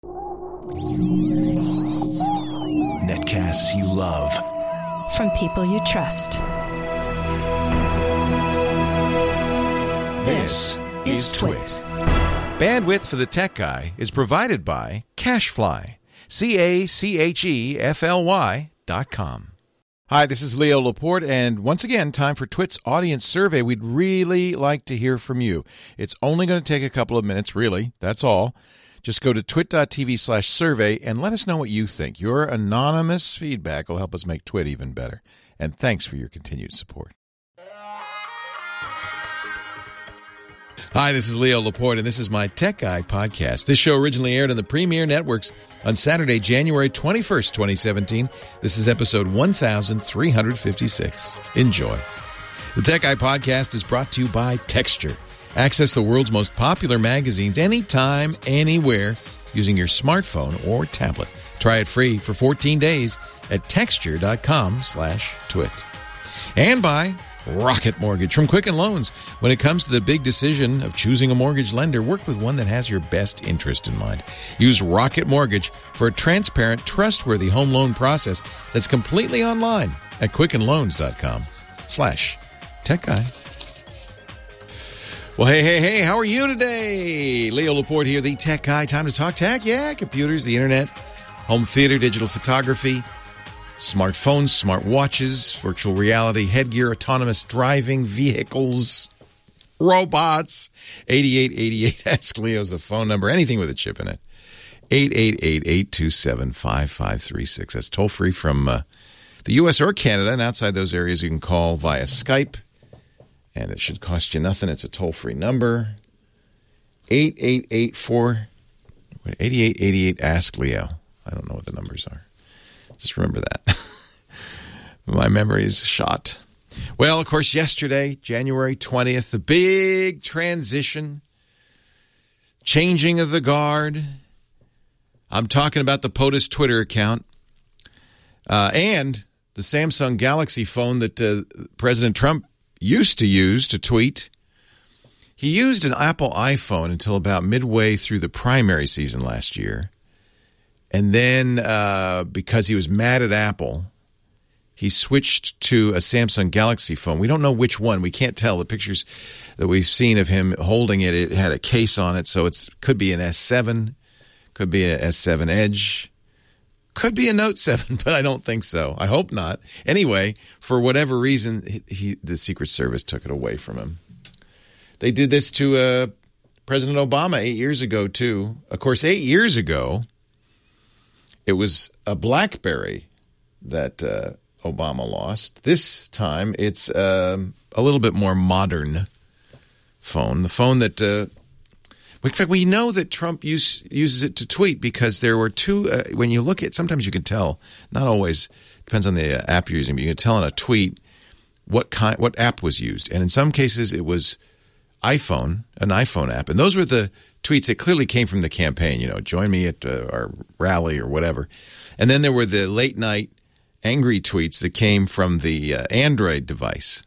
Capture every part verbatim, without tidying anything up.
Netcasts you love. From people you trust. This is Twit. Bandwidth for the Tech Guy is provided by CacheFly. C A C H E F L Y dot com. Hi, this is Leo Laporte, and once again, time for Twit's audience survey. We'd really like to hear from you. It's only going to take a couple of minutes, really. That's all. Just go to twit.tv slash survey and let us know what you think. Your anonymous feedback will help us make Twit even better. And thanks for your continued support. Hi, this is Leo Laporte, and this is my Tech Guy podcast. This show originally aired on the Premiere Networks on Saturday, January twenty-first, twenty seventeen. This is episode one thousand three hundred fifty-six. Enjoy. The Tech Guy podcast is brought to you by Texture. Access the world's most popular magazines anytime, anywhere, using your smartphone or tablet. Try it free for fourteen days at texture.com slash twit. And by Rocket Mortgage from Quicken Loans. When it comes to the big decision of choosing a mortgage lender, work with one that has your best interest in mind. Use Rocket Mortgage for a transparent, trustworthy home loan process that's completely online at quickenloans.com slash tech guy. Well, hey, hey, hey, how are you today? Leo Laporte here, the Tech Guy. Time to talk tech. Yeah, computers, the internet, home theater, digital photography, smartphones, smart watches, virtual reality, headgear, autonomous driving, vehicles, robots. eighty-eight eighty-eight, ask Leo's the phone number. Anything with a chip in it. eight eight eight, eight two seven, five five three six. That's toll free from uh, the U S or Canada. And outside those areas, you can call via Skype. And it should cost you nothing. It's a toll-free number. eight eight eight four, eighty-eight eighty-eight, ask Leo. I don't know what the numbers are. Just remember that. My memory is shot. Well, of course, yesterday, January twentieth, the big transition, changing of the guard. I'm talking about the POTUS Twitter account uh, and the Samsung Galaxy phone that uh, President Trump used to use to tweet. He used an Apple iPhone until about midway through the primary season last year. And then uh, because he was mad at Apple, he switched to a Samsung Galaxy phone. We don't know which one. We can't tell. The pictures that we've seen of him holding it, it had a case on it. So it could be an S seven, could be an S seven Edge, could be a Note seven, but I don't think so. I hope not. Anyway, for whatever reason, he, he, the Secret Service took it away from him. They did this to uh, President Obama eight years ago, too. Of course, eight years ago, it was a BlackBerry that uh, Obama lost. This time, it's um, a little bit more modern phone. The phone that... Uh, In fact, we know that Trump use, uses it to tweet because there were two, uh, when you look at, sometimes you can tell, not always, depends on the uh, app you're using, but you can tell in a tweet what kind, what app was used. And in some cases, it was iPhone, an iPhone app. And those were the tweets that clearly came from the campaign, you know, join me at uh, our rally or whatever. And then there were the late night angry tweets that came from the uh, Android device.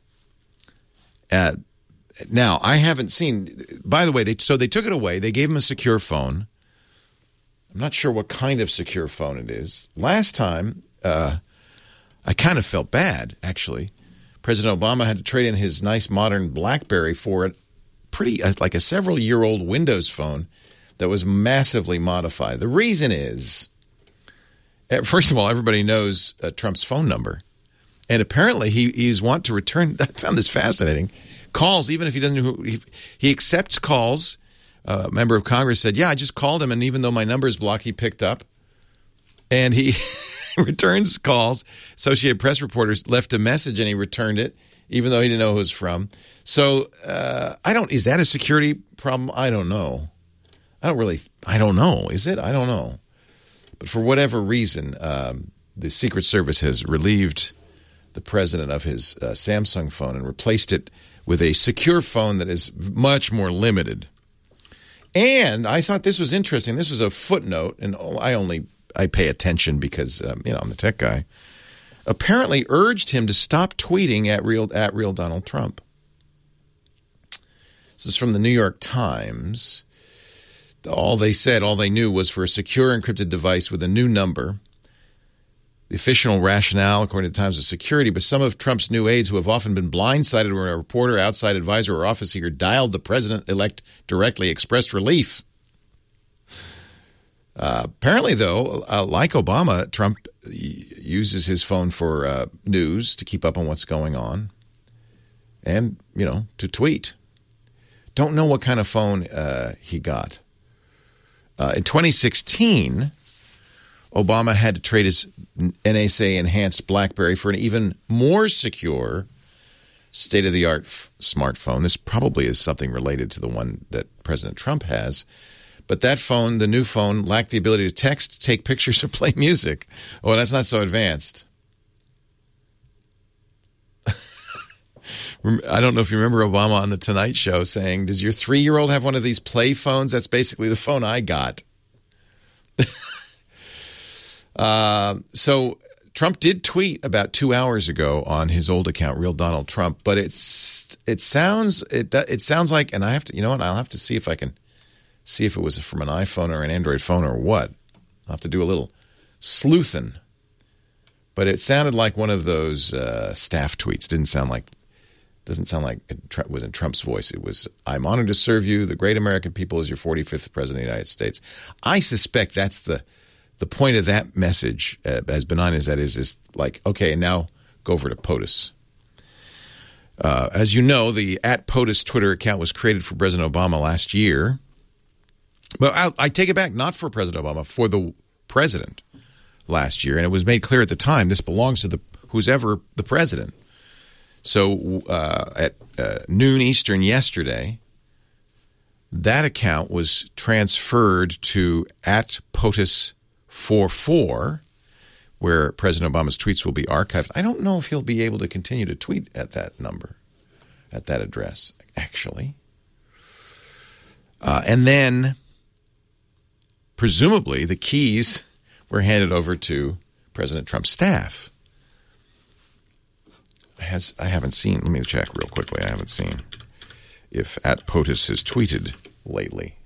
Uh Now, I haven't seen, by the way, they, so they took it away. They gave him a secure phone. I'm not sure what kind of secure phone it is. Last time, uh, I kind of felt bad, actually. President Obama had to trade in his nice modern BlackBerry for a pretty, uh, like a several-year-old Windows phone that was massively modified. The reason is, first of all, everybody knows uh, Trump's phone number. And apparently he, he's want to return, I found this fascinating, calls, even if he doesn't know who, he, he accepts calls. Uh, a member of Congress said, yeah, I just called him, and even though my number is blocked, he picked up. And he returns calls. Associated Press reporters left a message, and he returned it, even though he didn't know who it was from. So uh, I don't, is that a security problem? I don't know. I don't really, I don't know. Is it? I don't know. But for whatever reason, um, the Secret Service has relieved the president of his uh, Samsung phone and replaced it with a secure phone that is much more limited. And I thought this was interesting. This was a footnote, and I only I pay attention because um, you know I'm the tech guy. Apparently, urged him to stop tweeting at real at real Donald Trump. This is from the New York Times. all they said, all they knew was for a secure encrypted device with a new number. The official rationale, according to Times, is security, but some of Trump's new aides who have often been blindsided when a reporter, outside advisor, or office seeker dialed the president-elect directly expressed relief. Uh, apparently, though, uh, like Obama, Trump uses his phone for uh, news to keep up on what's going on and, you know, to tweet. Don't know what kind of phone uh, he got. Uh, in twenty sixteen... Obama had to trade his N S A-enhanced BlackBerry for an even more secure state-of-the-art f- smartphone. This probably is something related to the one that President Trump has. But that phone, the new phone, lacked the ability to text, take pictures, or play music. Oh, that's not so advanced. I don't know if you remember Obama on The Tonight Show saying, does your three-year-old have one of these play phones? That's basically the phone I got. Uh, so Trump did tweet about two hours ago on his old account, Real Donald Trump, but it's it sounds it it sounds like, and I have to, you know what, I'll have to see if I can see if it was from an iPhone or an Android phone or what. I'll have to do a little sleuthing. But it sounded like one of those uh, staff tweets. Didn't sound like doesn't sound like it was in Trump's voice. It was, "I'm honored to serve you, the great American people, as your forty-fifth president of the United States." I suspect that's the The point of that message, uh, as benign as that is, is like, okay, now go over to POTUS. Uh, as you know, the at POTUS Twitter account was created for President Obama last year. But I, I take it back, not for President Obama, for the president last year. And it was made clear at the time this belongs to the who's ever the president. So uh, at uh, noon Eastern yesterday, that account was transferred to at POTUS forty-four, where President Obama's tweets will be archived. I don't know if he'll be able to continue to tweet at that number, at that address, actually. Uh, and then, presumably, the keys were handed over to President Trump's staff. Has I haven't seen, let me check real quickly, I haven't seen if at POTUS has tweeted lately.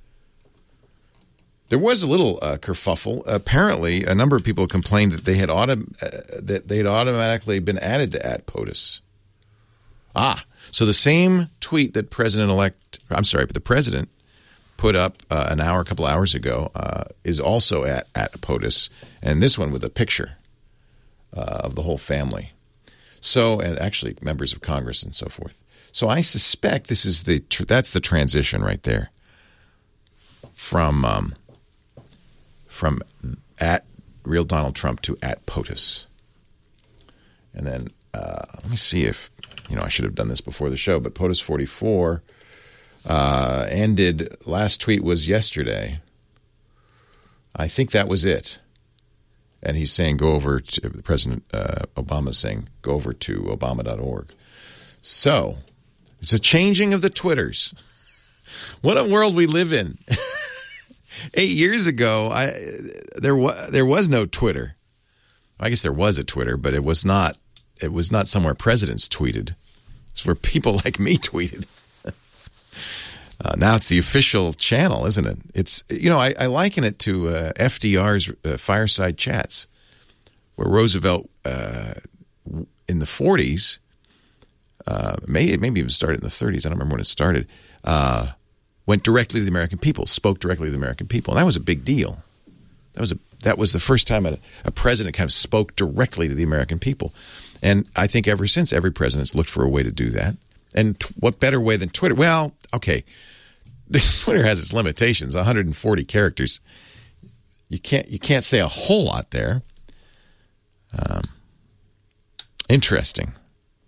There was a little uh, kerfuffle. Apparently, a number of people complained that they had autom- uh, that they had automatically been added to at POTUS. Ah, so the same tweet that President-elect, I'm sorry, but the president put up uh, an hour, a couple hours ago, uh, is also at at POTUS, and this one with a picture uh, of the whole family. So, and actually members of Congress and so forth. So I suspect this is the tr- that's the transition right there from. Um, From at Real Donald Trump to at POTUS. And then uh, let me see if, you know, I should have done this before the show, but POTUS forty-four uh, ended, last tweet was yesterday. I think that was it. And he's saying go over to, President uh, Obama's saying go over to obama dot org. So it's a changing of the Twitters. What a world we live in. Eight years ago, I there was there was no Twitter. I guess there was a Twitter, but it was not. It was not somewhere presidents tweeted. It's where people like me tweeted. uh, now it's the official channel, isn't it? It's you know I, I liken it to uh, F D R's uh, fireside chats, where Roosevelt uh, in the forties, uh, maybe maybe even started in the thirties. I don't remember when it started. Uh, went directly to the American people, spoke directly to the American people. And that was a big deal. That was a that was the first time a, a president kind of spoke directly to the American people. And I think ever since, every president's looked for a way to do that. And t- what better way than Twitter? Well, okay, Twitter has its limitations, one hundred forty characters. You can't you can't say a whole lot there. Um, interesting.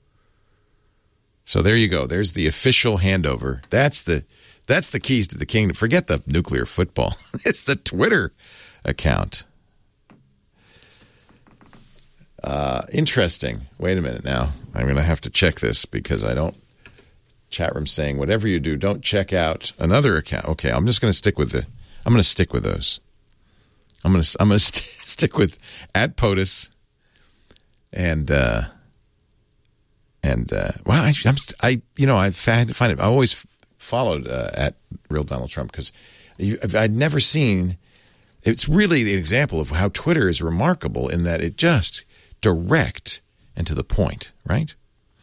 So there you go. There's the official handover. That's the That's the keys to the kingdom. Forget the nuclear football. It's the Twitter account. Uh, interesting. Wait a minute now. I'm going to have to check this because I don't. Chat room saying, whatever you do, don't check out another account. Okay, I'm just going to stick with the. I'm going to stick with those. I'm going to. I'm going to st- stick with at POTUS. And uh, and uh, wow, I, I'm, I you know I find it. I always. Followed uh, at Real Donald Trump because I'd never seen. It's really the example of how Twitter is remarkable in that it just direct and to the point, right?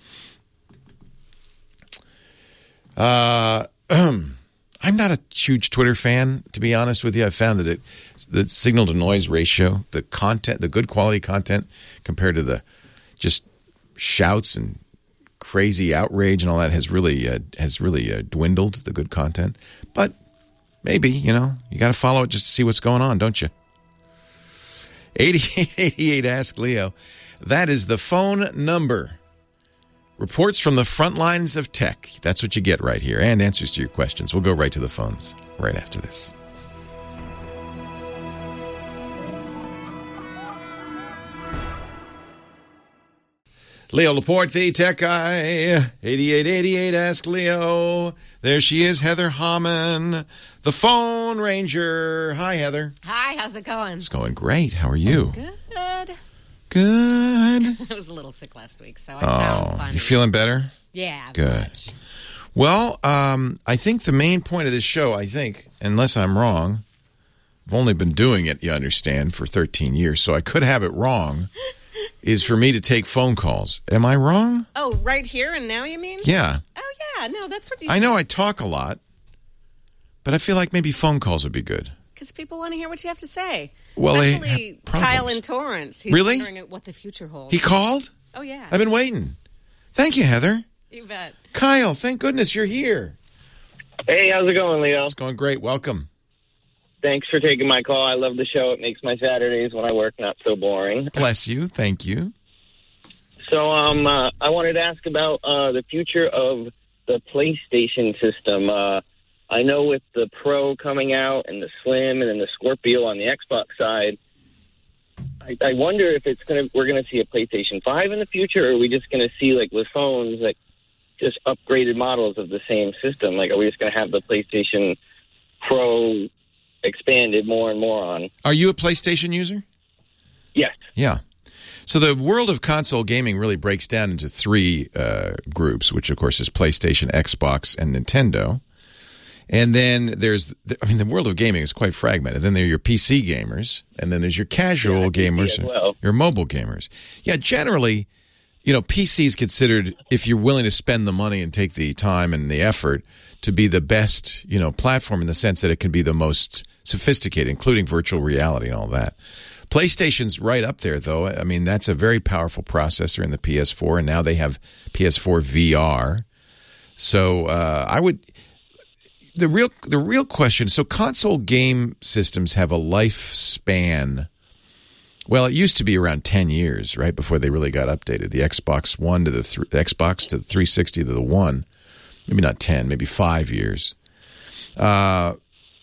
Uh, I'm not a huge Twitter fan, to be honest with you. I found that it, the signal to noise ratio, the content, the good quality content compared to the just shouts and crazy outrage and all that has really uh, has really uh, dwindled, the good content. But maybe, you know, you got to follow it just to see what's going on, don't you? eighty-eight eighty-eight Ask Leo. That is the phone number. Reports from the front lines of tech. That's what you get right here. And answers to your questions. We'll go right to the phones right after this. Leo Laporte, the tech guy. eighty-eight eighty-eight Ask Leo. There she is, Heather Hammond, the phone ranger. Hi, Heather. Hi, how's it going? It's going great. How are you? Good. Good. I was a little sick last week, so I Oh, sound fine. you feeling better? Yeah. Good. Much. Well, um, I think the main point of this show, I think, unless I'm wrong, I've only been doing it, you understand, for thirteen years, so I could have it wrong, is for me to take phone calls. Am I wrong? Oh, right here and now, you mean? Yeah. Oh, yeah. No, that's what you I know I talk a lot, but I feel like maybe phone calls would be good. Because people want to hear what you have to say. Well, they Especially have problems. Kyle in Torrance. He's Really? wondering what the future holds. He called? Oh, yeah. I've been waiting. Thank you, Heather. You bet. Kyle, thank goodness you're here. Hey, how's it going, Leo? It's going great. Welcome. Thanks for taking my call. I love the show. It makes my Saturdays when I work not so boring. Bless you. Thank you. So um, uh, I wanted to ask about uh, the future of the PlayStation system. Uh, I know with the Pro coming out and the Slim and then the Scorpio on the Xbox side, I, I wonder if it's gonna we're going to see a PlayStation five in the future, or are we just going to see, like with phones, like just upgraded models of the same system? Like, are we just going to have the PlayStation Pro expanded more and more on? Are you a PlayStation user? Yes. Yeah. So the world of console gaming really breaks down into three uh, groups, which, of course, is PlayStation, Xbox, and Nintendo. And then there's, I mean, the world of gaming is quite fragmented. Then there are your P C gamers, and then there's your casual Yeah, gamers, as well. your mobile gamers. Yeah, generally, you know, P C is considered, if you're willing to spend the money and take the time and the effort, to be the best, you know, platform in the sense that it can be the most sophisticated, including virtual reality and all that. PlayStation's right up there, though. I mean, that's a very powerful processor in the P S four, and now they have P S four V R. So uh, I would... The real the real question, so console game systems have a lifespan. Well, it used to be around ten years, right, before they really got updated. The Xbox One to the, th- the Xbox to the three sixty to the One. Maybe not ten, maybe five years. Uh,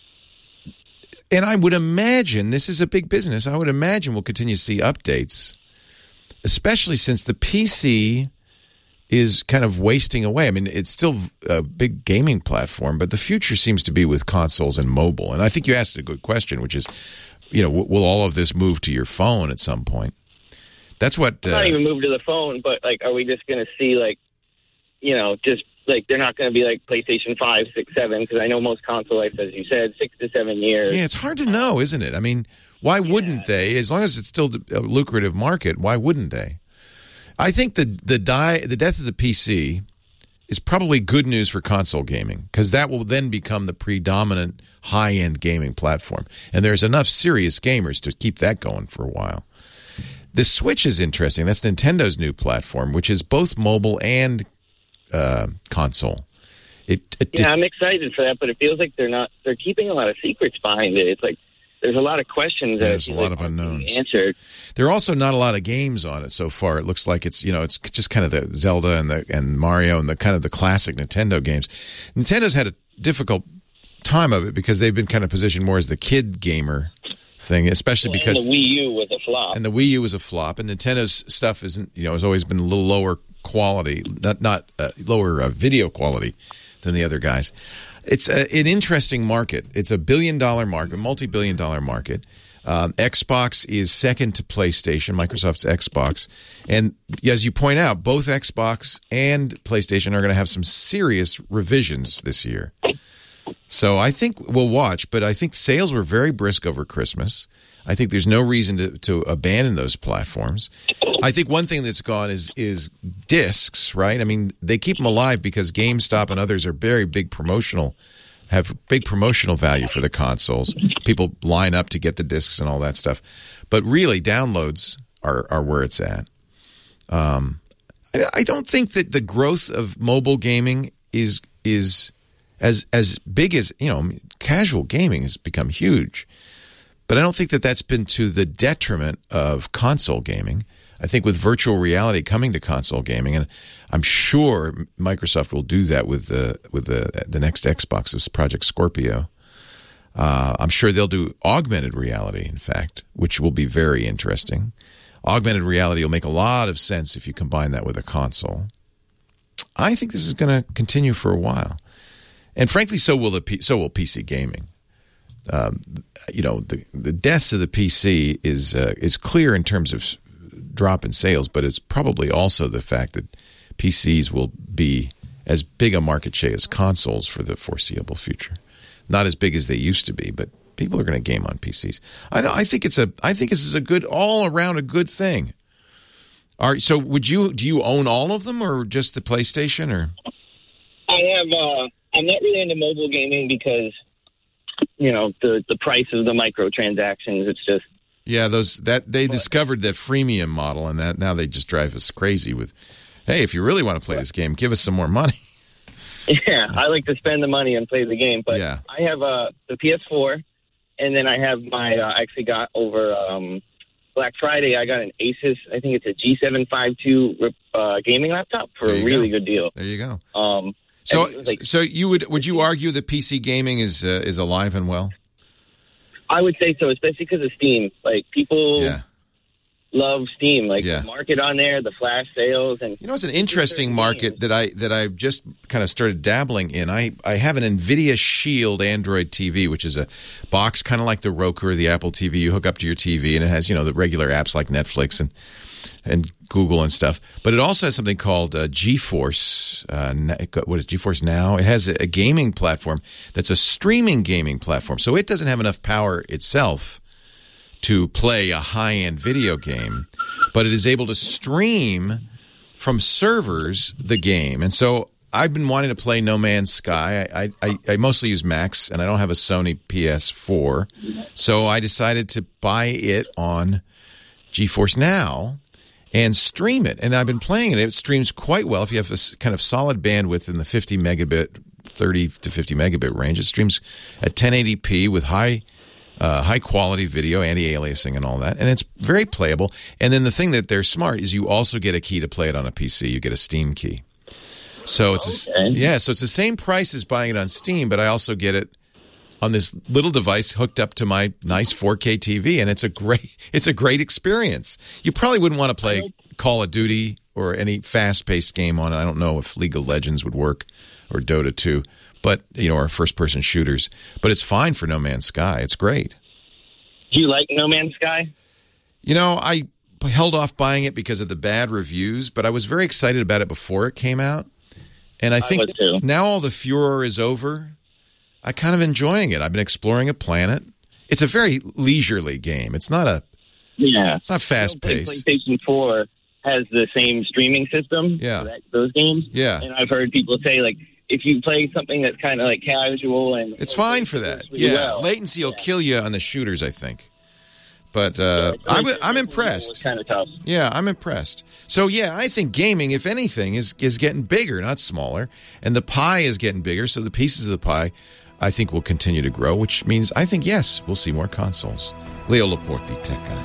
and I would imagine, this is a big business, I would imagine we'll continue to see updates, especially since the P C is kind of wasting away. I mean, it's still a big gaming platform, but the future seems to be with consoles and mobile. And I think you asked a good question, which is, you know, will all of this move to your phone at some point? That's what... Uh, Not even move to the phone, but, like, are we just going to see, like, you know, just, like, they're not going to be, like, PlayStation five, six, seven, because I know most console life, as you said, six to seven years. Yeah, it's hard to know, isn't it? I mean, why wouldn't Yeah. they? As long as it's still a lucrative market, why wouldn't they? I think the the die the death of the P C is probably good news for console gaming, because that will then become the predominant high-end gaming platform. And there's enough serious gamers to keep that going for a while. The Switch is interesting. That's Nintendo's new platform, which is both mobile and uh, console. It, it, Yeah, I'm excited for that, but it feels like they're not, they're keeping a lot of secrets behind it. It's like, there's a lot of questions. There's that a lot like, of unknowns. Answered. There are also not a lot of games on it so far. It looks like it's, you know, it's just kind of the Zelda and the and Mario and the kind of the classic Nintendo games. Nintendo's had a difficult time of it because they've been kind of positioned more as the kid gamer thing, especially Well, because and the Wii U was a flop. and the Wii U was a flop, and Nintendo's stuff isn't, you know, has always been a little lower quality, not not uh, lower uh, video quality than the other guys. It's a, an interesting market. It's a billion-dollar market, multi-billion-dollar market. Um, Xbox is second to PlayStation, Microsoft's Xbox. And as you point out, both Xbox and PlayStation are going to have some serious revisions this year. So I think we'll watch, but I think sales were very brisk over Christmas. I think there's no reason to, to abandon those platforms. I think one thing that's gone is is discs, right? I mean, they keep them alive because GameStop and others are very big promotional, have big promotional value for the consoles. People line up to get the discs and all that stuff. But really, downloads are, are where it's at. Um, I, I don't think that the growth of mobile gaming is is as as big as, you know, casual gaming has become huge. But I don't think that that's been to the detriment of console gaming. I think with virtual reality coming to console gaming, and I'm sure Microsoft will do that with the with the the next Xbox, this Project Scorpio. Uh, I'm sure they'll do augmented reality, in fact, which will be very interesting. Augmented reality will make a lot of sense if you combine that with a console. I think this is going to continue for a while, and frankly, so will the P- so will P C gaming. Um, you know, the the deaths of the P C is uh, is clear in terms of drop in sales, but it's probably also the fact that P Cs will be as big a market share as consoles for the foreseeable future. Not as big as they used to be, but people are going to game on P Cs. I I think it's a I think this is a good all around a good thing. All right, so would you do you own all of them or just the PlayStation or? I have. Uh, I'm not really into mobile gaming because, you know, the the price of the microtransactions. It's just. Yeah, those that they discovered that freemium model, and that now they just drive us crazy with, hey, if you really want to play this game, give us some more money. Yeah, I like to spend the money and play the game, but yeah. I have uh, the P S four, and then I have my. Uh, I actually got over um, Black Friday. I got an Asus. I think it's a G seven fifty-two uh, gaming laptop for a really go. good deal. There you go. Um, so, like, so you would would you argue that P C gaming is uh, is alive and well? I would say so, especially because of Steam. Like, people yeah. love Steam. Like, yeah. the market on there, the flash sales. And you know, it's an interesting market that, I, that I've just kind of started dabbling in. I, I have an NVIDIA Shield Android T V, which is a box kind of like the Roku or the Apple T V. You hook up to your T V, and it has, you know, the regular apps like Netflix and and Google and stuff. But it also has something called uh, GeForce. Uh, what is GeForce Now? It has a, a gaming platform that's a streaming gaming platform. So it doesn't have enough power itself to play a high-end video game, but it is able to stream from servers the game. And so I've been wanting to play No Man's Sky. I, I, I mostly use Macs, and I don't have a Sony P S four. So I decided to buy it on GeForce Now and stream it. And I've been playing it. It streams quite well. If you have a kind of solid bandwidth in the fifty megabit, thirty to fifty megabit range, it streams at ten eighty p with high uh, high quality video, anti-aliasing and all that. And it's very playable. And then the thing that they're smart is you also get a key to play it on a P C. You get a Steam key. So it's okay. a, yeah, so it's the same price as buying it on Steam, but I also get it on this little device hooked up to my nice four K T V, and it's a great it's a great experience. You probably wouldn't want to play Call of Duty or any fast-paced game on it. I don't know if League of Legends would work or Dota two, but you know, or first-person shooters. But it's fine for No Man's Sky. It's great. Do you like No Man's Sky? You know, I held off buying it because of the bad reviews, but I was very excited about it before it came out. And I think I now all the furor is over. I'm kind of enjoying it. I've been exploring a planet. It's a very leisurely game. It's not a yeah. It's not fast paced. PlayStation four has the same streaming system. Yeah. For that, those games. Yeah. And I've heard people say, like, if you play something that's kind of like casual and it's fine for that. Really Yeah. well. Latency will yeah. kill you on the shooters, I think. But uh, yeah, I'm, I'm impressed. Kind of tough. Yeah, I'm impressed. So, yeah, I think gaming, if anything, is, is getting bigger, not smaller. And the pie is getting bigger, so the pieces of the pie, I think, will continue to grow, which means I think, yes, we'll see more consoles. Leo Laporte, the tech guy.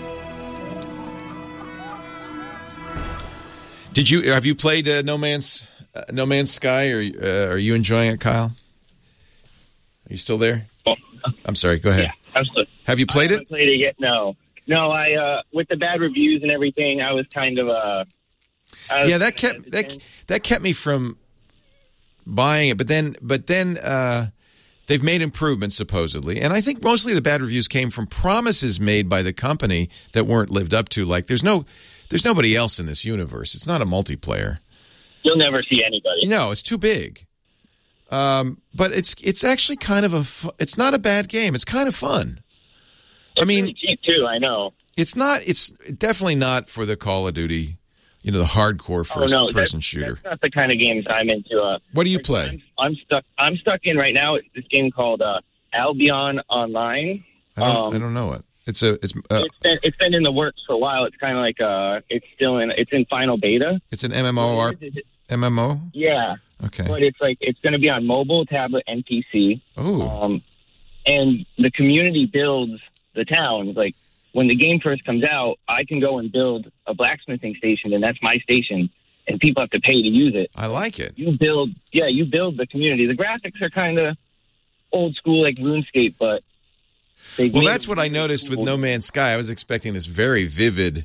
Did you have you played uh, No Man's uh, No Man's Sky? Or uh, are you enjoying it, Kyle? Are you still there? Oh. I'm sorry. Go ahead. Yeah, absolutely. Have you played I it? Played it yet? No, no. I uh, with the bad reviews and everything, I was kind of uh. I was yeah, that kept that that kept me from buying it. But then, but then uh, they've made improvements supposedly, and I think mostly the bad reviews came from promises made by the company that weren't lived up to. Like, there's no, there's nobody else in this universe. It's not a multiplayer. You'll never see anybody. No, it's too big. Um, but it's it's actually kind of a fu- it's not a bad game. It's kind of fun. It's I mean, really cheap too. I know. It's not. It's definitely not for the Call of Duty, you know, the hardcore Oh, no, first-person that's, shooter. That's not the kind of games I'm into. Uh, What do you like, play? I'm, I'm stuck. I'm stuck in right now. It's this game called uh, Albion Online. I don't, Um, I don't know it. It's a. It's. Uh, It's been it's been in the works for a while. It's kind of like uh, it's still in it's in final beta. it's an MMOR. M M O. Yeah, Okay. but it's like it's going to be on mobile, tablet, and P C. Oh. Um, and the community builds the towns. Like when the game first comes out, I can go and build a blacksmithing station, and that's my station, and people have to pay to use it. I like it. You build, yeah, you build the community. The graphics are kind of old school, like RuneScape, but they Well, that's what I noticed with No Man's Sky. I was expecting this very vivid,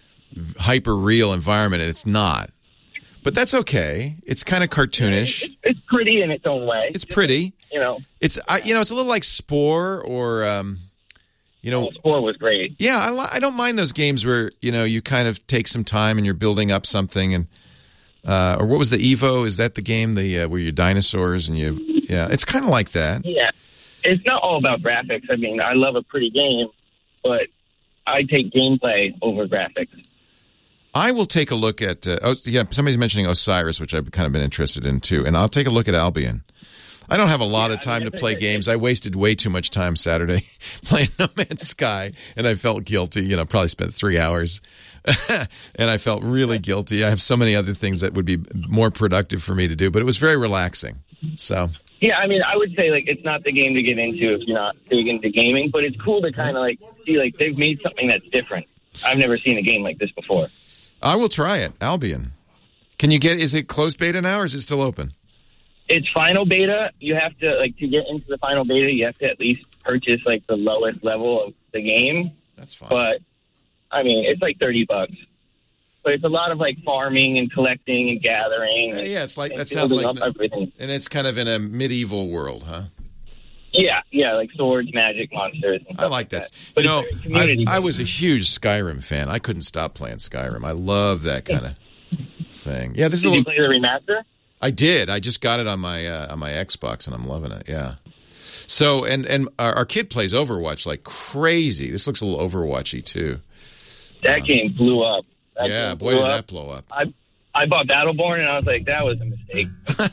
hyper real environment, and it's not. But that's okay. It's kind of cartoonish. It's, it's pretty in its own way. It's pretty. You know, It's I, you know it's a little like Spore or um, you know. Spore was great. Yeah, I, li- I don't mind those games where you know you kind of take some time and you're building up something and uh, or what was the Evo? Is that the game the uh, where you're dinosaurs and you? Yeah, it's kind of like that. Yeah, it's not all about graphics. I mean, I love a pretty game, but I take gameplay over graphics. I will take a look at. Uh, oh, yeah, somebody's mentioning Osiris, which I've kind of been interested in too, and I'll take a look at Albion. I don't have a lot of time to play games. I wasted way too much time Saturday playing No Man's Sky, and I felt guilty. You know, probably spent three hours, and I felt really guilty. I have so many other things that would be more productive for me to do, but it was very relaxing. So, Yeah, I mean, I would say like it's not the game to get into if you're not big into gaming, but it's cool to kind of like see like they've made something that's different. I've never seen a game like this before. I will try it. Albion. Can you get? Is it closed beta now, or is it still open? It's final beta. You have to like to get into the final beta. You have to at least purchase like the lowest level of the game. That's fine. But I mean, it's like thirty bucks. But it's a lot of like farming and collecting and gathering. Yeah, and, yeah, it's like and that sounds building like, up everything. and it's kind of in a medieval world, huh? Yeah, yeah, like swords, magic, monsters. And I stuff like that. that. But You know, it's very community I, I based. was a huge Skyrim fan. I couldn't stop playing Skyrim. I love that kind of thing. Yeah, this is a Did you little. play the remaster? I did. I just got it on my uh, on my Xbox, and I'm loving it. Yeah. So, and and our, our kid plays Overwatch like crazy. This looks a little Overwatchy too. That game blew up. That Yeah, game boy, blew did up. that blow up. I I bought Battleborn, and I was like, that was a mistake.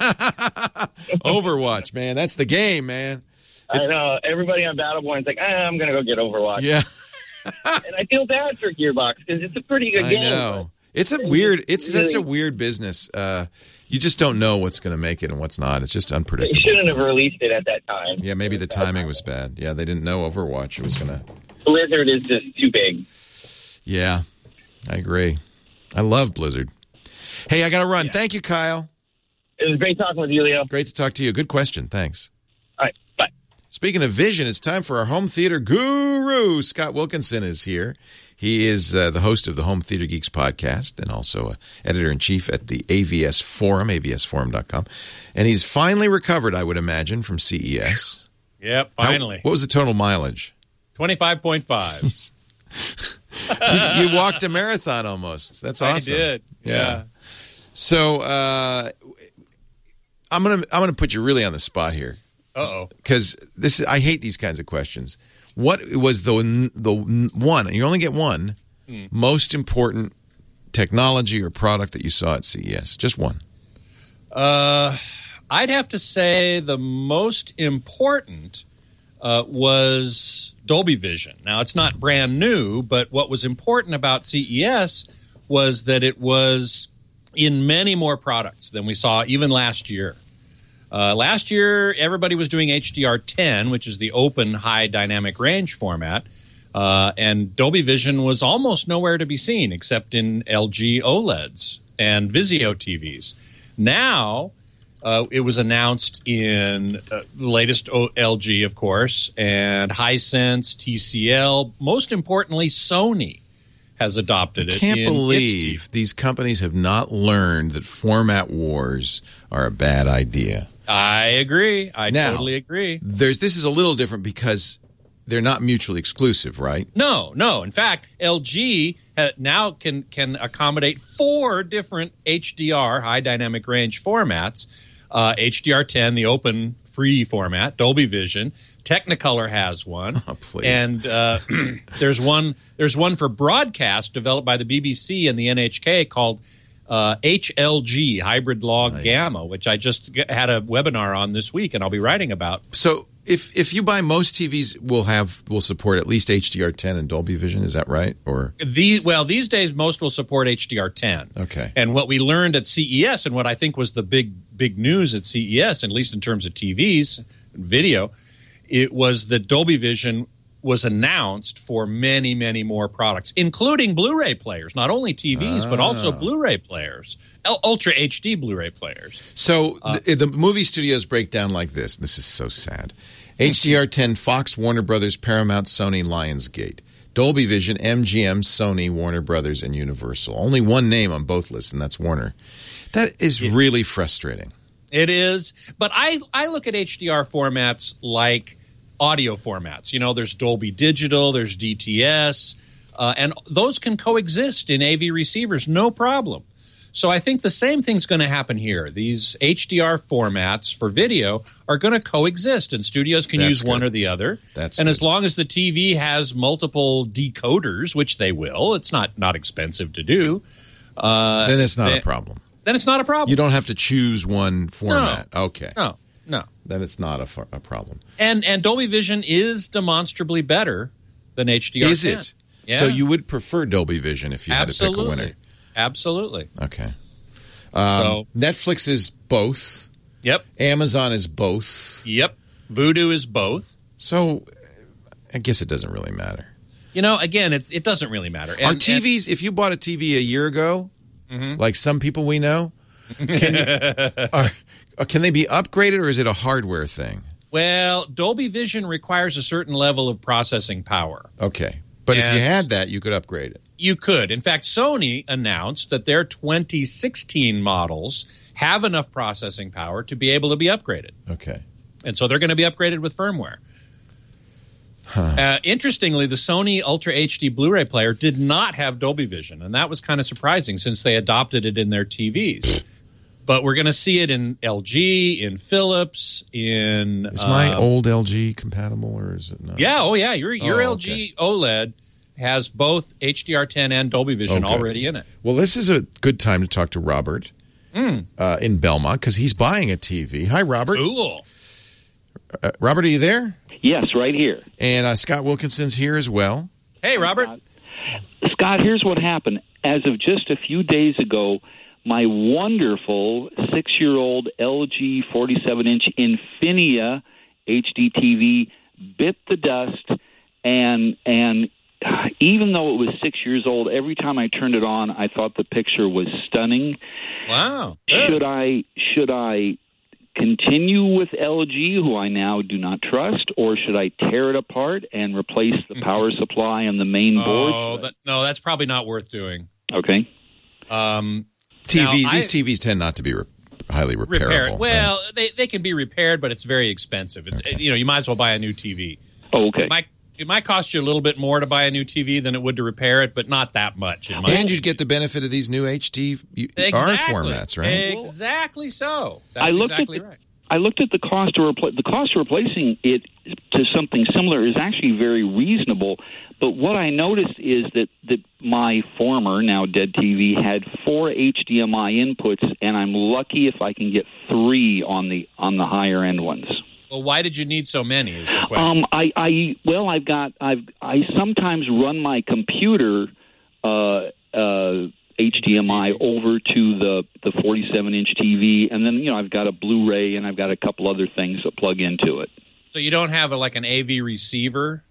Overwatch, man, that's the game, man. I know. Everybody on Battleborn's like, eh, I'm going to go get Overwatch. Yeah, And I feel bad for Gearbox because it's a pretty good I game. know. It's a weird. It's really- such a weird business. Uh, you just don't know what's going to make it and what's not. It's just They unpredictable. shouldn't have released it at that time. Yeah, maybe the timing was bad. Yeah, they didn't know Overwatch was going to. Blizzard is just too big. Yeah, I agree. I love Blizzard. Hey, I got to run. Thank you, Kyle. It was great talking with you, Leo. Great to talk to you. Good question. Thanks. All right, bye. Speaking of vision, it's time for our home theater guru. Scott Wilkinson is here. He is uh, the host of the Home Theater Geeks podcast and also uh, editor-in-chief at the A V S Forum, A V S forum dot com. And he's finally recovered, I would imagine, from C E S. Yep, How- finally. what was the total mileage? twenty-five point five. you, you walked a marathon almost. That's awesome. I did. Yeah. So uh, I'm gonna I'm gonna put you really on the spot here. Uh-oh. Because this, I hate these kinds of questions. What was the the one? You only get one Hmm. most important technology or product that you saw at C E S? Just one. Uh, I'd have to say the most important uh, was Dolby Vision. Now, it's not brand new, but what was important about C E S was that it was in many more products than we saw even last year. Uh, last year, everybody was doing H D R ten, which is the open high dynamic range format, uh, and Dolby Vision was almost nowhere to be seen except in L G OLEDs and Vizio T Vs. Now, uh, it was announced in uh, the latest o- L G, of course, and Hisense, T C L, most importantly, Sony has adopted it. Can't in its believe these companies have not learned that format wars are a bad idea. I agree. I Now, totally agree. There's this is a little different because they're not mutually exclusive, right? No, no. In fact, L G ha- now can can accommodate four different H D R, high dynamic range formats, uh, H D R ten, the open free format, Dolby Vision. Technicolor has one, oh, please. and uh, there's one. There's one for broadcast developed by the B B C and the N H K called uh, H L G, Hybrid Log oh, yeah. Gamma, which I just g- had a webinar on this week, and I'll be writing about. So, if if you buy most T Vs, will have will support at least H D R ten and Dolby Vision. Is that right? Or the well, these days most will support H D R ten. Okay. And what we learned at C E S, and what I think was the big big news at C E S, at least in terms of T Vs and video, it was that Dolby Vision was announced for many, many more products, including Blu-ray players. Not only T Vs, ah. but also Blu-ray players, Ultra H D Blu-ray players. So uh, the, the movie studios break down like this. This is so sad. H D R ten, Fox, Warner Brothers, Paramount, Sony, Lionsgate. Dolby Vision, M G M, Sony, Warner Brothers, and Universal. Only one name on both lists, and that's Warner. That is it, really frustrating. It is. But I, I look at H D R formats like audio formats. You know, there's Dolby Digital, there's D T S, uh, and those can coexist in A V receivers, no problem. So I think the same thing's going to happen here. These H D R formats for video are going to coexist, and studios can That's use good. one or the other. That's and good. as long as the T V has multiple decoders, which they will, it's not, not expensive to do. Uh, then it's not then, a problem. Then it's not a problem. You don't have to choose one format. No. Okay. No, no. Then it's not a, a problem. And and Dolby Vision is demonstrably better than H D R ten. Is it? Yeah. So you would prefer Dolby Vision if you Absolutely. had to pick a winner? Absolutely. Okay. Um, so Netflix is both. Yep. Amazon is both. Yep. Vudu is both. So I guess it doesn't really matter. You know, again, it's, it doesn't really matter. Are And, T Vs, if you bought a T V a year ago, mm-hmm. like some people we know, can, you, are, can they be upgraded or is it a hardware thing? Well, Dolby Vision requires a certain level of processing power. Okay. But if you And- had that, you could upgrade it. You could. In fact, Sony announced that their twenty sixteen models have enough processing power to be able to be upgraded. Okay. And so they're going to be upgraded with firmware. Huh. Uh, interestingly, the Sony Ultra H D Blu-ray player did not have Dolby Vision, and that was kind of surprising since they adopted it in their T Vs. But we're going to see it in L G, in Philips, in... Is my uh, old L G compatible or is it not? Yeah, oh yeah, your, your Oh, L G OLED has both H D R ten and Dolby Vision Okay. already in it. Well, this is a good time to talk to Robert Mm. uh, in Belmont because he's buying a T V. Hi, Robert. Cool. Uh, Robert, are you there? Yes, right here. And uh, Scott Wilkinson's here as well. Hey, Robert. Scott, here's what happened. As of just a few days ago, my wonderful six-year-old L G forty-seven inch Infinia H D T V bit the dust, and and even though it was six years old, every time I turned it on, I thought the picture was stunning. Wow. Good. Should I should I continue with L G, who I now do not trust, or should I tear it apart and replace the power supply and the main board? Oh, that, no, that's probably not worth doing. Okay. Um, T V, now, these I- T Vs tend not to be re- highly repairable. Repair it. Well, right? they, they can be repaired, but it's very expensive. It's Okay. you know you might as well buy a new T V. Oh, okay. It might it might cost you a little bit more to buy a new T V than it would to repair it, but not that much. In my And you'd get the benefit of these new H D exactly. R formats, right? Exactly so. That's I looked exactly at the, right. I looked at the cost to repla- the cost of replacing it to something similar is actually very reasonable. But what I noticed is that, that my former, now dead T V had four H D M I inputs, and I'm lucky if I can get three on the on the higher end ones. Well, why did you need so many? Is the question. Um, I, I well, I've got I've I sometimes run my computer uh, uh, H D M I over to the the forty-seven inch T V, and then you know I've got a Blu-ray and I've got a couple other things that plug into it. So you don't have a, like an A V receiver?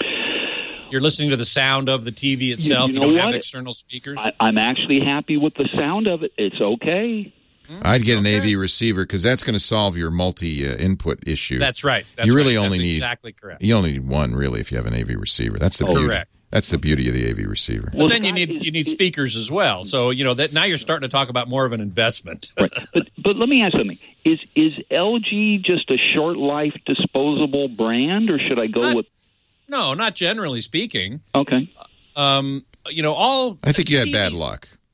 You're listening to the sound of the T V itself. you You, know don't what? have external speakers. I, I'm actually happy with the sound of it. It's okay. I'd get an Okay. A V receiver because that's going to solve your multi-input issue. That's right. That's you really right. only That's need exactly correct. You only need one, really, if you have an A V receiver. That's the Oh, beauty. correct. That's the beauty of the A V receiver. But Well, then you Scott, need is- you need is- speakers as well. So you know that now you're starting to talk about more of an investment. Right. But but let me ask something. Is is L G just a short life disposable brand, or should I go Not- with? No, not generally speaking. Okay. Um, you know, all I think you had T V bad luck.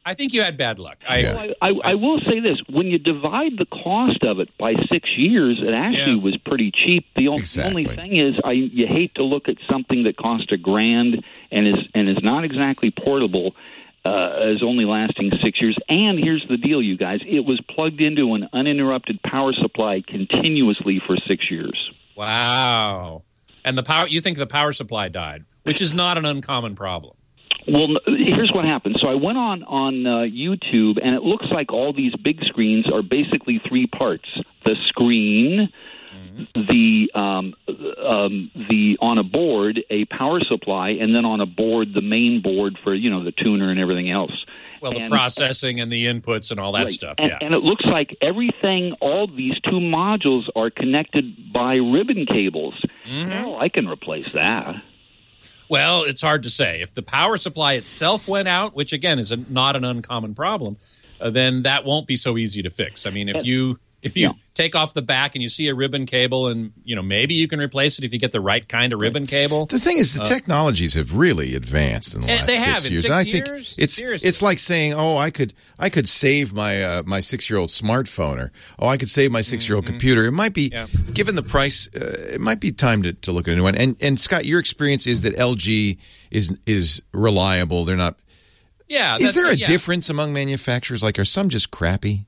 I think you had bad luck. I, Yeah. Well, I, I, I will say this: when you divide the cost of it by six years, it actually Yeah. was pretty cheap. The only, Exactly. only thing is, I you hate to look at something that cost a grand and is and is not exactly portable, uh, is only lasting six years. And here's the deal, you guys: it was plugged into an uninterrupted power supply continuously for six years. Wow. And the power, you think the power supply died, which is not an uncommon problem. Well, here's what happened. So I went on on uh, YouTube, and it looks like all these big screens are basically three parts: the screen, mm-hmm. the um, um, the on a board a power supply, and then on a board the main board for you know the tuner and everything else. Well, the and, processing and the inputs and all that right. stuff. And, yeah. and it looks like everything, all these two modules are connected by ribbon cables. Mm-hmm. Well, I can replace that. Well, it's hard to say. If the power supply itself went out, which again is a, not an uncommon problem, uh, then that won't be so easy to fix. I mean, if you if you Yeah. take off the back and you see a ribbon cable, and you know maybe you can replace it if you get the right kind of ribbon cable. The thing is, the technologies have really advanced in the And last they six have, in years. six and I think years? it's Seriously. it's like saying, "Oh, I could I could save my uh, my six year old smartphone," or "Oh, I could save my six year old Mm-hmm. computer." It might be, Yeah. given the price, uh, it might be time to, to look at a new one. And and Scott, your experience is that L G is is reliable. They're not. Yeah. Is that's- there a yeah. difference among manufacturers? Like, are some just crappy?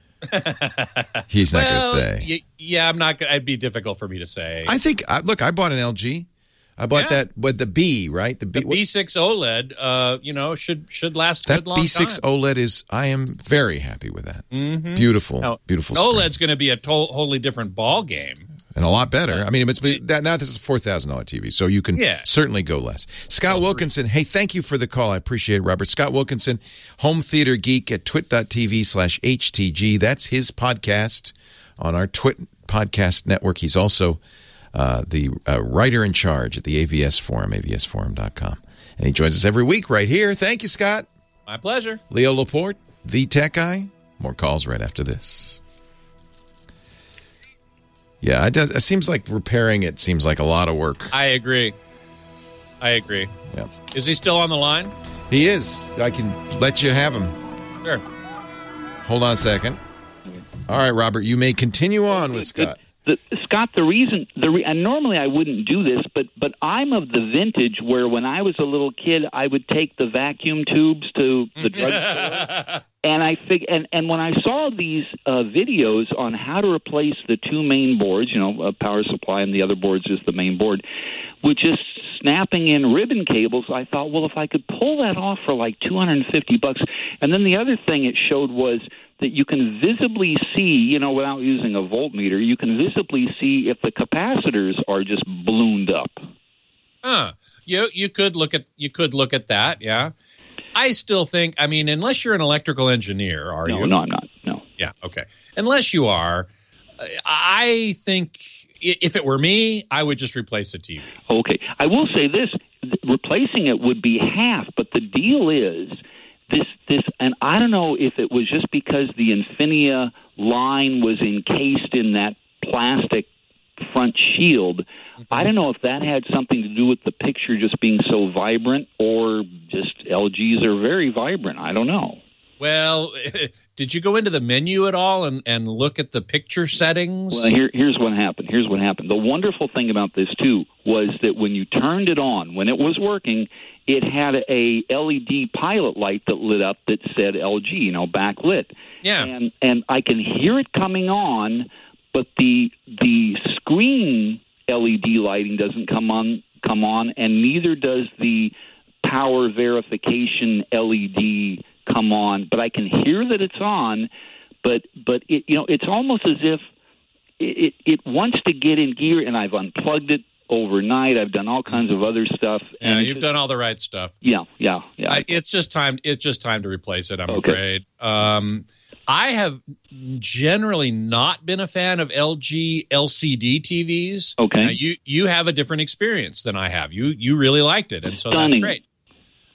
He's not Well, going to say. y- yeah, I'm not. gonna- It'd be difficult for me to say. I think. I, look, I bought an L G. I bought Yeah. that with the B, right? The B. the B six OLED, uh, you know, should should last a That good long B six time. OLED is. I am very happy with that. Mm-hmm. Beautiful, Now, beautiful. screen. OLED's going to be a to- totally different ball game. And a lot better. I mean, it's that now this is a four thousand dollar T V, so you can Yeah. certainly go less. Scott Wilkinson, hey, thank you for the call. I appreciate it, Robert. Scott Wilkinson, home theater geek at twit.tv slash HTG. That's his podcast on our Twit podcast network. He's also uh, the uh, writer in charge at the A V S Forum, A V S forum dot com. And he joins us every week right here. Thank you, Scott. My pleasure. Leo Laporte, the tech guy. More calls right after this. Yeah, it does. It seems like repairing it seems like a lot of work. I agree. I agree. Yeah, Is he still on the line? he is. I can let you have him. Sure. Hold on a second. All right, Robert, you may continue on with Scott. The, Scott, the reason, the re, and normally I wouldn't do this, but but I'm of the vintage where when I was a little kid, I would take the vacuum tubes to the drugstore, and I fig, and and when I saw these uh, videos on how to replace the two main boards, you know, a power supply and the other board's just the main board, with just snapping in ribbon cables, I thought, well, if I could pull that off for like two hundred fifty bucks, and then the other thing it showed was that you can visibly see, you know, without using a voltmeter, you can visibly see if the capacitors are just ballooned up. Huh. You you could look at you could look at that, yeah. I still think, I mean, unless you're an electrical engineer, are No, you? no, I'm not. No. Yeah, okay. Unless you are, I think i- if it were me, I would just replace the T V. Okay. I will say this, th- replacing it would be half, but the deal is this, this, and I don't know if it was just because the Infinia line was encased in that plastic front shield. Mm-hmm. I don't know if that had something to do with the picture just being so vibrant or just L Gs are very vibrant. I don't know. Well, did you go into the menu at all and, and look at the picture settings? Well, here, here's what happened. Here's what happened. The wonderful thing about this, too, was that when you turned it on, when it was working, it had a L E D pilot light that lit up that said L G, you know, backlit. Yeah. And, and I can hear it coming on, but the the screen L E D lighting doesn't come on, come on, and neither does the power verification L E D come on. But I can hear that it's on, but but it, you know, it's almost as if it, it it wants to get in gear, and I've unplugged it overnight. I've done all kinds of other stuff. Yeah, and you've just, done all the right stuff. Yeah, yeah, yeah. I, it's just time. It's just time to replace it. I'm Okay. afraid. Um, I have generally not been a fan of L G L C D T Vs. Okay. Now, you you have a different experience than I have. You you really liked it, and so that's Stunning. great.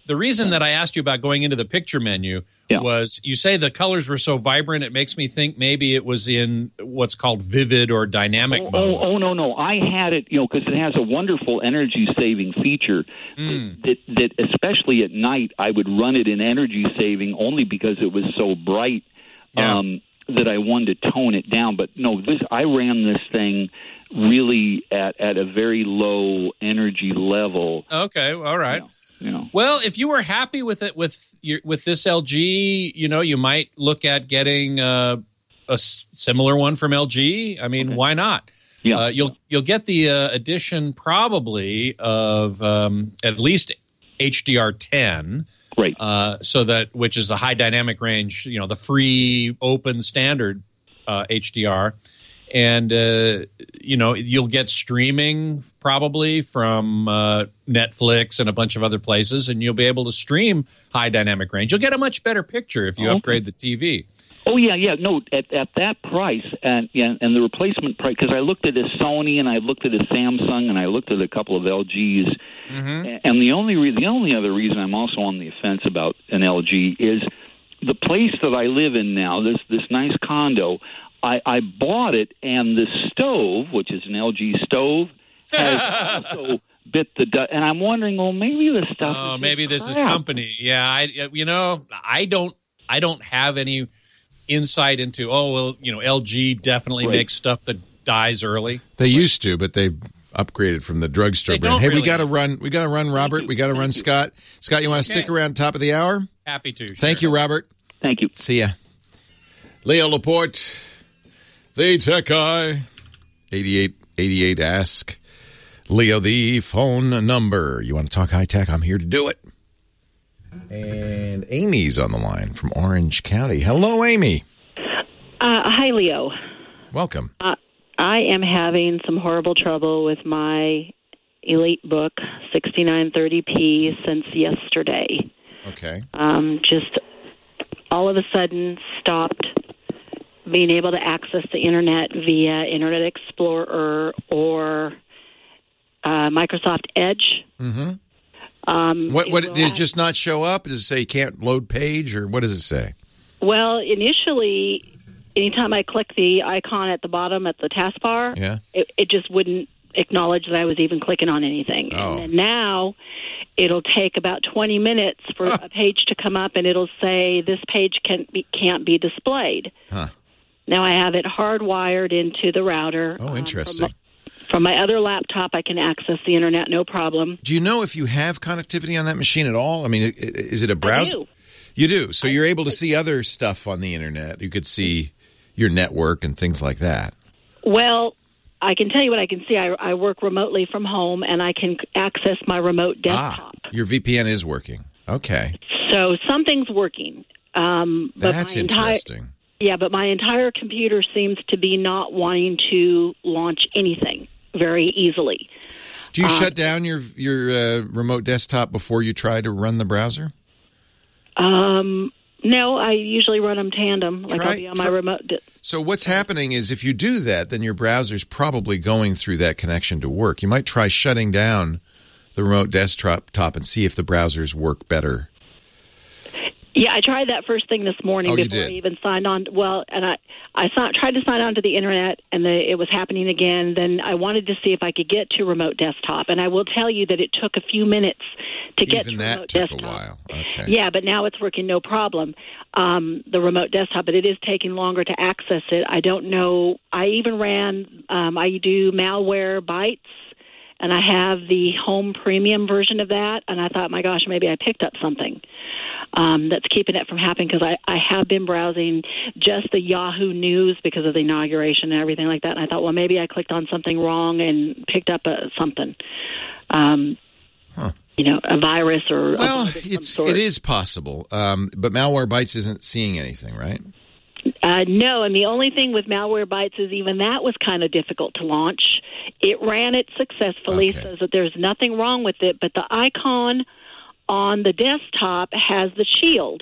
the reason that I asked you about going into the picture menu Yeah. was you say the colors were so vibrant, it makes me think maybe it was in what's called vivid or dynamic Oh, mode. oh, oh, no, no. I had it, you know, because it has a wonderful energy-saving feature Mm. that, that, that, especially at night, I would run it in energy-saving only because it was so bright Yeah. um, that I wanted to tone it down. But, no, this I ran this thing really at, at a very low energy level. Okay, all right. You know. Well, if you were happy with it with your with this L G, you know, you might look at getting uh, a s- similar one from L G. I mean, why not? Yeah. Uh, you'll you'll get the uh, addition probably of um, at least H D R ten. Great. Uh, so that which is the high dynamic range, you know, the free open standard uh, H D R. And, uh, you know, you'll get streaming probably from uh, Netflix and a bunch of other places, and you'll be able to stream high dynamic range. You'll get a much better picture if you Okay. upgrade the T V. Oh yeah, yeah. No, at at that price, and yeah, and the replacement price, because I looked at a Sony and I looked at a Samsung and I looked at a couple of L Gs, Mm-hmm. and the only re- the only other reason I'm also on the fence about an L G is the place that I live in now. This this nice condo. I, I bought it, and the stove, which is an L G stove, has also bit the dust. And I'm wondering, well, maybe the stuff. Oh, is maybe just this is crap. company. Yeah, I you know I don't I don't have any insight into. Oh well, you know L G definitely Right. makes stuff that dies early. They used to, but they've upgraded from the drugstore They brand. don't Hey, we really got to now. run. We got to run, Robert. We got to run, Scott. Scott, you want to Okay. stick around top of the hour? Happy to. Thank sure. you, Robert. Thank you. See ya. Leo Laporte, the tech guy. eighty-eight eighty-eight ask Leo the phone number. You want to talk high tech? I'm here to do it. And Amy's on the line from Orange County. Hello, Amy. Uh, hi, Leo. Welcome. Uh, I am having some horrible trouble with my Elite Book sixty-nine thirty p since yesterday. Okay. Um, just all of a sudden stopped being able to access the internet via Internet Explorer or uh, Microsoft Edge. Mm-hmm. Um, What? What it will did it have- just not show up? Does it say can't load page, or what does it say? Well, initially, anytime I click the icon at the bottom at the taskbar, Yeah. it, it just wouldn't acknowledge that I was even clicking on anything. Oh. And then now it'll take about twenty minutes for Huh. a page to come up, and it'll say this page can't be, can't be displayed. Huh. Now I have it hardwired into the router. Oh, um, interesting. from, my, from my other laptop, I can access the internet, no problem. Do you know if you have connectivity on that machine at all? I mean, i- i- is it a browser? do. You do. So you're able to see other stuff on the internet. You could see your network and things like that. Well, I can tell you what I can see. I, I work remotely from home, and I can access my remote desktop. Ah, your V P N is working. Okay. So something's working. Um, but That's my entire, interesting. Yeah, but my entire computer seems to be not wanting to launch anything very easily. Do you uh, shut down your your uh, remote desktop before you try to run the browser? Um, no, I usually run them tandem. Like Try- I'll be on my try- remote. De- So what's happening is if you do that, then your browser's probably going through that connection to work. You might try shutting down the remote desktop top and see if the browsers work better. Yeah, I tried that first thing this morning Oh, you before did? I even signed on. Well, and I I saw, tried to sign on to the internet, and the, it was happening again. Then I wanted to see if I could get to remote desktop, and I will tell you that it took a few minutes to get Even to that remote took desktop. a while. Okay. Yeah, but now it's working no problem, um, the remote desktop, but it is taking longer to access it. I don't know. I even ran, um, I do malware bytes, and I have the home premium version of that, and I thought, my gosh, maybe I picked up something um, that's keeping it from happening, because I, I have been browsing just the Yahoo News because of the inauguration and everything like that, and I thought, well, maybe I clicked on something wrong and picked up a, something. Um, Huh. You know, a virus or Well, a bug of some it's sort. it is possible, um, but Malwarebytes isn't seeing anything, right? Uh, no, and the only thing with Malwarebytes is even that was kind of difficult to launch. It ran it successfully, Okay. says that there's nothing wrong with it, but the icon on the desktop has the shield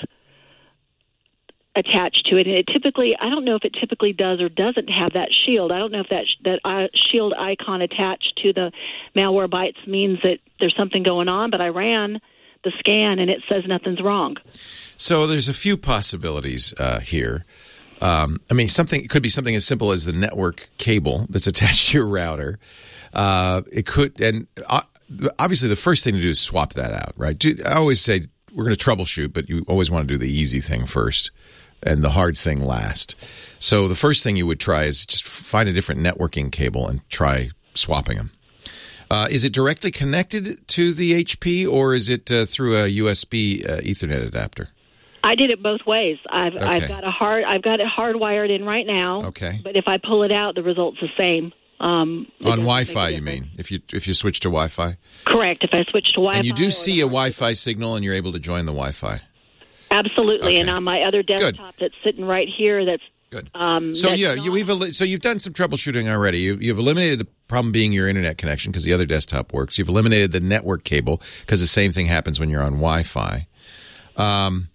attached to it, and it typically, I don't know if it typically does or doesn't have that shield. I don't know if that that uh, shield icon attached to the Malwarebytes means that there's something going on, but I ran the scan, and it says nothing's wrong. So there's a few possibilities uh, here. Um, I mean, something it could be something as simple as the network cable that's attached to your router. Uh, it could, and uh, obviously the first thing to do is swap that out, right? Do, I always say we're going to troubleshoot, but you always want to do the easy thing first and the hard thing last. So the first thing you would try is just find a different networking cable and try swapping them. Uh, is it directly connected to the H P, or is it uh, through a U S B uh, Ethernet adapter? I did it both ways. I've Okay. I've got a hard I've got it hardwired in right now. Okay. But if I pull it out, the result's the same. Um, it On doesn't make a Wi-Fi, you difference. mean? If you if you switch to Wi-Fi, Correct. If I switch to Wi-Fi, and you do or see the- a Wi-Fi signal, and you're able to join the Wi-Fi. Absolutely. Okay. And on my other desktop that's sitting right here, that's Good. um, So that's yeah, not- you, we've el- so you've done some troubleshooting already. You, you've eliminated the problem being your internet connection because the other desktop works. You've eliminated the network cable because the same thing happens when you're on Wi-Fi. Um,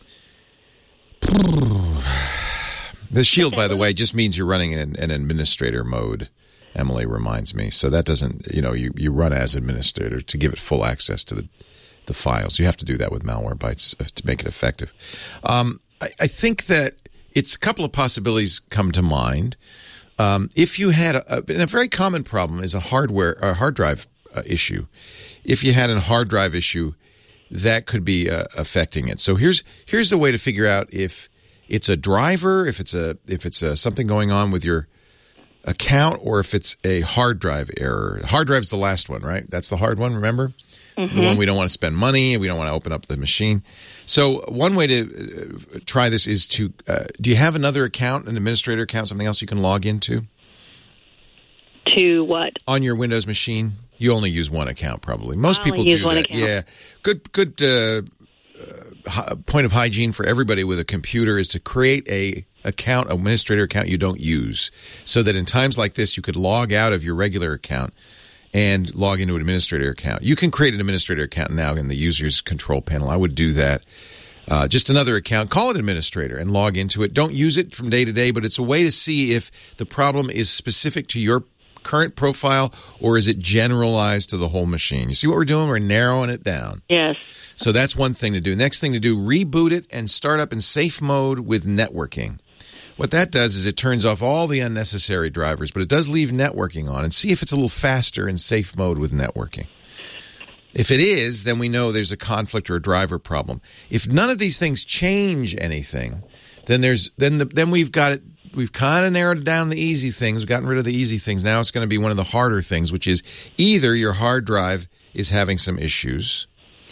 the Shield, by the way, just means you're running in an administrator mode. Emily reminds me. So that doesn't, you know, you, you run as administrator to give it full access to the the files. You have to do that with Malwarebytes to make it effective. Um, I, I think that it's a couple of possibilities come to mind. Um, if you had a, a, and a very common problem is a hardware, a hard drive uh, issue. If you had a hard drive issue, that could be uh, affecting it. So here's here's the way to figure out if it's a driver, if it's a if it's a, something going on with your account, or if it's a hard drive error. Hard drive's the last one, right? That's the hard one. Remember, mm-hmm. the one we don't want to spend money, we don't want to open up the machine. So one way to uh, try this is to uh, do you have another account, an administrator account, something else you can log into? To what? On your Windows machine, you only use one account, probably. Most I people only use do one that. account. Yeah, good, good uh, uh, point of hygiene for everybody with a computer is to create a account, administrator account you don't use, so that in times like this, you could log out of your regular account and log into an administrator account. You can create an administrator account now in the user's control panel. I would do that. Uh, just another account, call it administrator and log into it. Don't use it from day to day, but it's a way to see if the problem is specific to your current profile or is it generalized to the whole machine. You see what we're doing? We're narrowing it down. Yes. So that's one thing to do. Next thing to do, reboot it and start up in safe mode with networking. What that does is it turns off all the unnecessary drivers, but it does leave networking on, and see if it's a little faster in safe mode with networking. If it is, then we know there's a conflict or a driver problem. If none of these things change anything, then there's then the, then we've got it. We've kind of narrowed down the easy things. We've gotten rid of the easy things. Now it's going to be one of the harder things, which is either your hard drive is having some issues,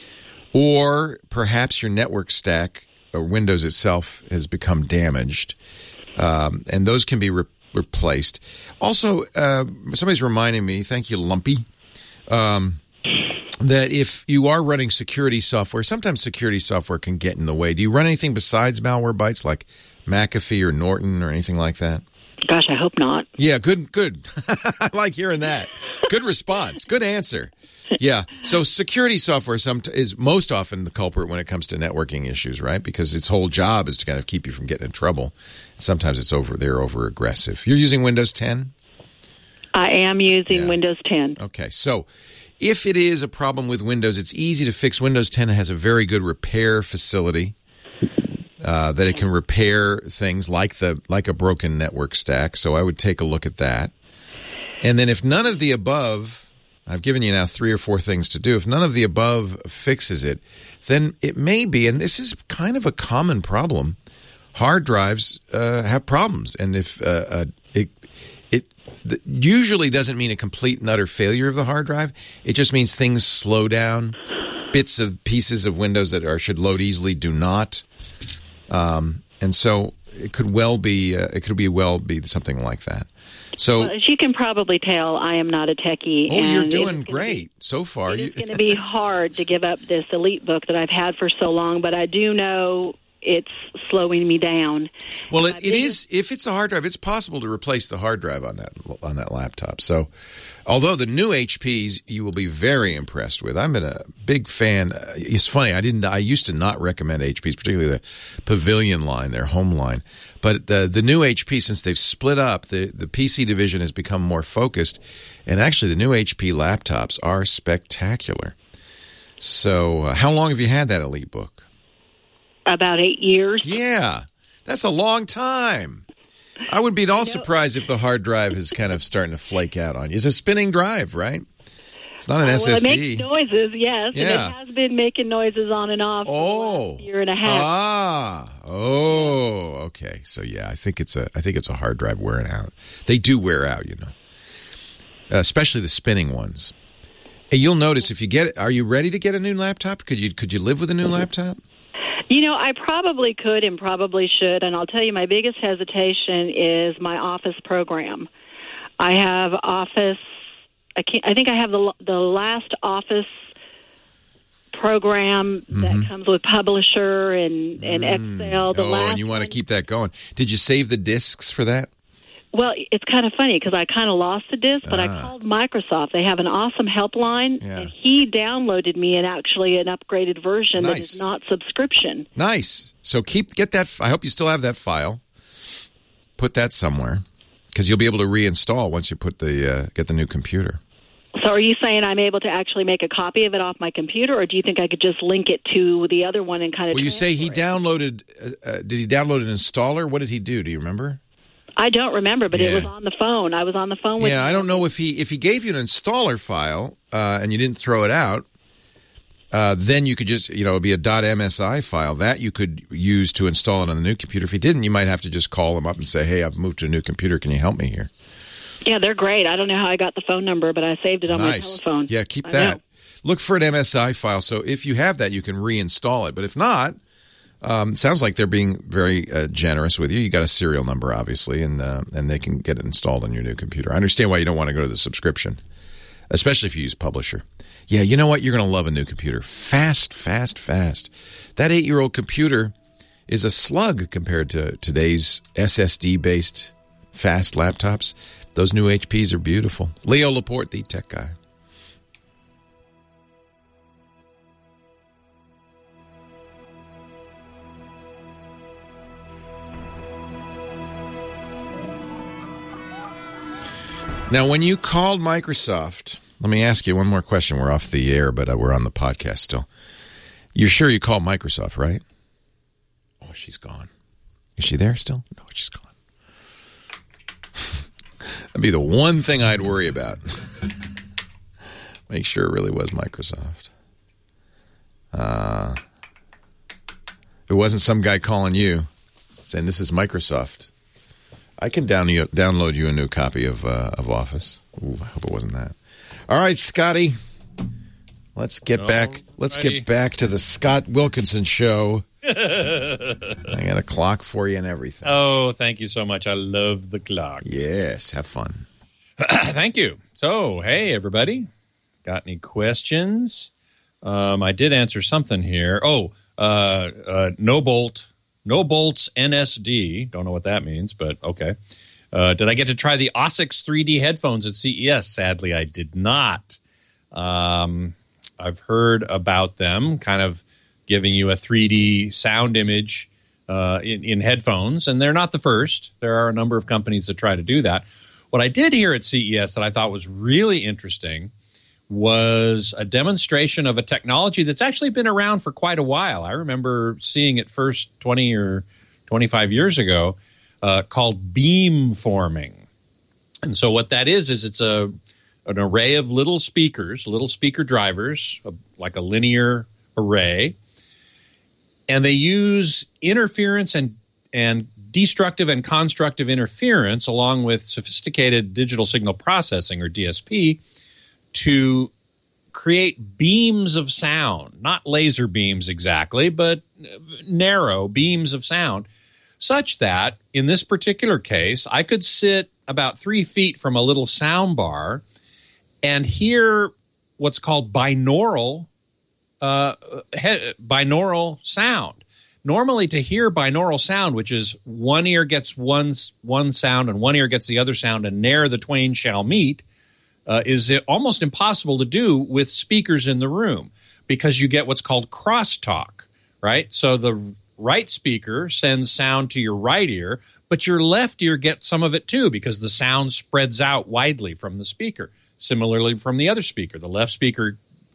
or perhaps your network stack or Windows itself has become damaged. Um, and those can be re- replaced. Also, uh, somebody's reminding me, thank you, Lumpy, um, that if you are running security software, sometimes security software can get in the way. Do you run anything besides Malwarebytes like McAfee or Norton or anything like that? Gosh, I hope not. Yeah, good, good. I like hearing that. Good response. Good answer. Yeah. So security software some is most often the culprit when it comes to networking issues, right? Because its whole job is to kind of keep you from getting in trouble. Sometimes it's over. They're over aggressive. You're using Windows ten? I am using Yeah. Windows ten. Okay. So if it is a problem with Windows, it's easy to fix. Windows ten has a very good repair facility uh, that it can repair things like the like a broken network stack. So I would take a look at that. And then if none of the above, I've given you now three or four things to do. If none of the above fixes it, then it may be, and this is kind of a common problem, hard drives uh, have problems. And if uh, uh, it it th- usually doesn't mean a complete and utter failure of the hard drive, it just means things slow down. Bits of pieces of Windows that are should load easily do not. Um, and so it could well be uh, it could be well be something like that. So, Well, as you can probably tell, I am not a techie. oh, and you're it doing is gonna great be- so far. It You, is going to be hard to give up this Elite book that I've had for so long, but I do know it's slowing me down. well, My it, it biggest- is. If it's a hard drive, it's possible to replace the hard drive on that on that laptop. So, although the new H Ps you will be very impressed with. I'm a big fan. Uh, It's funny. I didn't. I used to not recommend H Ps, particularly the Pavilion line, their home line. But the the new H P, since they've split up, the the P C division has become more focused, and actually the new H P laptops are spectacular. So uh, how long have you had that EliteBook? About eight years. Yeah, that's a long time. I wouldn't be at all surprised if the hard drive is kind of starting to flake out on you. It's a spinning drive, right? It's not an uh, S S D. Well, it makes noises, yes. Yeah. And it has been making noises on and off oh. for the last year and a half. Ah. Oh, okay. So, yeah, I think it's a I think it's a hard drive wearing out. They do wear out, you know, uh, especially the spinning ones. Hey, you'll notice if you get – are you ready to get a new laptop? Could you Could you live with a new laptop? You know, I probably could and probably should, and I'll tell you my biggest hesitation is my Office program. I have Office – I, can't, I think I have the the last Office program that mm-hmm. comes with Publisher and, and mm. Excel. The oh, last and you want one. to keep that going. Did you save the discs for that? Well, it's kind of funny because I kind of lost the disc, but ah. I called Microsoft. They have an awesome helpline, yeah. and he downloaded me an actually an upgraded version nice. that is not subscription. Nice. So keep get that. I hope you still have that file. Put that somewhere because you'll be able to reinstall once you put the uh, get the new computer. So are you saying I'm able to actually make a copy of it off my computer, or do you think I could just link it to the other one and kind of Well, you say he it? downloaded uh, uh, – did he download an installer? What did he do? Do you remember? I don't remember, but yeah. it was on the phone. I was on the phone with Yeah, him. I don't know if he if he gave you an installer file uh, and you didn't throw it out, uh, then you could just – you know, it would be a .msi file. That you could use to install it on the new computer. If he didn't, you might have to just call him up and say, hey, I've moved to a new computer. Can you help me here? Yeah, they're great. I don't know how I got the phone number, but I saved it on nice. my telephone. Yeah, keep I that. know. Look for an M S I file. So if you have that, you can reinstall it. But if not, um, it sounds like they're being very uh, generous with you. You got a serial number, obviously, and uh, and they can get it installed on your new computer. I understand why you don't want to go to the subscription, especially if you use Publisher. Yeah, you know what? You're going to love a new computer. Fast, fast, fast. That eight-year-old computer is a slug compared to today's S S D-based fast laptops. Those new H Ps are beautiful. Leo Laporte, the tech guy. Now, when you called Microsoft, let me ask you one more question. We're off the air, but uh, we're on the podcast still. You're sure you called Microsoft, right? Oh, she's gone. Is she there still? No, she's gone. That'd be the one thing I'd worry about. Make sure it really was Microsoft. Uh, it wasn't some guy calling you saying, this is Microsoft. I can down you, download you a new copy of uh, of Office. Ooh, I hope it wasn't that. All right, Scotty. Let's get All back. Let's righty. get back to the Scott Wilkinson show. I got a clock for you and everything. Oh, thank you so much. I love the clock. Yes, have fun. Thank you. So, hey, everybody. Got any questions? Um, I did answer something here. Oh, uh, uh, no bolt. No bolts N S D. Don't know what that means, but okay. Uh, did I get to try the Osix three D headphones at C E S? Sadly, I did not. Um, I've heard about them, kind of giving you a three D sound image uh, in, in headphones, and they're not the first. There are a number of companies that try to do that. What I did hear at C E S that I thought was really interesting was a demonstration of a technology that's actually been around for quite a while. I remember seeing it first twenty or twenty-five years ago, uh, called beam forming. And so what that is, is it's a an array of little speakers, little speaker drivers, a, like a linear array, and they use interference and and destructive and constructive interference along with sophisticated digital signal processing, or D S P, to create beams of sound, not laser beams exactly, but narrow beams of sound, such that in this particular case, I could sit about three feet from a little sound bar and hear what's called binaural uh, he- binaural sound. Normally, to hear binaural sound, which is one ear gets one, one sound and one ear gets the other sound, and ne'er the twain shall meet, Uh, is it almost impossible to do with speakers in the room, because you get what's called crosstalk, right? So the right speaker sends sound to your right ear, but your left ear gets some of it too, because the sound spreads out widely from the speaker. Similarly, from the other speaker, the left speaker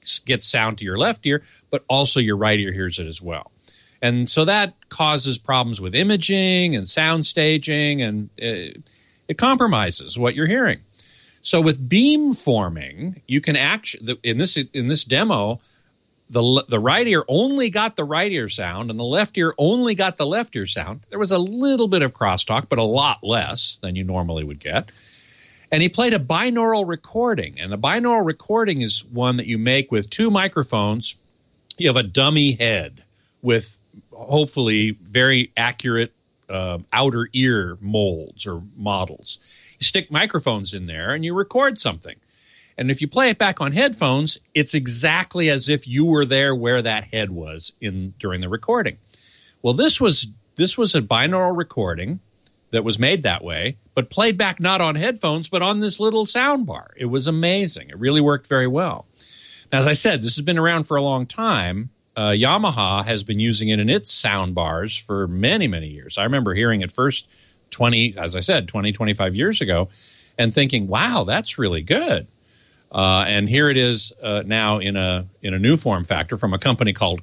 gets sound to your left ear, but also your right ear hears it as well. And so that causes problems with imaging and sound staging, and it, it compromises what you're hearing. So with beamforming, you can actually, in this in this demo, the the right ear only got the right ear sound, and the left ear only got the left ear sound. There was a little bit of crosstalk, but a lot less than you normally would get. And he played a binaural recording, and a binaural recording is one that you make with two microphones. You have a dummy head with hopefully very accurate uh, outer ear molds or models. You stick microphones in there and you record something. And if you play it back on headphones, it's exactly as if you were there where that head was in during the recording. Well, this was this was a binaural recording that was made that way, but played back not on headphones, but on this little sound bar. It was amazing. It really worked very well. Now, as I said, this has been around for a long time. Uh, Yamaha has been using it in its sound bars for many, many years. I remember hearing it first twenty, as I said, twenty, twenty-five years ago, and thinking, wow, that's really good. Uh, and here it is uh, now in a in a new form factor from a company called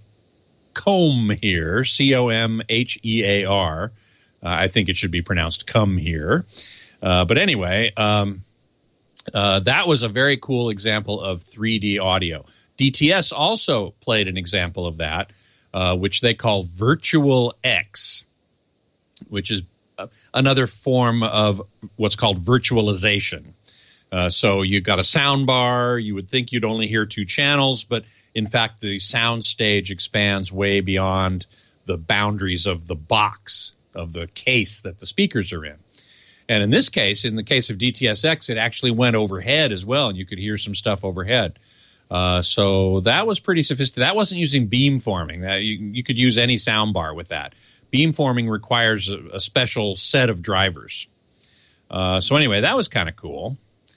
Comhear, C O M H E A R. Uh, I think it should be pronounced come here. Uh, but anyway, um, uh, that was a very cool example of three D audio. D T S also played an example of that, uh, which they call Virtual X, which is uh, another form of what's called virtualization. Uh, so you've got a sound bar. You would think you'd only hear two channels, but in fact, the sound stage expands way beyond the boundaries of the box, of the case that the speakers are in. And in this case, in the case of D T S X, it actually went overhead as well, and you could hear some stuff overhead. Uh, so that was pretty sophisticated. That wasn't using beamforming. That you, you could use any sound bar with that. Beamforming requires a, a special set of drivers. Uh, so anyway, that was kind of cool.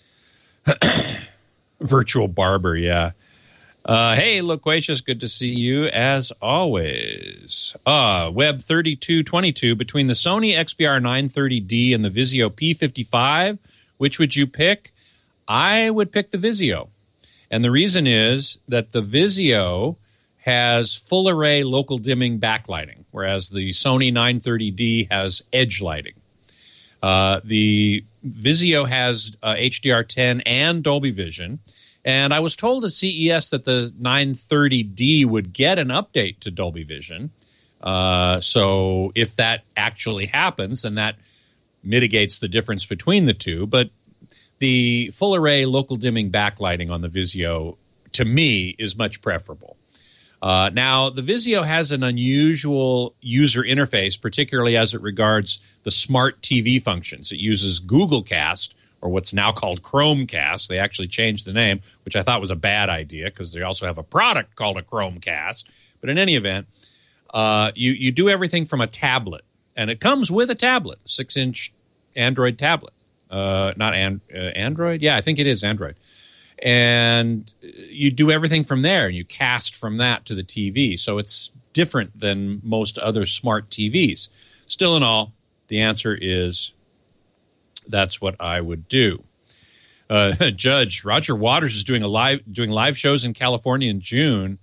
Virtual barber, yeah. Uh, hey, Loquacious, good to see you as always. Uh, Web thirty-two twenty-two, between the Sony X B R nine thirty D and the Vizio P fifty-five, which would you pick? I would pick the Vizio. And the reason is that the Vizio has full array local dimming backlighting, whereas the Sony nine thirty D has edge lighting. Uh, the Vizio has uh, H D R ten and Dolby Vision. And I was told at C E S that the nine thirty D would get an update to Dolby Vision. Uh, so if that actually happens, then that mitigates the difference between the two. But the full array local dimming backlighting on the Vizio, to me, is much preferable. Uh, now, the Vizio has an unusual user interface, particularly as it regards the smart T V functions. It uses Google Cast, or what's now called Chromecast. They actually changed the name, which I thought was a bad idea because they also have a product called a Chromecast. But in any event, uh, you, you do everything from a tablet. And it comes with a tablet, six-inch Android tablet. Uh, not an, uh, Android? Yeah, I think it is Android. And you do everything from there, and you cast from that to the T V. So it's different than most other smart T Vs. Still in all, the answer is that's what I would do. Uh, Judge Roger Waters is doing a live doing live shows in California in June.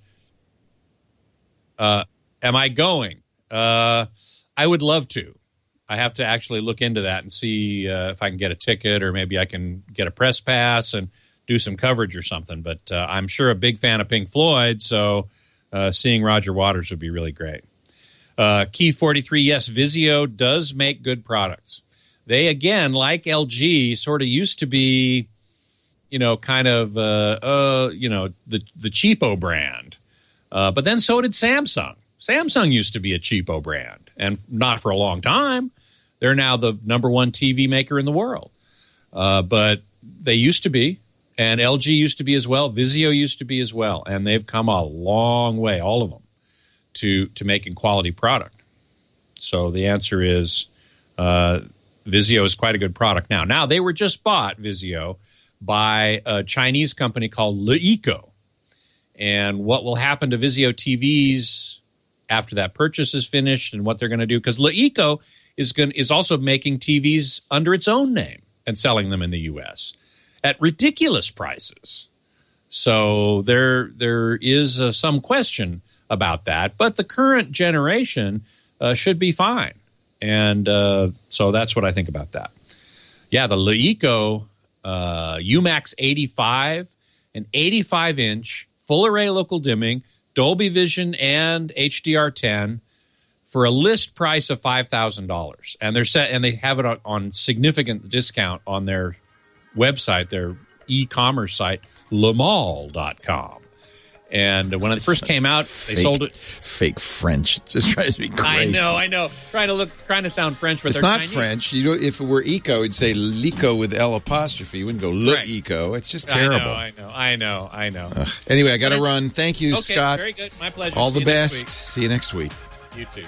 Uh, am I going? Uh, I would love to. I have to actually look into that and see uh, if I can get a ticket, or maybe I can get a press pass and do some coverage or something. But uh, I'm sure a big fan of Pink Floyd, so uh, seeing Roger Waters would be really great. Uh, Key forty-three, yes, Vizio does make good products. They, again, like L G, sort of used to be, you know, kind of, uh, uh, you know, the, the cheapo brand. Uh, but then so did Samsung. Samsung used to be a cheapo brand, and not for a long time. They're now the number one T V maker in the world. Uh, but they used to be, and L G used to be as well. Vizio used to be as well, and they've come a long way, all of them, to, to making quality product. So the answer is uh, Vizio is quite a good product now. Now, they were just bought, Vizio, by a Chinese company called Leeco. And what will happen to Vizio T Vs after that purchase is finished, and what they're going to do, because Leeco is going is also making T Vs under its own name and selling them in the U S at ridiculous prices. So there there is uh, some question about that. But the current generation uh, should be fine. And uh, so that's what I think about that. Yeah, the Leeco uh, U MAX eighty-five, an eighty-five inch, full array local dimming, Dolby Vision and H D R ten for a list price of five thousand dollars. And they're set, and they have it on, on significant discount on their website, their e-commerce site, lemall dot com. And when it first came out, fake, they sold it. Fake French. It just drives me crazy. I know, I know. Trying to look, trying to sound French, but it's they're not Chinese. French. You know, if it were eco, it'd say Lico with L apostrophe. You wouldn't go Le Right. Eco. It's just terrible. I know, I know, I know. I know. Ugh. Anyway, I got to But I- run. Thank you, Okay, Scott. very good. My pleasure. All See the you next best. week. See you next week. You too.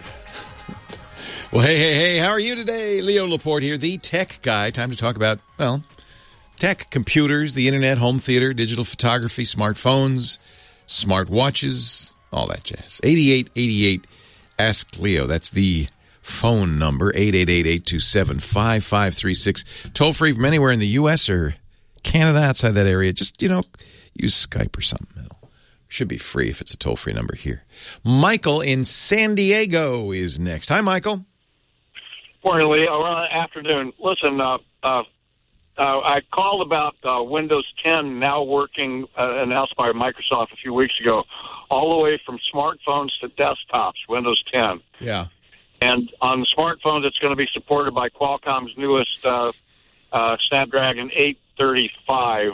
Well, hey, hey, hey, how are you today? Leo Laporte here, the tech guy. Time to talk about, well, tech, computers, the internet, home theater, digital photography, smartphones, smart watches, all that jazz. eighty-eight eighty-eight, Ask Leo. That's the phone number, eight eight eight, eight two seven, five five three six. Toll free from anywhere in the U S or Canada, outside that area. Just, you know, use Skype or something. It'll, should be free if it's a toll-free number here. Michael in San Diego is next. Hi, Michael. Morning, Lee. Well, afternoon. Listen, uh, uh, uh, I called about uh, Windows ten now working, uh, announced by Microsoft a few weeks ago, all the way from smartphones to desktops, Windows ten. Yeah. And on smartphones, it's going to be supported by Qualcomm's newest uh, uh, Snapdragon eight thirty-five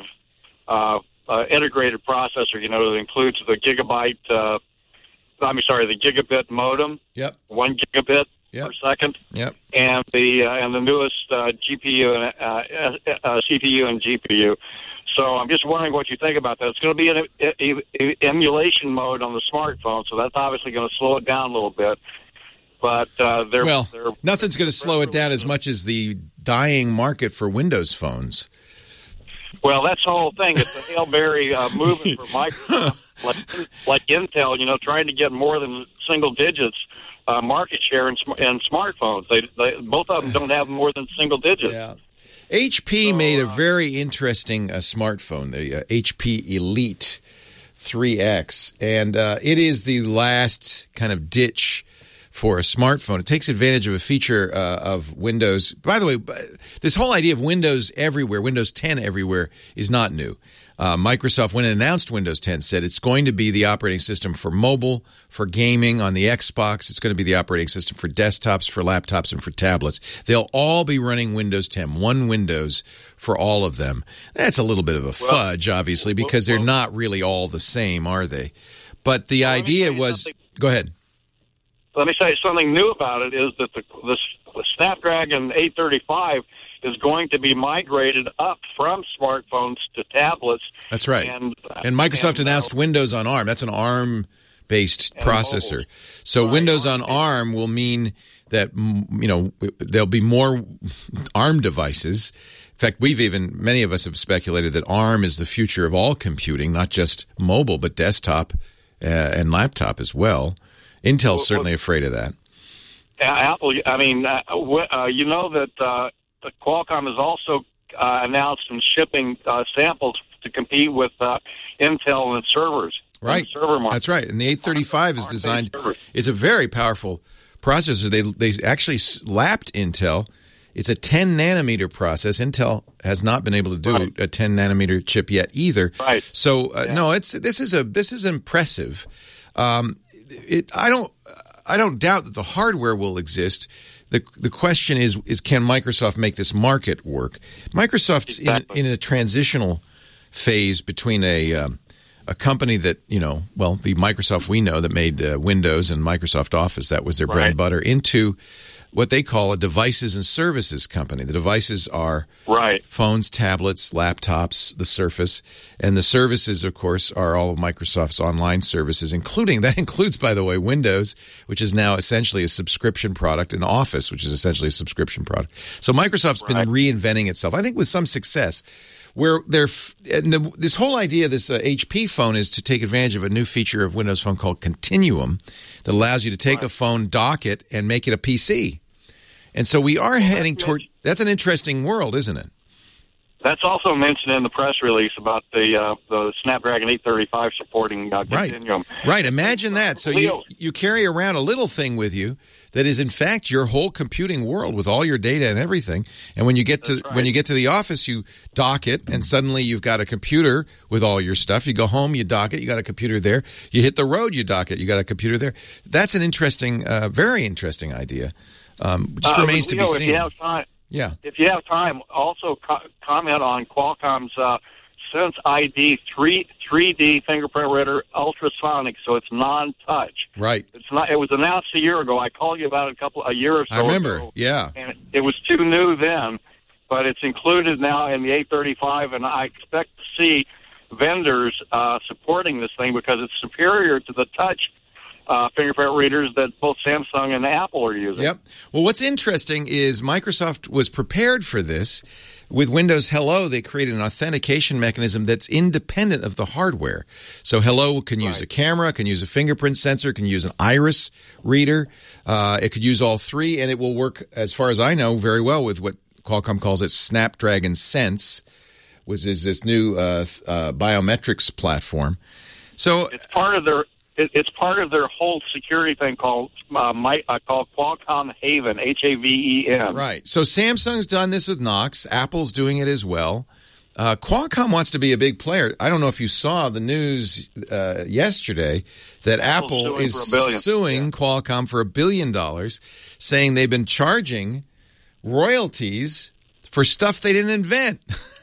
uh, uh, integrated processor, you know, that includes the gigabyte, uh, I'm sorry, the gigabit modem, Yep. one gigabit Yep. per second. Yep. And the uh, and the newest uh, G P U and uh, uh, C P U and G P U. So I'm just wondering what you think about that. It's going to be an e- e- emulation mode on the smartphone, so that's obviously going to slow it down a little bit. But uh, they're Well, they're, nothing's going to slow it down as much as the dying market for Windows phones. well, that's the whole thing. It's a Hail Mary uh, movement for Microsoft, like, like Intel, you know, trying to get more than single digits uh, market share in, sm- in smartphones. They, they both of them don't have more than single digits. Yeah. H P made a very interesting uh, smartphone, the uh, H P Elite three X, and uh, it is the last kind of ditch for a smartphone. It takes advantage of a feature uh, of Windows. By the way, this whole idea of Windows everywhere, Windows ten everywhere, is not new. Uh, Microsoft, when it announced Windows ten, said it's going to be the operating system for mobile, for gaming on the Xbox. It's going to be the operating system for desktops, for laptops, and for tablets. They'll all be running Windows ten, one Windows for all of them. That's a little bit of a fudge, obviously, because they're not really all the same, are they? But the Well, let me idea tell you was... something. Go ahead. Let me say something new about it is that the, the, the Snapdragon eight thirty-five is going to be migrated up from smartphones to tablets. That's right. And, And Microsoft and, uh, announced Windows on ARM. That's an ARM-based And processor. mobile. So Right, Windows on ARM-based. ARM will mean that, mm, you know, there'll be more ARM devices. In fact, we've even, many of us have speculated that ARM is the future of all computing, not just mobile, but desktop uh, and laptop as well. Intel's Well, certainly afraid of that. Apple, I mean, uh, w- uh, you know that uh, the Qualcomm has also uh, announced and shipping uh, samples to compete with uh, Intel and servers. Right. Server market. That's right. And the eight thirty-five is ARM-based designed, servers. it's a very powerful processor. They they actually lapped Intel. It's a ten nanometer process. Intel has not been able to do Right. a ten nanometer chip yet either. Right. So uh, Yeah. no, it's this is a this is impressive. Um, it I don't I don't doubt that the hardware will exist. The the question is is can Microsoft make this market work? Microsoft's Exactly. in in a transitional phase between a um, a company that, you know, well, the Microsoft we know that made uh, Windows and Microsoft Office, that was their bread Right. and butter, into what they call a devices and services company. The devices are Right. phones, tablets, laptops, the Surface, and the services, of course, are all of Microsoft's online services, including, that includes, by the way, Windows, which is now essentially a subscription product, and Office, which is essentially a subscription product. So Microsoft's Right. been reinventing itself, I think with some success, where they're, f- and the, this whole idea of this uh, H P phone is to take advantage of a new feature of Windows Phone called Continuum that allows you to take a phone, dock it, and make it a P C. And so we are heading that's toward, that's an interesting world, isn't it? That's also mentioned in the press release about the uh, the Snapdragon eight thirty-five supporting uh, Continuum. Right. Right. Imagine that. So you, you carry around a little thing with you that is, in fact, your whole computing world with all your data and everything. And when you get to right. when you get to the office, you dock it, and suddenly you've got a computer with all your stuff. You go home, you dock it, you got a computer there. You hit the road, you dock it, you got a computer there. That's an interesting, uh, very interesting idea. Um, just uh, remains to be know, seen. If you have time, yeah. If you have time, also co- comment on Qualcomm's uh, Sense I D three D fingerprint reader ultrasonic, so it's non-touch. Right. It's not. It was announced a year ago. I called you about it a couple a year or so I remember. ago, Yeah. and it, it was too new then, but it's included now in the eight thirty-five, and I expect to see vendors uh, supporting this thing because it's superior to the touch Uh, fingerprint readers that both Samsung and Apple are using. Yep. Well, what's interesting is Microsoft was prepared for this. With Windows Hello, they created an authentication mechanism that's independent of the hardware. So Hello can use right. a camera, can use a fingerprint sensor, can use an iris reader. Uh, it could use all three, and it will work, as far as I know, very well with what Qualcomm calls its Snapdragon Sense, which is this new uh, uh, biometrics platform. So it's part of their it, it's part of their whole security thing called uh, my, uh, called Qualcomm Haven, H A V E N. Right. So Samsung's done this with Knox. Apple's doing it as well. Uh, Qualcomm wants to be a big player. I don't know if you saw the news uh, yesterday that Apple's Apple suing is for a billion. suing Yeah. Qualcomm for a billion dollars, saying they've been charging royalties for stuff they didn't invent.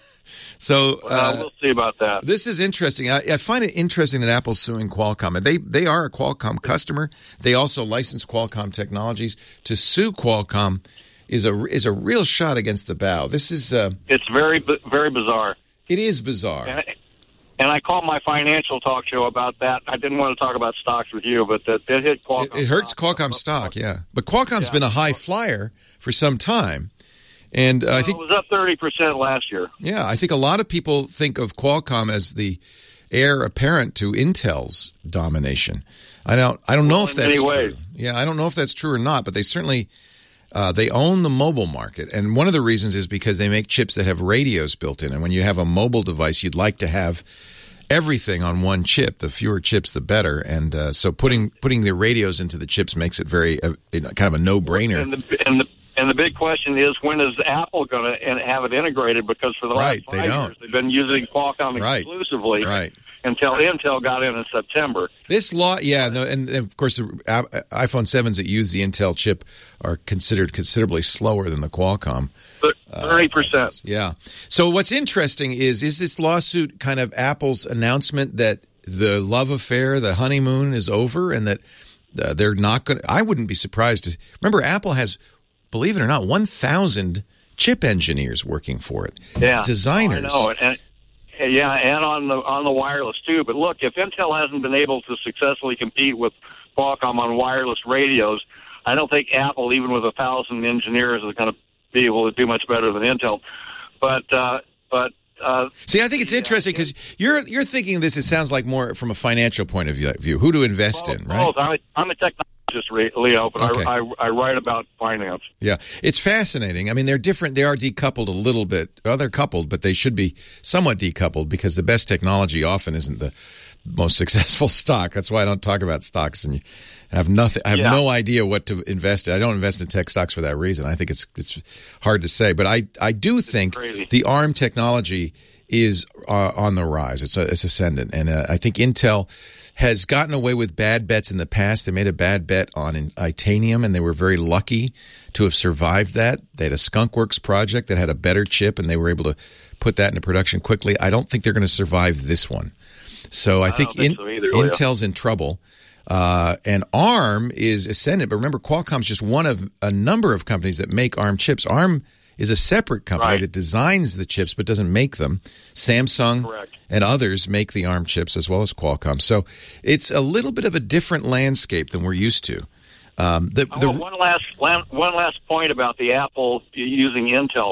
So uh, uh, we'll see about that. This is interesting. I, I find it interesting that Apple's suing Qualcomm. And they they are a Qualcomm customer. They also license Qualcomm technologies. To sue Qualcomm is a is a real shot against the bow. This is uh, it's very very bizarre. It is bizarre. And, and I called my financial talk show about that. I didn't want to talk about stocks with you, but that it hit Qualcomm. It, it hurts Qualcomm stock, yeah. But Qualcomm's Yeah. been a high flyer for some time. And uh, I think it was up thirty percent last year. Yeah, I think a lot of people think of Qualcomm as the heir apparent to Intel's domination. I don't I don't know Well, if in that's many true. ways. Yeah, I don't know if that's true or not, but they certainly uh, they own the mobile market. And one of the reasons is because they make chips that have radios built in. And when you have a mobile device, you'd like to have everything on one chip. The fewer chips, the better. And uh, so putting putting the radios into the chips makes it very uh, you know, kind of a no-brainer. And the, and the And the big question is, when is Apple going to have it integrated? Because for the Right, last they five don't. years, they've been using Qualcomm Right, exclusively right. until Intel got in in September. This law, yeah, no, and, and of course, the uh, iPhone sevens that use the Intel chip are considered considerably slower than the Qualcomm. thirty percent. Yeah. So what's interesting is, is this lawsuit kind of Apple's announcement that the love affair, the honeymoon is over, and that uh, they're not going to – I wouldn't be surprised to – remember, Apple has – believe it or not, one thousand chip engineers working for it. Yeah, Designers. I know, and, and yeah, and on the on the wireless too. But look, if Intel hasn't been able to successfully compete with Qualcomm on wireless radios, I don't think Apple, even with a thousand engineers, is going to be able to do much better than Intel. But uh, but. Uh, See, I think it's interesting because you're you're thinking of this. It sounds like more from a financial point of view, who to invest both, in, right? both. I'm a, I'm a technologist, Leo, but Okay. I, I I write about finance. Yeah, it's fascinating. I mean, they're different. They are decoupled a little bit. Well, they're coupled, but they should be somewhat decoupled because the best technology often isn't the most successful stock. That's why I don't talk about stocks and you have nothing. I have Yeah. no idea what to invest in. I don't invest in tech stocks for that reason. I think it's it's hard to say, but I I do think crazy. the ARM technology is uh, on the rise. It's a, it's ascendant, and uh, I think Intel has gotten away with bad bets in the past. They made a bad bet on in Itanium, and they were very lucky to have survived that. They had a Skunkworks project that had a better chip, and they were able to put that into production quickly. I don't think they're going to survive this one. So I, I think, don't think in, so either, Leo. Intel's in trouble. Uh, and ARM is ascendant. But remember, Qualcomm's just one of a number of companies that make ARM chips. ARM is a separate company Right. that designs the chips but doesn't make them. Samsung Correct. and others make the ARM chips as well as Qualcomm. So it's a little bit of a different landscape than we're used to. Um, the, Oh, the, one last one last point about the Apple using Intel.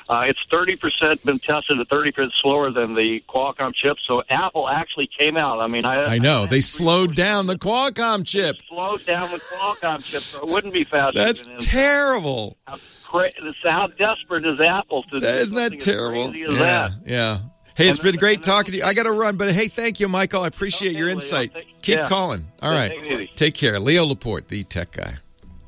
Uh, it's thirty percent been tested at thirty percent slower than the Qualcomm chip. So Apple actually came out. I mean, I I know I they slowed down the Qualcomm chip. Slowed down the Qualcomm chip, so it wouldn't be faster. That's than terrible. How, cra- how desperate is Apple to do Isn't that something as terrible? crazy as Yeah, that? yeah. Hey, it's And then- been great and then- talking to you. I got to run, but hey, thank you, Michael. I appreciate Okay, your Leo, insight. take- Keep yeah. calling. All Yeah, right. take it easy. Take care. Leo Laporte, the tech guy.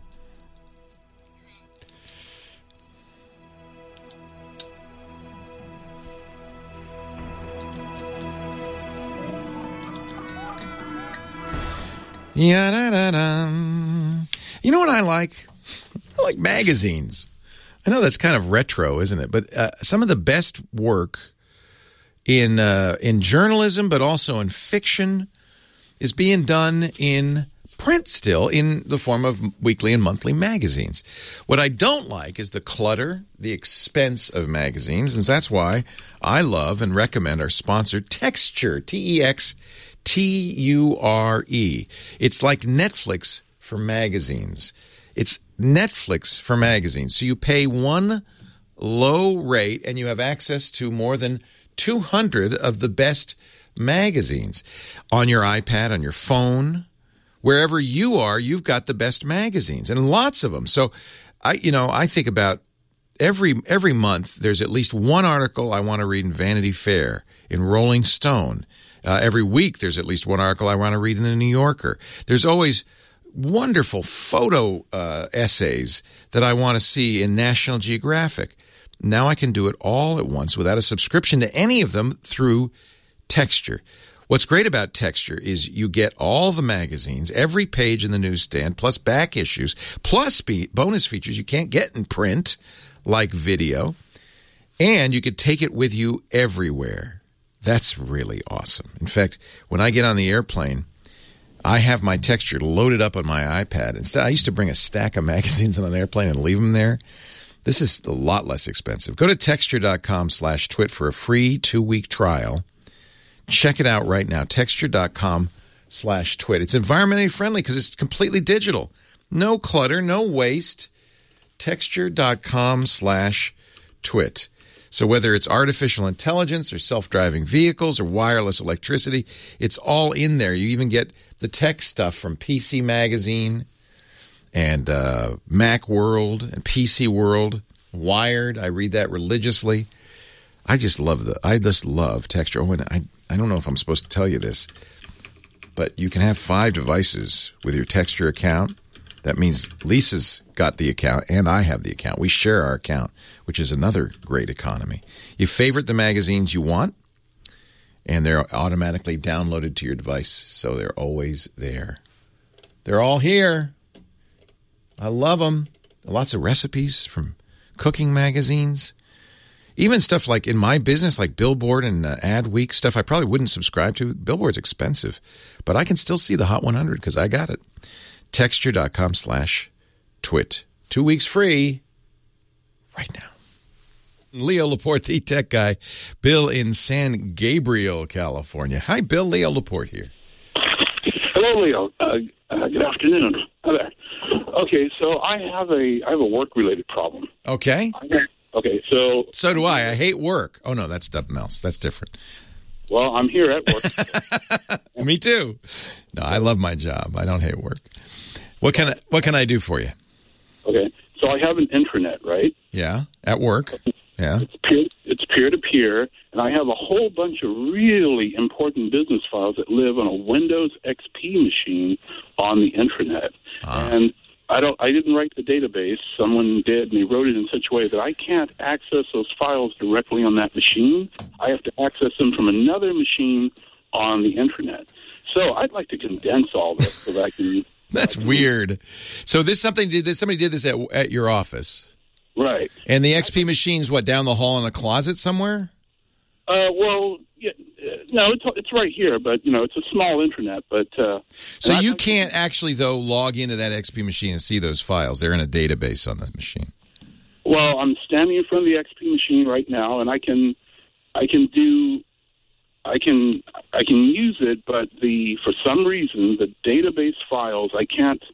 Ya-da-da-dum. You know what I like? I like magazines. I know that's kind of retro, isn't it? But uh, some of the best work in uh, in journalism, but also in fiction, is being done in print still, in the form of weekly and monthly magazines. What I don't like is the clutter, the expense of magazines, and that's why I love and recommend our sponsor, Texture, T E X T U R E. It's like Netflix for magazines. It's Netflix for magazines. So you pay one low rate and you have access to more than two hundred of the best magazines on your iPad, on your phone, wherever you are. You've got the best magazines and lots of them. So I, you know, I think about every every month there's at least one article I want to read in Vanity Fair, in Rolling Stone. Uh, every week there's at least one article I want to read in the New Yorker. There's always wonderful photo uh, essays that I want to see in National Geographic. Now I can do it all at once without a subscription to any of them through Texture. What's great about Texture is you get all the magazines, every page in the newsstand, plus back issues, plus bonus features you can't get in print, like video, and you could take it with you everywhere. That's really awesome. In fact, when I get on the airplane, I have my Texture loaded up on my iPad. Instead, I used to bring a stack of magazines on an airplane and leave them there. This is a lot less expensive. Go to texture.com slash twit for a free two-week trial. Check it out right now, texture.com slash twit. It's environmentally friendly because it's completely digital. No clutter, no waste. Texture.com slash twit. So whether it's artificial intelligence or self-driving vehicles or wireless electricity, it's all in there. You even get the tech stuff from P C Magazine and uh, Mac World and P C World, Wired. I read that religiously. I just love the. I just love Texture. Oh, and I I don't know if I'm supposed to tell you this, but you can have five devices with your Texture account. That means Lisa's got the account and I have the account. We share our account, which is another great economy. You favorite the magazines you want, and they're automatically downloaded to your device, so they're always there. They're all here. I love them. Lots of recipes from cooking magazines. Even stuff like in my business, like Billboard and uh, Adweek, stuff I probably wouldn't subscribe to. Billboard's expensive, but I can still see the Hot one hundred because I got it. Texture.com slash twit. Two weeks free right now. Leo Laporte, the tech guy. Bill in San Gabriel, California. Hi, Bill. Leo Laporte here. Hello, Leo. Uh, uh, good afternoon. Hi there. Okay, so I have a I have a work-related problem. Okay. Okay, so... So do I. I hate work. Oh, no, that's something else. That's different. Well, I'm here at work. Me too. No, I love my job. I don't hate work. What can I, what can I do for you? Okay, so I have an intranet, right? Yeah, at work. Yeah. It's peer, it's peer-to-peer, and I have a whole bunch of really important business files that live on a Windows X P machine on the intranet. Ah. And I don't. I didn't write the database. Someone did, and he wrote it in such a way that I can't access those files directly on that machine. I have to access them from another machine on the intranet. So I'd like to condense all this so that I can... That's weird. So this something did this. Somebody did this at at your office, right? And the X P machine's what, down the hall in a closet somewhere? Uh, well, yeah, uh, no, it's it's right here, but you know, it's a small intranet. But uh, so you I, can't actually though log into that X P machine and see those files. They're in a database on that machine. Well, I'm standing in front of the X P machine right now, and I can I can do. I can I can use it, but the for some reason the database files I can't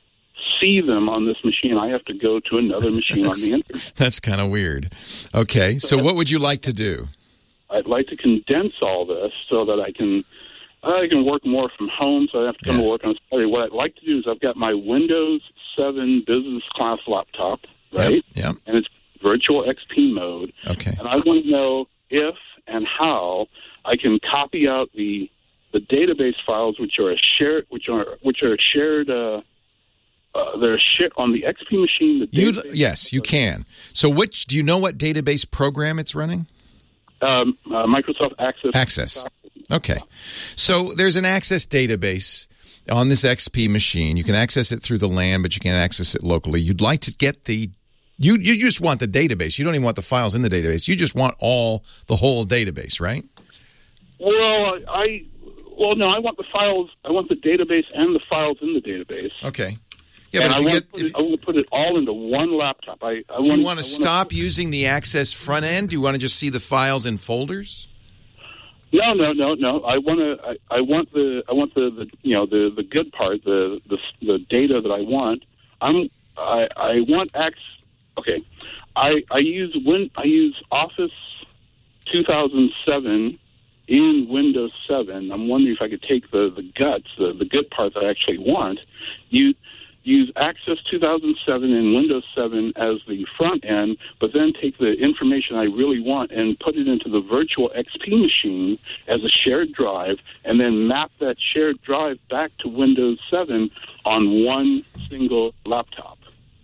see them on this machine. I have to go to another machine on the internet. That's kind of weird. Okay, so what would you like to do? I'd like to condense all this so that I can I can work more from home, so I have to come Yeah. to work on Saturday. What I'd like to do is I've got my Windows seven business class laptop, right? Yep, yep. And it's virtual X P mode. Okay. And I want to know if and how I can copy out the the database files, which are a shared, which are which are shared. Uh, uh, they're shared on the X P machine. The You, database- yes, you can. So, which do you know what database program it's running? Um, uh, Microsoft Access. Access. Okay. So there's an Access database on this X P machine. You can access it through the LAN, but you can't access it locally. You'd like to get the you you just want the database. You don't even want the files in the database. You just want all the whole database, right? Well, I well no, I want the files. I want the database and the files in the database. Okay. Yeah, and but I if you want, get to put if, it, I want to put it all into one laptop. I, I do want, you want I to stop using the Access front end? Do you want to just see the files in folders? No, no, no, no. I want to. I, I want the. I want the, the. You know, the the good part. The the the data that I want. I'm. I I want X. Okay. I I use Win. I use Office two thousand seven in Windows seven. I'm wondering if I could take the the guts, the the good part that I actually want. You. Use Access two thousand seven and Windows seven as the front end, but then take the information I really want and put it into the virtual X P machine as a shared drive, and then map that shared drive back to Windows seven on one single laptop.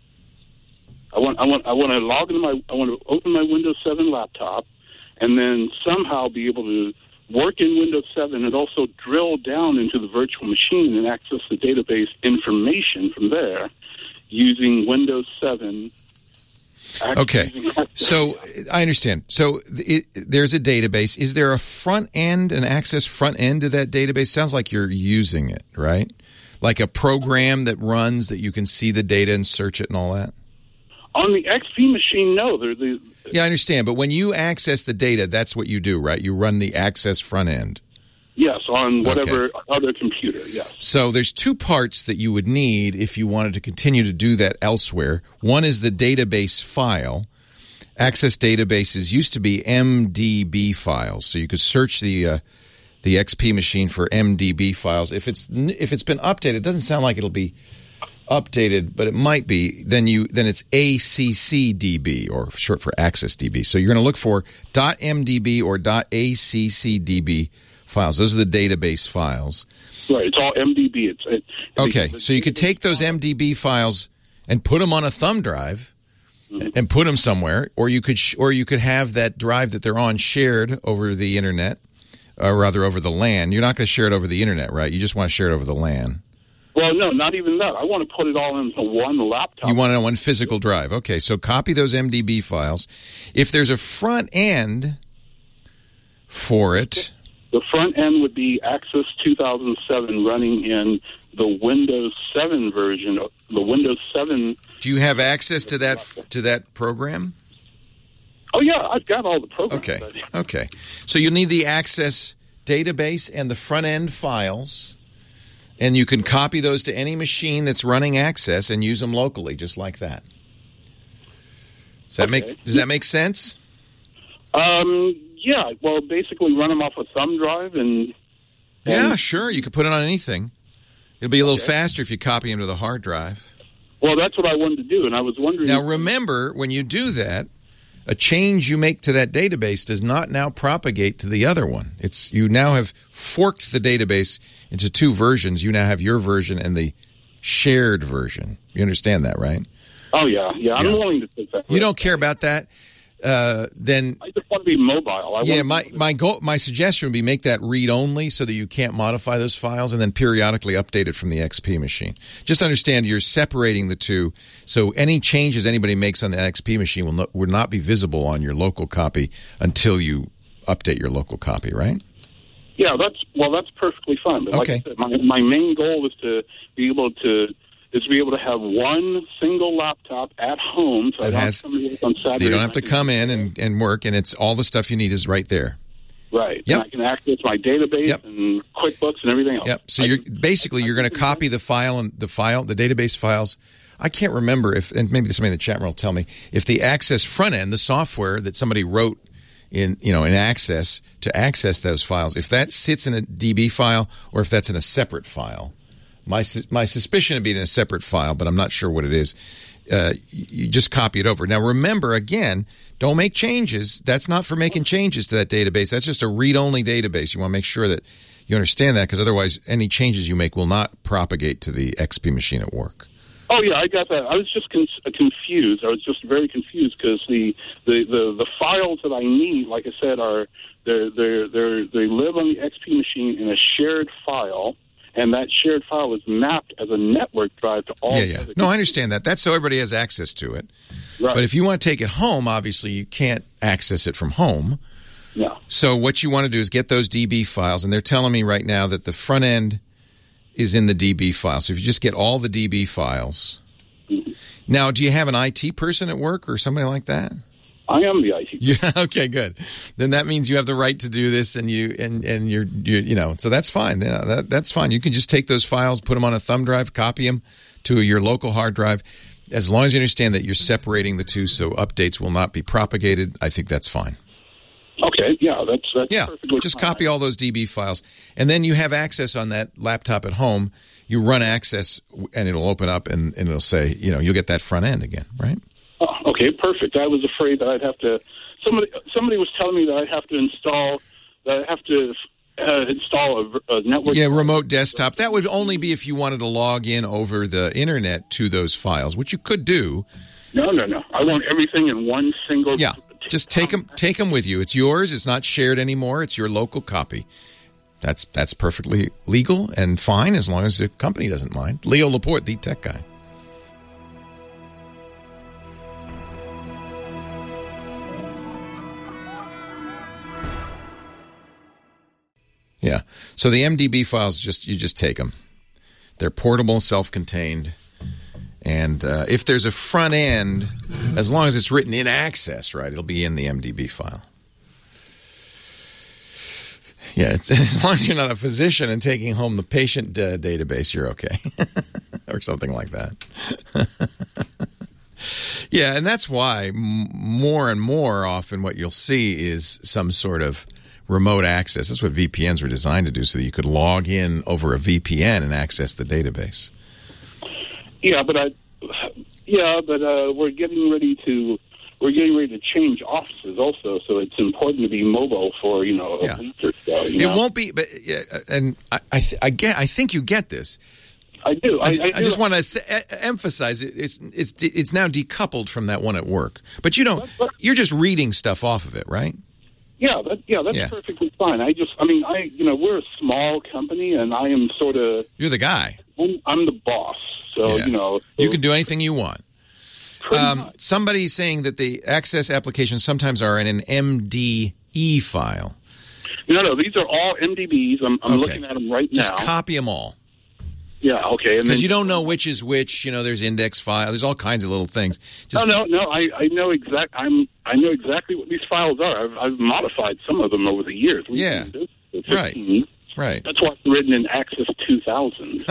I want, I want, I want to log into my, I want to open my Windows seven laptop, and then somehow be able to work in Windows seven and also drill down into the virtual machine and access the database information from there using Windows seven. Okay. So I understand. So it, there's a database. Is there a front end, an Access front end to that database? Sounds like you're using it, right? Like a program that runs that you can see the data and search it and all that? On the X P machine, no. They're the Yeah, I understand. But when you access the data, that's what you do, right? You run the Access front end. Yes, on whatever Okay. other computer, yes. So there's two parts that you would need if you wanted to continue to do that elsewhere. One is the database file. Access databases used to be M D B files, so you could search the uh, the X P machine for M D B files. If it's if it's been updated, it doesn't sound like it'll be updated, but it might be. Then you then it's A C C D B, or short for Access D B. So you're going to look for .mdb or .accdb files. Those are the database files. Right, it's all M D B. It's it, Okay, so you could take those M D B files and put them on a thumb drive and put them somewhere, or you could sh- or you could have that drive that they're on shared over the internet, or rather over the LAN. You're not going to share it over the internet, right? You just want to share it over the LAN. Well, no, not even that. I want to put it all into one laptop. You want it on one physical drive. Okay, so copy those M D B files. If there's a front end for it, The front end would be Access two thousand seven running in the Windows seven version. The Windows seven. do you have access to that to that program? Oh yeah, I've got all the programs. Okay. ready. Okay. So you'll need the Access database and the front end files, and you can copy those to any machine that's running Access and use them locally, just like that. Does that Okay. make Does that make sense? Um. Yeah. Well, basically, run them off a thumb drive and. Yeah, and- sure. You could put it on anything. It'll be a little Okay. faster if you copy them to the hard drive. Well, that's what I wanted to do, and I was wondering. Now, remember, when you do that, a change you make to that database does not now propagate to the other one. It's you now have forked the database into two versions. You now have your version and the shared version. You understand that, right? Oh yeah, yeah. I'm Yeah. willing to take that. You risk. don't care about that, uh, then I just want to be mobile. I yeah. want My my goal, my suggestion would be make that read only so that you can't modify those files, and then periodically update it from the X P machine. Just understand you're separating the two, so any changes anybody makes on the X P machine will not, will not be visible on your local copy until you update your local copy, right? Yeah, that's well, that's perfectly fine. But like Okay. I said, my my main goal is to be able to is to be able to have one single laptop at home, so I That don't has- have to come to work on Saturday. So you don't have to night. come in and, and work, and it's all the stuff you need is right there. Right. Yep. And I can access my database Yep. and QuickBooks and everything else. Yep. So I you're can- basically I- you're I going to can- copy the file and the file, the database files. I can't remember if, and maybe somebody in the chat room will tell me if the Access front end, the software that somebody wrote in, you know, in Access to access those files, if that sits in a D B file or if that's in a separate file. My my suspicion would be in a separate file, but I'm not sure what it is. Uh, you just copy it over. Now, remember, again, don't make changes. That's not for making changes to that database. That's just a read-only database. You want to make sure that you understand that, because otherwise any changes you make will not propagate to the X P machine at work. Oh, yeah, I got that. I was just con- confused. I was just very confused because the, the, the, the files that I need, like I said, are they're, they're, they're, they live on the X P machine in a shared file. And that shared file is mapped as a network drive to all. Yeah, yeah. No, I understand that. That's so everybody has access to it. Right. But if you want to take it home, obviously you can't access it from home. No. So what you want to do is get those D B files, and they're telling me right now that the front end is in the D B file. So if you just get all the D B files. Mm-hmm. Now, do you have an I T person at work or somebody like that? I am the I T. Yeah. Okay. Good. Then that means you have the right to do this, and you and and you're, you're you know. So that's fine. Yeah, that that's fine. You can just take those files, put them on a thumb drive, copy them to your local hard drive. As long as you understand that you're separating the two, so updates will not be propagated. I think that's fine. Okay. Yeah. That's that's Yeah. perfectly Just fine. copy all those D B files, and then you have access on that laptop at home. You run Access, and it'll open up, and, and it'll say, you know, you'll get that front end again, right? Oh, okay, perfect. I was afraid that I'd have to. Somebody, somebody was telling me that I'd have to install. That I have to uh, install a, a network. Yeah, remote desktop. That would only be if you wanted to log in over the internet to those files, which you could do. No, no, no. I want everything in one single. Yeah, just take them, take them with you. It's yours. It's not shared anymore. It's your local copy. That's that's perfectly legal and fine as long as the company doesn't mind. Leo Laporte, the tech guy. Yeah. So the M D B files, just you just take them. They're portable, self-contained. And uh, if there's a front end, as long as it's written in Access, right, it'll be in the M D B file. Yeah, it's, as long as you're not a physician and taking home the patient uh, database, you're okay. Or something like that. Yeah, and that's why m- more and more often what you'll see is some sort of remote access. That's what V P Ns were designed to do, so that you could log in over a V P N and access the database. Yeah, but I. Yeah, but uh, we're getting ready to. We're getting ready to change offices also, so it's important to be mobile for you know a Yeah. week or so. You It know? won't be, but yeah, and I, I, th- I get. I think you get this. I do. I, I, I, I do. just want to s- e- emphasize it. It's it's it's now decoupled from that one at work. But you don't. You're just reading stuff off of it, right? Yeah, that, yeah, that's Yeah. perfectly fine. I just, I mean, I, you know, we're a small company, and I am sort of. You're the guy. I'm, I'm the boss, so Yeah. you know. You can do anything you want. Pretty Um, much. somebody's saying that the Access applications sometimes are in an M D E file. No, no, these are all M D Bs. I'm, I'm Okay. looking at them right Just now. copy them all. Yeah, okay. And Because then, you don't know which is which. You know, there's index file. There's all kinds of little things. Just, no, no, no. I, I know exact. I'm. I know exactly what these files are. I've, I've modified some of them over the years. We've Yeah. been doing this for Right. fifteen. Right. That's what's written in Access two thousand.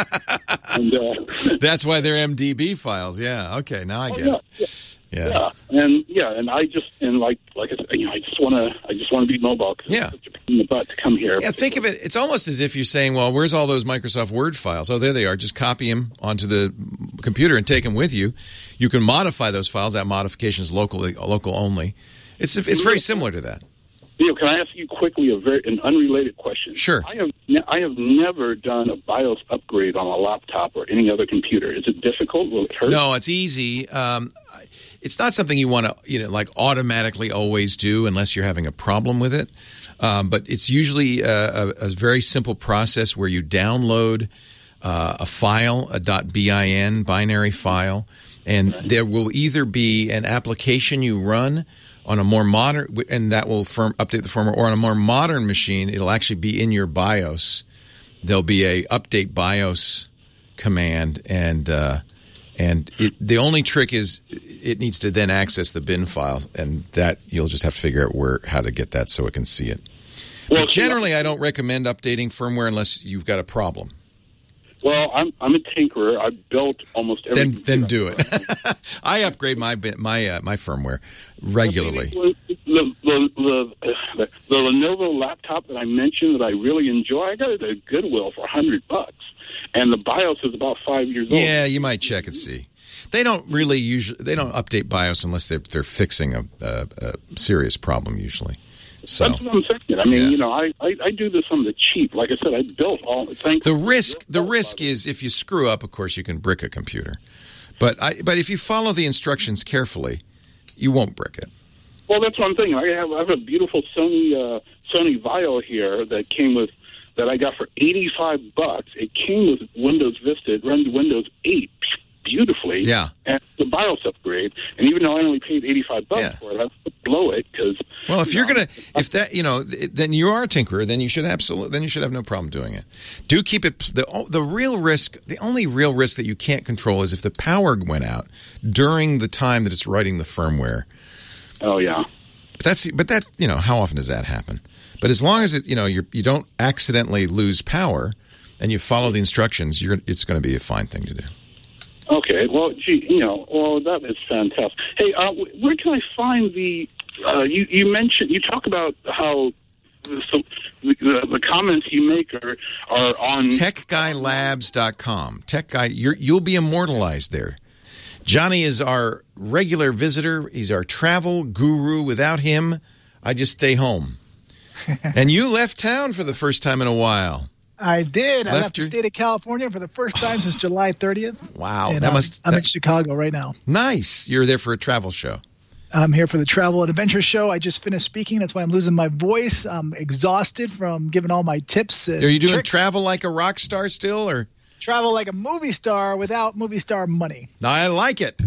and, uh, That's why they're M D B files. Yeah. Okay. Now I oh, get yeah, it. yeah. Yeah. Yeah, and yeah, and I just and like like I said, you know, I just want to I just want to be mobile because Yeah. it's such a pain in the butt to come here. Yeah, think of it. It's almost as if you're saying, well, where's all those Microsoft Word files? Oh, there they are. Just copy them onto the computer and take them with you. You can modify those files. That modification is locally, local only. It's it's very similar to that. Leo, can I ask you quickly a very an unrelated question? Sure. I have ne- I have never done a BIOS upgrade on a laptop or any other computer. Is it difficult? Will it hurt? No, it's easy. Um, it's not something you want to, you know, like automatically always do unless you're having a problem with it. Um, but it's usually a, a, a very simple process where you download uh, a file, a .bin binary file, and there will either be an application you run on a more modern, and that will firm, update the firmware, or on a more modern machine, it'll actually be in your BIOS. There'll be a update BIOS command, and uh, and it, the only trick is it needs to then access the bin file, and that you'll just have to figure out where how to get that so it can see it. Well, but generally, I don't recommend updating firmware unless you've got a problem. Well, I'm I'm a tinkerer. I've built almost every. Then then do it. I upgrade my my uh, my firmware regularly. The, the, the, the, the Lenovo laptop that I mentioned that I really enjoy, I got it at Goodwill for a hundred bucks, and the BIOS is about five years old. Yeah, you might check and see. They don't really usually they don't update BIOS unless they're they're fixing a, a, a serious problem usually. So, that's what I'm saying. I mean, yeah. you know, I, I, I do this on the cheap. Like I said, I built all. Thanks the risk the risk is if you screw up, of course, you can brick a computer. But I but if you follow the instructions carefully, you won't brick it. Well, that's what I'm thinking. I have I have a beautiful Sony uh, Sony Vaio here that came with that I got for eighty-five bucks. It came with Windows Vista. It runs Windows eight beautifully. Yeah. And the BIOS upgrade. And even though I only paid eighty-five bucks Yeah. for it, I have to blow it because. Well, if you're gonna, if that, you know, then you are a tinkerer. Then you should absolutely, then you should have no problem doing it. Do keep it. The the real risk, the only real risk that you can't control is if the power went out during the time that it's writing the firmware. Oh yeah. But that's, but that, you know, how often does that happen? But as long as it, you know, you you don't accidentally lose power, and you follow the instructions, you're, it's going to be a fine thing to do. Okay, well, gee, you know, well, that is fantastic. Hey, uh, where can I find the? Uh, you you mentioned you talk about how so the, the comments you make are are on tech guy labs dot com. Tech Guy, you're, you'll be immortalized there. Johnny is our regular visitor. He's our travel guru. Without him, I just stay home. And you left town for the first time in a while. I did. Left I left your- the state of California for the first time since July thirtieth. Wow, And that um, must. I'm that- in Chicago right now. Nice. You're there for a travel show. I'm here for the Travel and Adventure Show. I just finished speaking. That's why I'm losing my voice. I'm exhausted from giving all my tips. And Are you doing tricks. travel like a rock star still, or? Travel like a movie star without movie star money. I like it.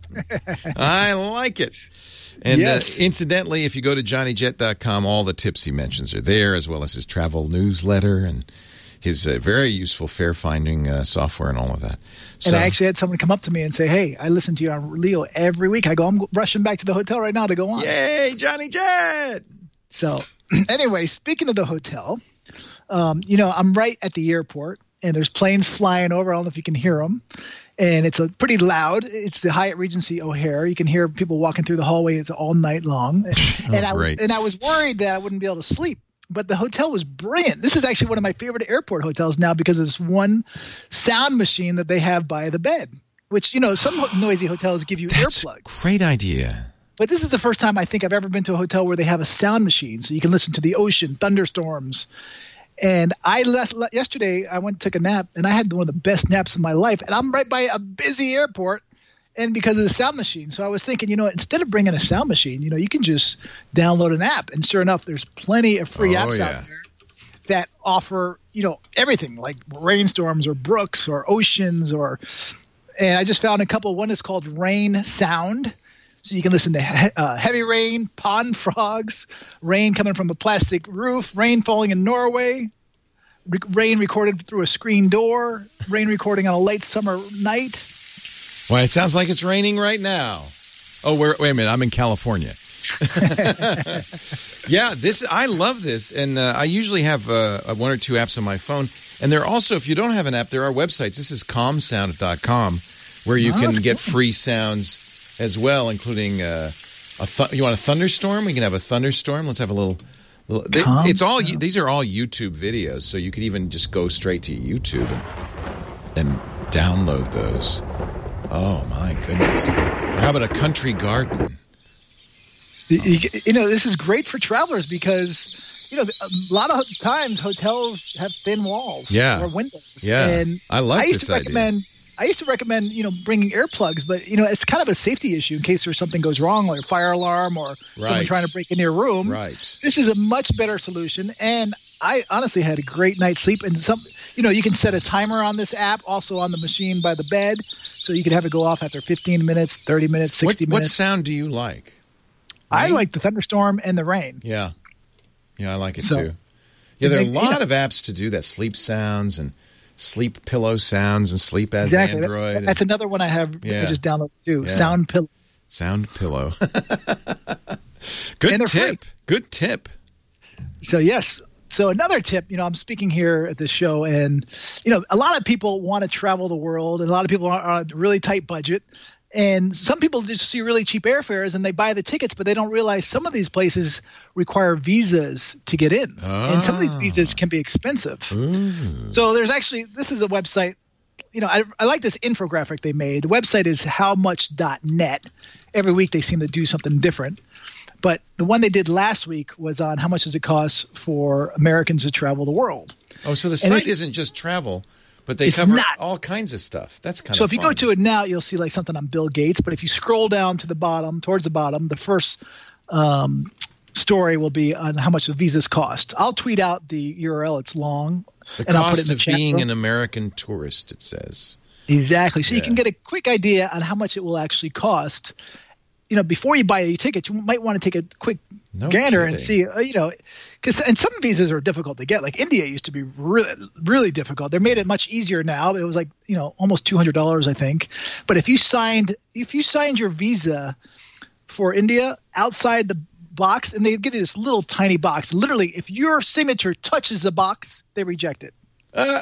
I like it. And Yes. uh, incidentally, if you go to johnny jet dot com, all the tips he mentions are there, as well as his travel newsletter and his uh, very useful fare finding uh, software and all of that. So, And I actually had someone come up to me and say, hey, I listen to you on Leo every week. I go, I'm rushing back to the hotel right now to go on. yay, Johnny Jet! So anyway, speaking of the hotel, um, you know, I'm right at the airport and there's planes flying over. I don't know if you can hear them. And it's a pretty loud. It's the Hyatt Regency O'Hare. You can hear people walking through the hallway. It's all night long. And I great. and I was worried that I wouldn't be able to sleep. But the hotel was brilliant. This is actually one of my favorite airport hotels now because of this one sound machine that they have by the bed. Which, you know, some noisy hotels give you That's a earplugs. great idea. But this is the first time I think I've ever been to a hotel where they have a sound machine, so you can listen to the ocean, thunderstorms. And I last, yesterday I went and took a nap, and I had one of the best naps of my life. And I'm right by a busy airport, and because of the sound machine. So I was thinking, you know, instead of bringing a sound machine, you know, you can just download an app. And sure enough, there's plenty of free Oh, apps yeah. out there that offer, you know, everything like rainstorms or brooks or oceans or – and I just found a couple. One is called Rain Sound. So you can listen to he- uh, heavy rain, pond frogs, rain coming from a plastic roof, rain falling in Norway, re- rain recorded through a screen door, rain recording on a late summer night. Well, it sounds like it's raining right now. Oh, wait, wait a minute. I'm in California. Yeah, this I love this. And uh, I usually have uh, one or two apps on my phone. And there are also, if you don't have an app, there are websites. This is calm sound dot com where you Oh, can that's get cool. free sounds as well, including uh, a th- you want a thunderstorm? We can have a thunderstorm. Let's have a little. little they, Calm it's all sound. these are all YouTube videos, so you could even just go straight to YouTube and, and download those. Oh my goodness! How about a country garden? You, you- you know, this is great for travelers because, you know, a lot of times hotels have thin walls Yeah. or windows. Yeah. And I like I used this to idea. recommend. I used to recommend, you know, bringing earplugs, but, you know, it's kind of a safety issue in case there's something goes wrong, like a fire alarm or someone Right. trying to break into your room. Right. This is a much better solution, and I honestly had a great night's sleep. And some, you know, you can set a timer on this app, also on the machine by the bed, so you could have it go off after fifteen minutes, thirty minutes, What, sixty what minutes. sound do you like? I Rain? like the thunderstorm and the rain. Yeah. Yeah, I like it So, too. Yeah, there are a you know- lot of apps to do that. Sleep sounds and sleep pillow sounds and sleep as Exactly. That- Android. That's another one I have. Yeah. I just downloaded too. Yeah. Sound Pillow. Sound pillow. Good And they're tip. free. Good tip. So yes, So another tip, you know, I'm speaking here at the show, and, you know, a lot of people want to travel the world, and a lot of people are on a really tight budget. And some people just see really cheap airfares and they buy the tickets, but they don't realize some of these places require visas to get in. Ah. And some of these visas can be expensive. Ooh. So there's actually, this is a website, you know, I, I like this infographic they made. The website is how much dot net. Every week they seem to do something different. But the one they did last week was on how much does it cost for Americans to travel the world. Oh, so the And site isn't just travel, but they it's cover not. all kinds of stuff. That's kind So of if you fun. go to it now, you'll see like something on Bill Gates. But if you scroll down to the bottom, towards the bottom, the first um, story will be on how much the visas cost. I'll tweet out the U R L. It's long. The and I'll put it cost in the of chat being room. an American tourist, it says. Exactly. So you Yeah. can get a quick idea on how much it will actually cost. You know, before you buy a ticket, you might want to take a quick No gander and kidding. see, uh, you know, because and some visas are difficult to get. Like India used to be really, really difficult. They made it much easier now. But it was like, you know, almost two hundred dollars, I think. But if you signed, if you signed your visa for India outside the box, and they give you this little tiny box, literally, if your signature touches the box, they reject it. Uh,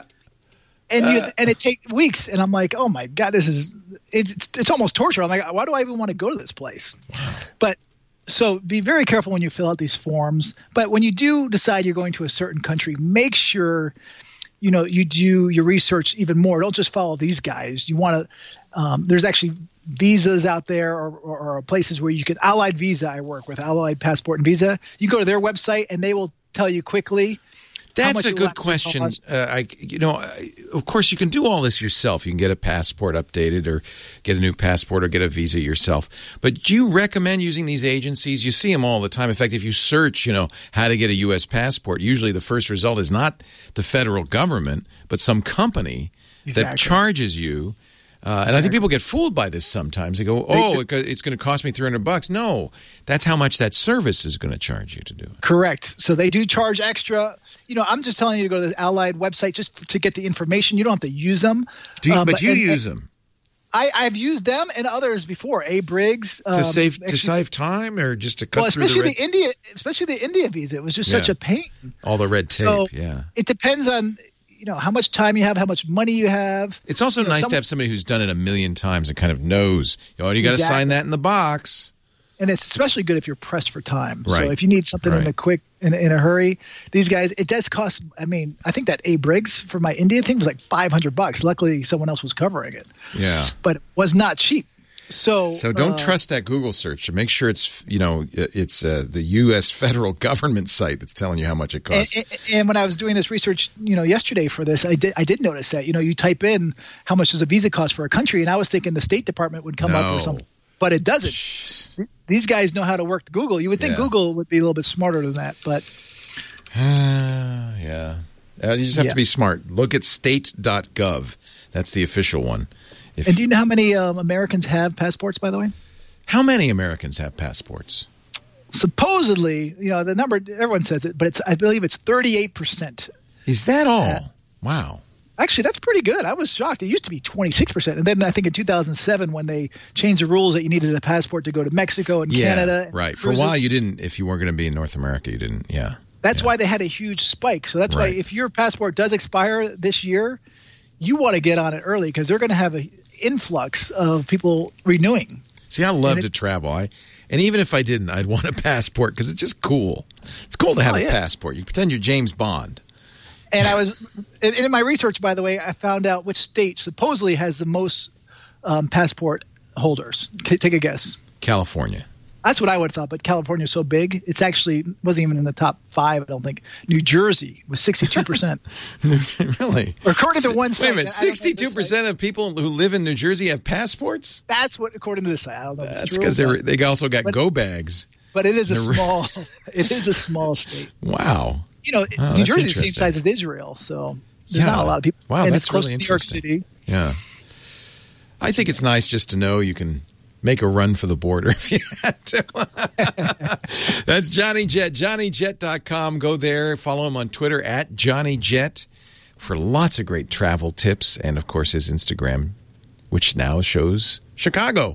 And you Uh. and it takes weeks, and I'm like, oh my god, this is it's it's, it's almost torture. I'm like, why do I even want to go to this place? But so be very careful when you fill out these forms. But when you do decide you're going to a certain country, make sure you know you do your research even more. Don't just follow these guys. You want to. Um, there's actually visas out there, or, or, or places where you can. Allied Visa, I work with Allied Passport and Visa. You go to their website, and they will tell you quickly. How That's much a it will good actually question. cost. Uh, I, you know, I, of course, you can do all this yourself. You can get a passport updated, or get a new passport, or get a visa yourself. But do you recommend using these agencies? You see them all the time. In fact, if you search, you know, how to get a U S passport, usually the first result is not the federal government, but some company that Exactly. charges you. Uh, and I think people get fooled by this sometimes. They go, "Oh, it- it's going to cost me three hundred bucks." No, that's how much that service is going to charge you to do it. Correct. So they do charge extra. You know, I'm just telling you to go to the Allied website just f- to get the information. You don't have to use them. Do you, Um, but you and- use and them I, I've used them and others before. A. Briggs to um, save to actually- save time, or just to cut Well, through especially the, the, red, India, especially the India visa. It was just Yeah. such a pain. all the red tape. So yeah. it depends on you know how much time you have, how much money you have. It's also You know, nice some- to have somebody who's done it a million times and kind of knows. Oh, you got to Exactly. sign that in the box. And it's especially good if you're pressed for time. Right. So if you need something in Right. a quick, in, in a hurry, these guys, it does cost. I mean, I think that A. Briggs for my India thing was like five hundred bucks. Luckily, someone else was covering it, Yeah. but it was not cheap. So, So don't uh, trust that Google search. Make sure it's you know it's uh, the U S federal government site that's telling you how much it And, costs. and, and when I was doing this research, you know, yesterday for this, I did I did notice that you know you type in how much does a visa cost for a country, and I was thinking the State Department would come up No. or something, but it doesn't. Th- These guys know how to work Google. You would think Yeah. Google would be a little bit smarter than that, but yeah. Uh, you just have Yeah. to be smart. Look at state dot gov. That's the official one. If, and do you know how many um, Americans have passports, by the way? how many Americans have passports? Supposedly, you know, the number everyone says it, but it's I believe it's thirty-eight percent. Is that all? Yeah. Wow. Actually, that's pretty good. I was shocked. It used to be twenty-six percent. And then I think in two thousand seven, when they changed the rules that you needed a passport to go to Mexico and Yeah, Canada. and right. For a cruises, while, you didn't. If you weren't going to be in North America, you didn't. Yeah. That's Yeah. why they had a huge spike. So that's Right. why if your passport does expire this year, you want to get on it early because they're going to have an influx of people renewing. See, I love And it- to travel. I and even if I didn't, I'd want a passport because it's just cool. It's cool to have Oh, a yeah. passport. You pretend you're James Bond. And I was, and in my research, by the way, I found out which state supposedly has the most um, passport holders. T- take a guess. California. That's what I would have thought, but California is so big, it's actually wasn't even in the top five, I don't think. New Jersey was sixty-two percent. Really? According to one Wait site. a minute. I don't know this Sixty-two percent of people who live in New Jersey have passports. That's what, according to this site. I don't know if it's That's true, because they but, they also got but- go bags. but it is a they're- small, it is a small state. Wow. You know, Oh, New that's Jersey's the same interesting. size as Israel, so there's Yeah. not a lot of people. Wow, and that's it's close really to New York interesting. City. Yeah. I think it's nice just to know you can make a run for the border if you had to. That's Johnny Jet, johnny jet dot com. Go there. Follow him on Twitter at Johnny Jet for lots of great travel tips. And, of course, his Instagram, which now shows Chicago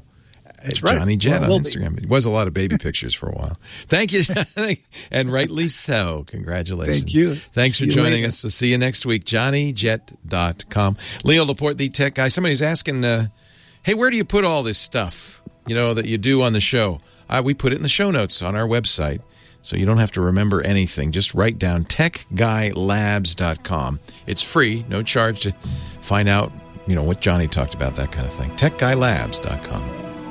That's right. Johnny Jet well, on Instagram. It was a lot of baby pictures for a while. Thank you, and rightly so. Congratulations. Thank you. Thanks see for joining later. us. So see you next week. Johnny Jet dot com. Leo Laporte, the tech guy. Somebody's asking, uh, hey, where do you put all this stuff, you know, that you do on the show? Uh, we put it in the show notes on our website, so you don't have to remember anything. Just write down tech guy labs dot com. It's free, no charge to find out, you know, what Johnny talked about, that kind of thing. tech guy labs dot com.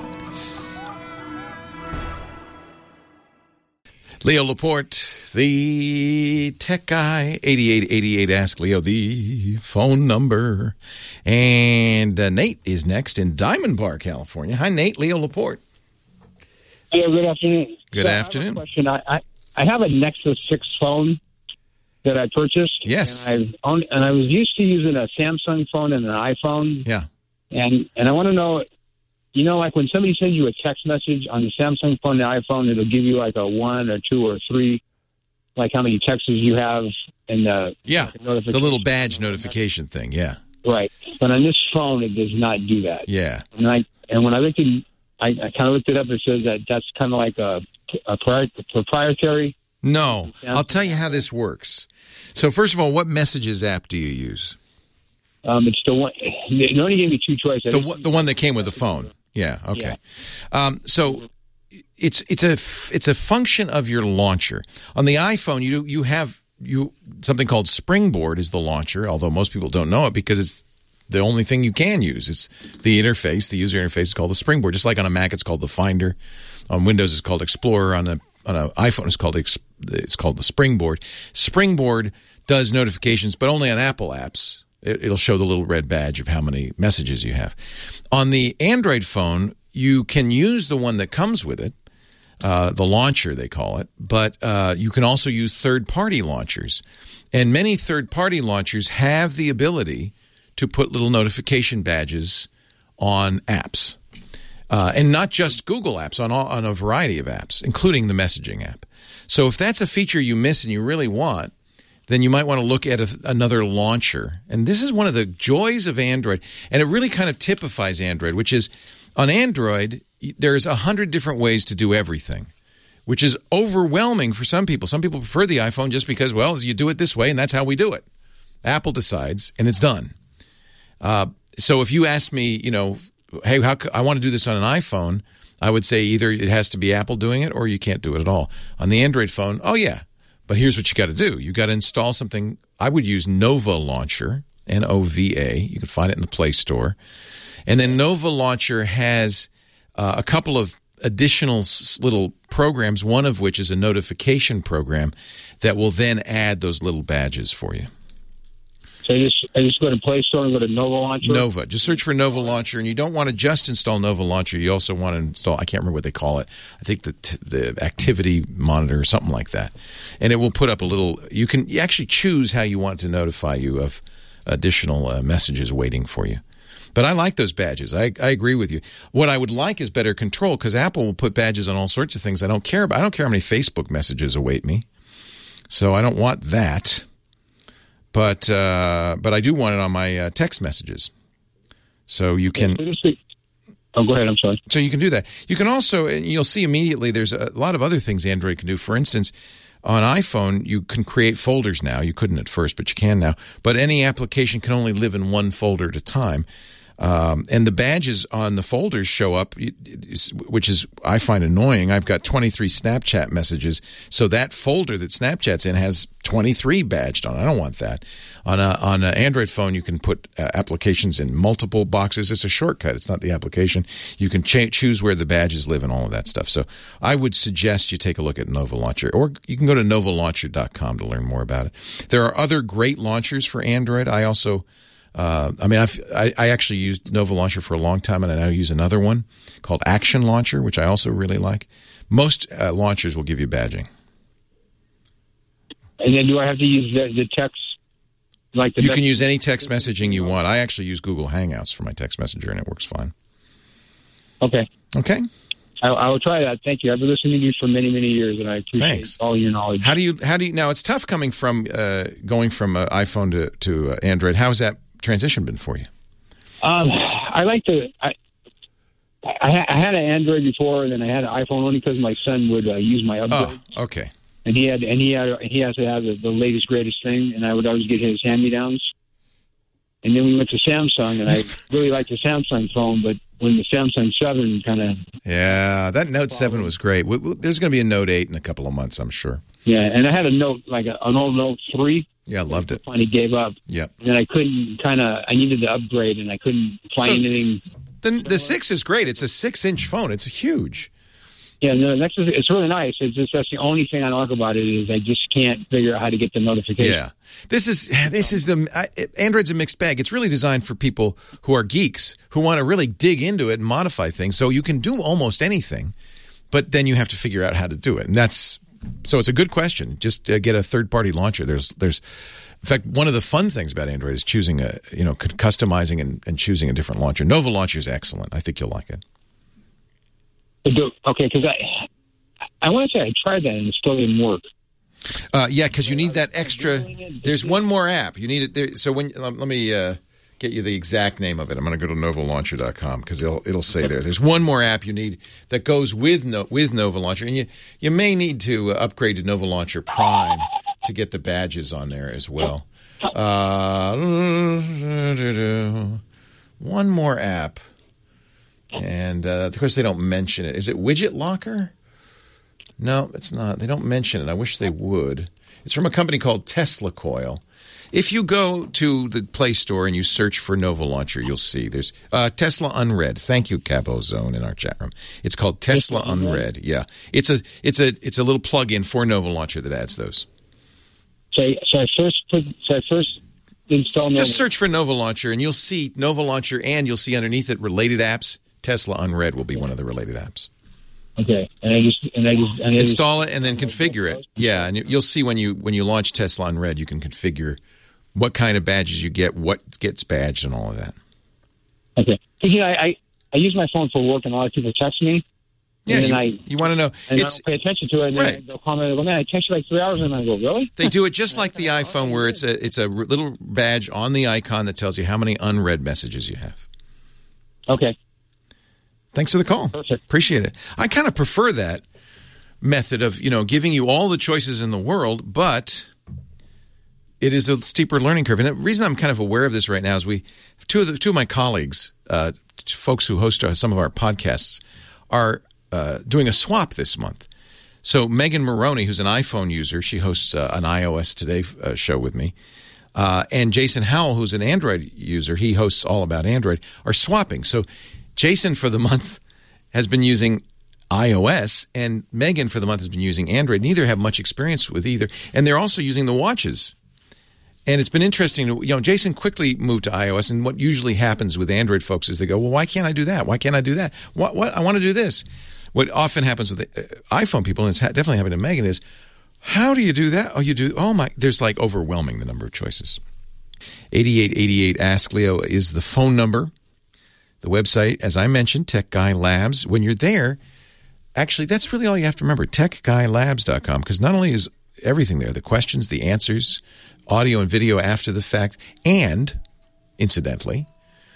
Leo Laporte, the tech guy, eighty-eight eighty-eight. Ask Leo the phone number. And uh, Nate is next in Diamond Bar, California. Hi, Nate. Leo Laporte. Hello, good afternoon. Good so afternoon. I have a question. I, I, I have a Nexus six phone that I purchased. Yes. And, I've owned, and I was used to using a Samsung phone and an iPhone. Yeah. And and I want to know, you know, like when somebody sends you a text message on the Samsung phone and the iPhone, it'll give you like a one or two or three, like how many texts you have. And the, yeah, like the little badge notification thing, yeah. Right. But on this phone, it does not do that. Yeah. And, I, and when I looked at I, I kind of looked it up. It says that that's kind of like a, a proprietary. No, I'll tell you how this works. So first of all, what messages app do you use? Um, it's the one. They only gave me two choices. The, the one that came with the phone. Yeah. Okay. Yeah. Um, so it's it's a it's a function of your launcher. On the iPhone, you you have you something called Springboard is the launcher. Although most people don't know it because it's the only thing you can use. It's the interface. The user interface is called the Springboard. Just like on a Mac, it's called the Finder. On Windows, it's called Explorer. On a on an iPhone, it's called it's called the Springboard. Springboard does notifications, but only on Apple apps. It, it'll show the little red badge of how many messages you have. On the Android phone, you can use the one that comes with it, uh, the launcher they call it, but uh, you can also use third-party launchers. And many third-party launchers have the ability to put little notification badges on apps. Uh, and not just Google apps, on all, on a variety of apps, including the messaging app. So if that's a feature you miss and you really want, then you might want to look at a, another launcher. And this is one of the joys of Android, and it really kind of typifies Android, which is on Android, there's a hundred different ways to do everything, which is overwhelming for some people. Some people prefer the iPhone just because, well, you do it this way, and that's how we do it. Apple decides, and it's done. Uh, so if you asked me, you know, hey, how c- I want to do this on an iPhone, I would say either it has to be Apple doing it or you can't do it at all. On the Android phone, oh, yeah. But here's what you got to do. You got to install something. I would use Nova Launcher, N O V A. You can find it in the Play Store. And then Nova Launcher has uh, a couple of additional s- little programs, one of which is a notification program that will then add those little badges for you. So I just, I just go to Play Store and go to Nova Launcher? Nova. Just search for Nova Launcher, and you don't want to just install Nova Launcher. You also want to install, I can't remember what they call it. I think the t- the activity monitor or something like that. And it will put up a little, you can you actually choose how you want to notify you of additional uh, messages waiting for you. But I like those badges. I, I agree with you. What I would like is better control, because Apple will put badges on all sorts of things I don't care about. I don't care how many Facebook messages await me. So I don't want that. But uh, but I do want it on my uh, text messages. So you can... Oh, go ahead. I'm sorry. So you can do that. You can also, and you'll see immediately, there's a lot of other things Android can do. For instance, on iPhone, you can create folders now. You couldn't at first, but you can now. But any application can only live in one folder at a time. Um, and the badges on the folders show up, which is, I find annoying. I've got twenty-three Snapchat messages. So that folder that Snapchat's in has twenty-three badged on. I don't want that. On a, on an Android phone, you can put uh, applications in multiple boxes. It's a shortcut. It's not the application. You can ch- choose where the badges live and all of that stuff. So I would suggest you take a look at Nova Launcher, or you can go to nova launcher dot com to learn more about it. There are other great launchers for Android. I also... Uh, I mean, I've, I, I actually used Nova Launcher for a long time, and I now use another one called Action Launcher, which I also really like. Most uh, launchers will give you badging. And then do I have to use the, the text? Like the you message? can use any text messaging you want. I actually use Google Hangouts for my text messenger, and it works fine. Okay. Okay. I, I will try that. Thank you. I've been listening to you for many, many years, and I appreciate Thanks. all your knowledge. How do you? How do you? Now it's tough coming from uh, going from uh, iPhone to to uh, Android. How has that transition been for you? Um, I like to. I, I, ha- I had an Android before, and then I had an iPhone only because my son would uh, use my upgrade. Oh, okay. And he had, and he had, he has to have the, the latest, greatest thing, and I would always get his hand-me-downs. And then we went to Samsung, and I really liked the Samsung phone, but when the Samsung seven kind of... Yeah, that Note seven was great. W- w- There's going to be a Note eight in a couple of months, I'm sure. Yeah, and I had a Note, like a, an old Note three. Yeah, I loved it. Finally gave up. Yep. And then I couldn't kind of, I needed to upgrade, and I couldn't find So, anything. The, the six is great. It's a six-inch phone. It's huge. Yeah, no, that's just, it's really nice. It's just that's the only thing I don't like about it is I just can't figure out how to get the notification. Yeah, this is this is the I, Android's a mixed bag. It's really designed for people who are geeks who want to really dig into it and modify things. So you can do almost anything, but then you have to figure out how to do it. And that's so it's a good question. Just uh, get a third-party launcher. There's there's in fact one of the fun things about Android is choosing a you know customizing and, and choosing a different launcher. Nova Launcher is excellent. I think you'll like it. Okay, because I, I want to say I tried that and it still didn't work. Uh, yeah, because you need that extra. There's one more app. You need it there. So when let me uh, get you the exact name of it. I'm going to go to nova launcher dot com because it'll it'll say there. There's one more app you need that goes with no, with Nova Launcher, and you you may need to upgrade to Nova Launcher Prime to get the badges on there as well. Uh, one more app. And, uh, of course, they don't mention it. Is it Widget Locker? No, it's not. They don't mention it. I wish they would. It's from a company called Tesla Coil. If you go to the Play Store and you search for Nova Launcher, you'll see there's uh, Tesla Unread. Thank you, Cabo Zone, in our chat room. It's called Tesla Unread. Yeah, it's a it's a it's a little plug-in for Nova Launcher that adds those. So, so I first put so I first install. Just Nova. search for Nova Launcher, and you'll see Nova Launcher, and you'll see underneath it related apps. Tesla Unread will be one of the related apps. Okay, and I just and I just and I install just, it and then configure it. Yeah, and you'll see when you when you launch Tesla Unread, you can configure what kind of badges you get, what gets badged, and all of that. Okay, you know, I, I I use my phone for work, and a lot of people text me. Yeah, and you, I, you want to know. And it's, I don't pay attention to it, and then right. they'll comment, "Well, man, I text you like three hours," and I go, "Really?" They do it just like the iPhone, where it's a it's a little badge on the icon that tells you how many unread messages you have. Okay. Thanks for the call. Perfect. Appreciate it. I kind of prefer that method of, you know, giving you all the choices in the world, but it is a steeper learning curve. And the reason I'm kind of aware of this right now is we two of the two of my colleagues, uh, folks who host some of our podcasts, are uh, doing a swap this month. So Megan Maroney, who's an iPhone user, she hosts uh, an iOS Today uh, show with me. Uh, and Jason Howell, who's an Android user, he hosts all about Android, are swapping. So Jason, for the month, has been using iOS, and Megan, for the month, has been using Android. Neither have much experience with either, and they're also using the watches. And it's been interesting. To, you know, Jason quickly moved to iOS, and what usually happens with Android folks is they go, well, why can't I do that? Why can't I do that? What? What? I want to do this. What often happens with uh, iPhone people, and it's definitely happened to Megan, is how do you do that? Oh, you do. Oh, my. There's like overwhelming the number of choices. eighty-eight eighty-eight Ask Leo is the phone number. The website, as I mentioned, Tech Guy Labs. When you're there, actually, that's really all you have to remember, tech guy labs dot com, because not only is everything there, the questions, the answers, audio and video after the fact, and, incidentally,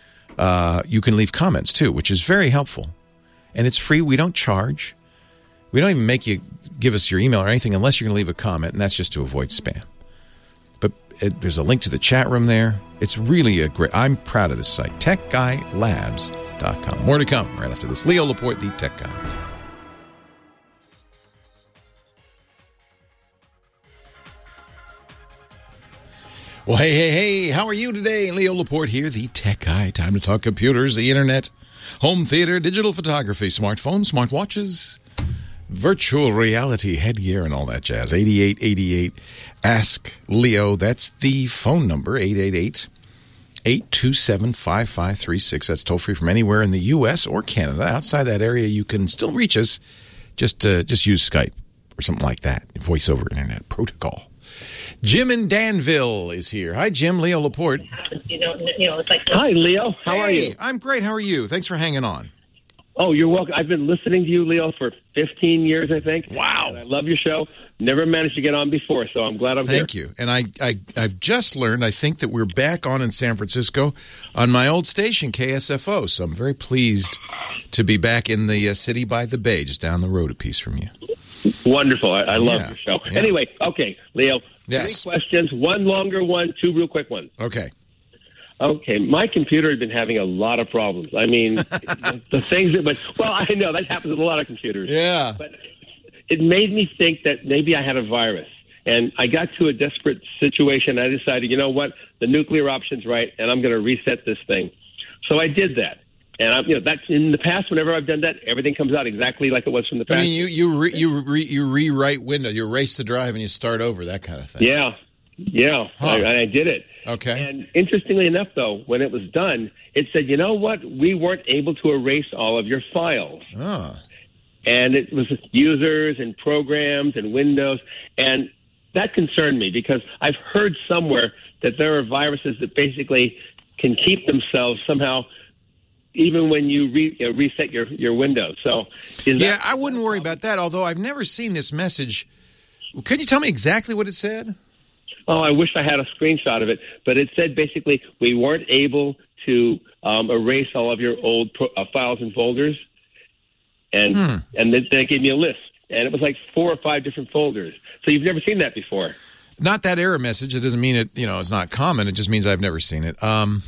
uh, you can leave comments, too, which is very helpful. And it's free. We don't charge. We don't even make you give us your email or anything unless you're going to leave a comment, and that's just to avoid spam. But it, there's a link to the chat room there. It's really a great... I'm proud of this site, tech guy labs dot com. More to come right after this. Leo Laporte, the Tech Guy. Well, hey, hey, hey, how are you today? Leo Laporte here, the Tech Guy. Time to talk computers, the internet, home theater, digital photography, smartphones, smartwatches, virtual reality, headgear, and all that jazz. eighty-eight eighty-eight Ask Leo. That's the phone number, eight eight eight, eight two seven, five five three six. That's toll-free from anywhere in the U S or Canada. Outside that area, you can still reach us. Just, uh, just use Skype or something like that, voice over internet protocol. Jim in Danville is here. Hi, Jim. Leo Laporte. You know, you know, it's like, hi, Leo. How hey, are you? I'm great. How are you? Thanks for hanging on. Oh, you're welcome. I've been listening to you, Leo, for fifteen years, I think. Wow. And I love your show. Never managed to get on before, so I'm glad I'm Thank here. you. And I, I, I've just learned, I think, that we're back on in San Francisco on my old station, K S F O. So I'm very pleased to be back in the uh, city by the bay, just down the road a piece from you. Wonderful. I, I love Yeah. your show. Yeah. Anyway, okay, Leo. Yes. Three questions, one longer one, two real quick ones. Okay. Okay, my computer has been having a lot of problems. I mean, the, the things that, but, well, I know that happens with a lot of computers. Yeah. But it made me think that maybe I had a virus. And I got to a desperate situation. I decided, you know what, the nuclear option's right, and I'm going to reset this thing. So I did that. And I, you know, that's in the past. Whenever I've done that, everything comes out exactly like it was from the past. I mean, you you re, you re, you rewrite Windows, you erase the drive, and you start over, that kind of thing. Yeah, yeah, Huh. I, I did it. Okay. And interestingly enough, though, when it was done, it said, you know what, we weren't able to erase all of your files. Oh. And it was users and programs and Windows, and that concerned me because I've heard somewhere that there are viruses that basically can keep themselves somehow even when you, re, you know, reset your, your Windows. So, is Yeah, that, I wouldn't worry about that, although I've never seen this message. Could you tell me exactly what it said? Oh, I wish I had a screenshot of it, but it said basically we weren't able to um, erase all of your old pro, uh, files and folders, and Hmm. and then they gave me a list, and it was like four or five different folders. So you've never seen that before. Not that error message. It doesn't mean it, you know, it's not common. It just means I've never seen it. Um,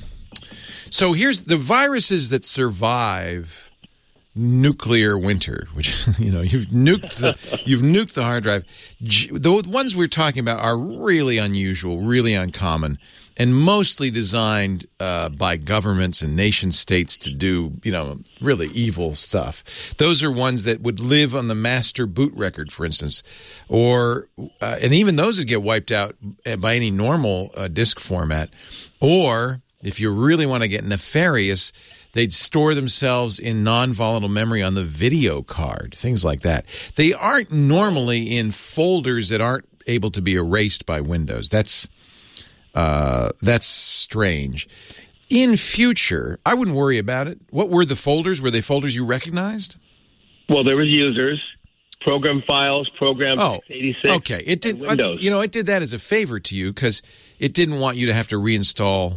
so here's the viruses that survive nuclear winter, which, you know, you've nuked the, you've nuked the hard drive. G- the ones we're talking about are really unusual, really uncommon, and mostly designed uh, by governments and nation states to do, you know, really evil stuff. Those are ones that would live on the master boot record, for instance, or uh, and even those would get wiped out by any normal uh, disk format. Or if you really want to get nefarious, they'd store themselves in non-volatile memory on the video card, things like that. They aren't normally in folders that aren't able to be erased by Windows. That's uh, that's strange. In future, I wouldn't worry about it. What were the folders? Were they folders you recognized? Well, there was users, program files, program Oh, x eighty-six, okay. It did. and Windows. You know, it did that as a favor to you because it didn't want you to have to reinstall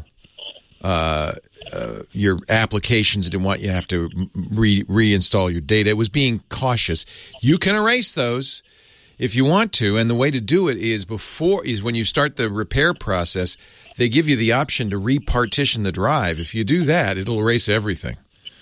uh, uh, your applications. It didn't want you to have to re- reinstall your data. It was being cautious. You can erase those if you want to, and the way to do it is before is when you start the repair process. They give you the option to repartition the drive. If you do that, it'll erase everything.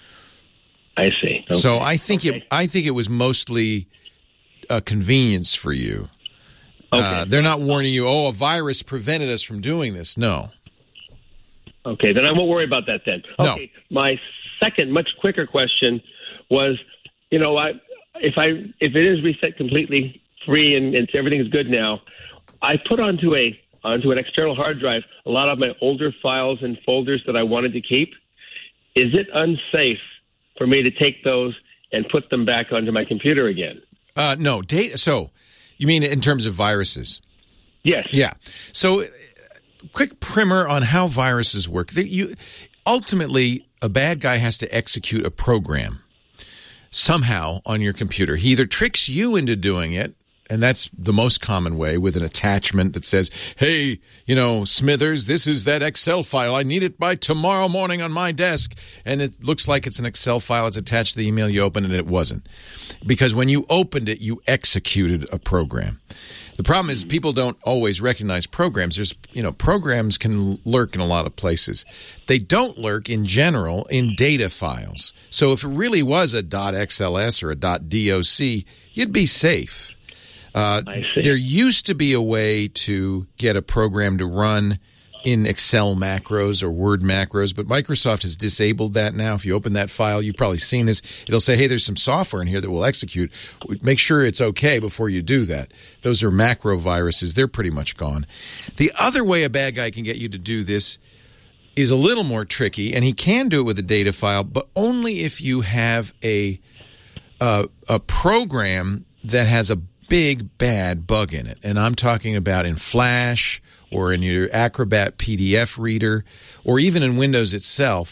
I see. Okay. So I think okay. it. I think it was mostly a convenience for you. Okay. Uh, they're not warning you. Oh, a virus prevented us from doing this. No. Okay, then I won't worry about that then. No. Okay, my second, much quicker question was, you know, I if I if it is reset completely free and it's, everything is good now, I put onto a onto an external hard drive a lot of my older files and folders that I wanted to keep. Is it unsafe for me to take those and put them back onto my computer again? Uh, no. Data. So, you mean in terms of viruses? Yes. Yeah. So, quick primer on how viruses work. They, you ultimately, a bad guy has to execute a program somehow on your computer. He either tricks you into doing it, and that's the most common way, with an attachment that says, hey, you know, Smithers, this is that Excel file. I need it by tomorrow morning on my desk. And it looks like it's an Excel file. It's attached to the email you opened, and it wasn't. Because when you opened it, you executed a program. The problem is people don't always recognize programs. There's, you know, programs can lurk in a lot of places. They don't lurk in general in data files. So if it really was a .xls or a .doc, you'd be safe. Uh, there used to be a way to get a program to run in Excel macros or Word macros, but Microsoft has disabled that now. If you open that file, you've probably seen this. It'll say, hey, there's some software in here that will execute. Make sure it's okay before you do that. Those are macro viruses. They're pretty much gone. The other way a bad guy can get you to do this is a little more tricky, and he can do it with a data file, but only if you have a uh, a program that has a big bad bug in it. And I'm talking about in Flash or in your Acrobat P D F reader or even in Windows itself.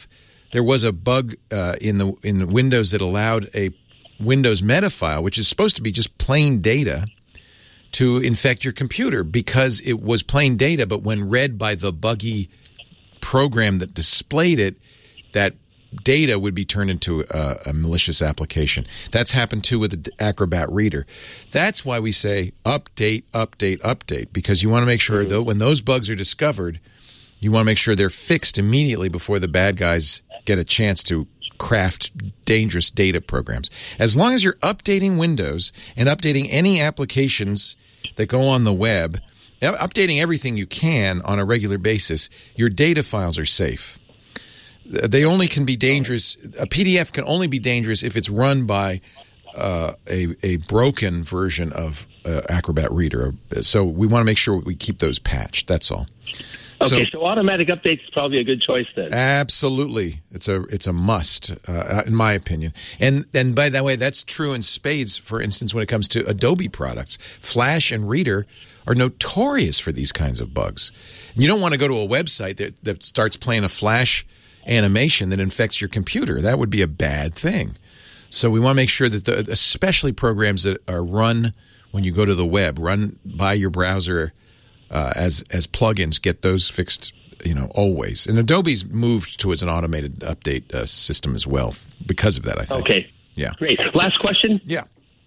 there was a bug uh, in the in Windows that allowed a Windows meta file, which is supposed to be just plain data, to infect your computer because it was plain data, but when read by the buggy program that displayed it, that data would be turned into a, a malicious application. That's happened too with the Acrobat Reader. That's why we say update, update, update, because you want to make sure that when those bugs are discovered, you want to make sure they're fixed immediately before the bad guys get a chance to craft dangerous data programs. As long as you're updating Windows and updating any applications that go on the web, updating everything you can on a regular basis, your data files are safe. They only can be dangerous. A P D F can only be dangerous if it's run by uh, a, a broken version of uh, Acrobat Reader. So we want to make sure we keep those patched. That's all. Okay, so, so automatic updates is probably a good choice then. Absolutely, it's a it's a must, uh, in my opinion. And and by that way, that's true in spades. For instance, when it comes to Adobe products, Flash and Reader are notorious for these kinds of bugs. And you don't want to go to a website that, that starts playing a Flash animation that infects your computer. That would be a bad thing. So we want to make sure that, the, especially programs that are run when you go to the web, run by your browser uh, as as plugins, get those fixed, you know, always. And Adobe's moved towards an automated update uh, system as well because of that, I think. Okay. Yeah. Great. Last question. Yeah.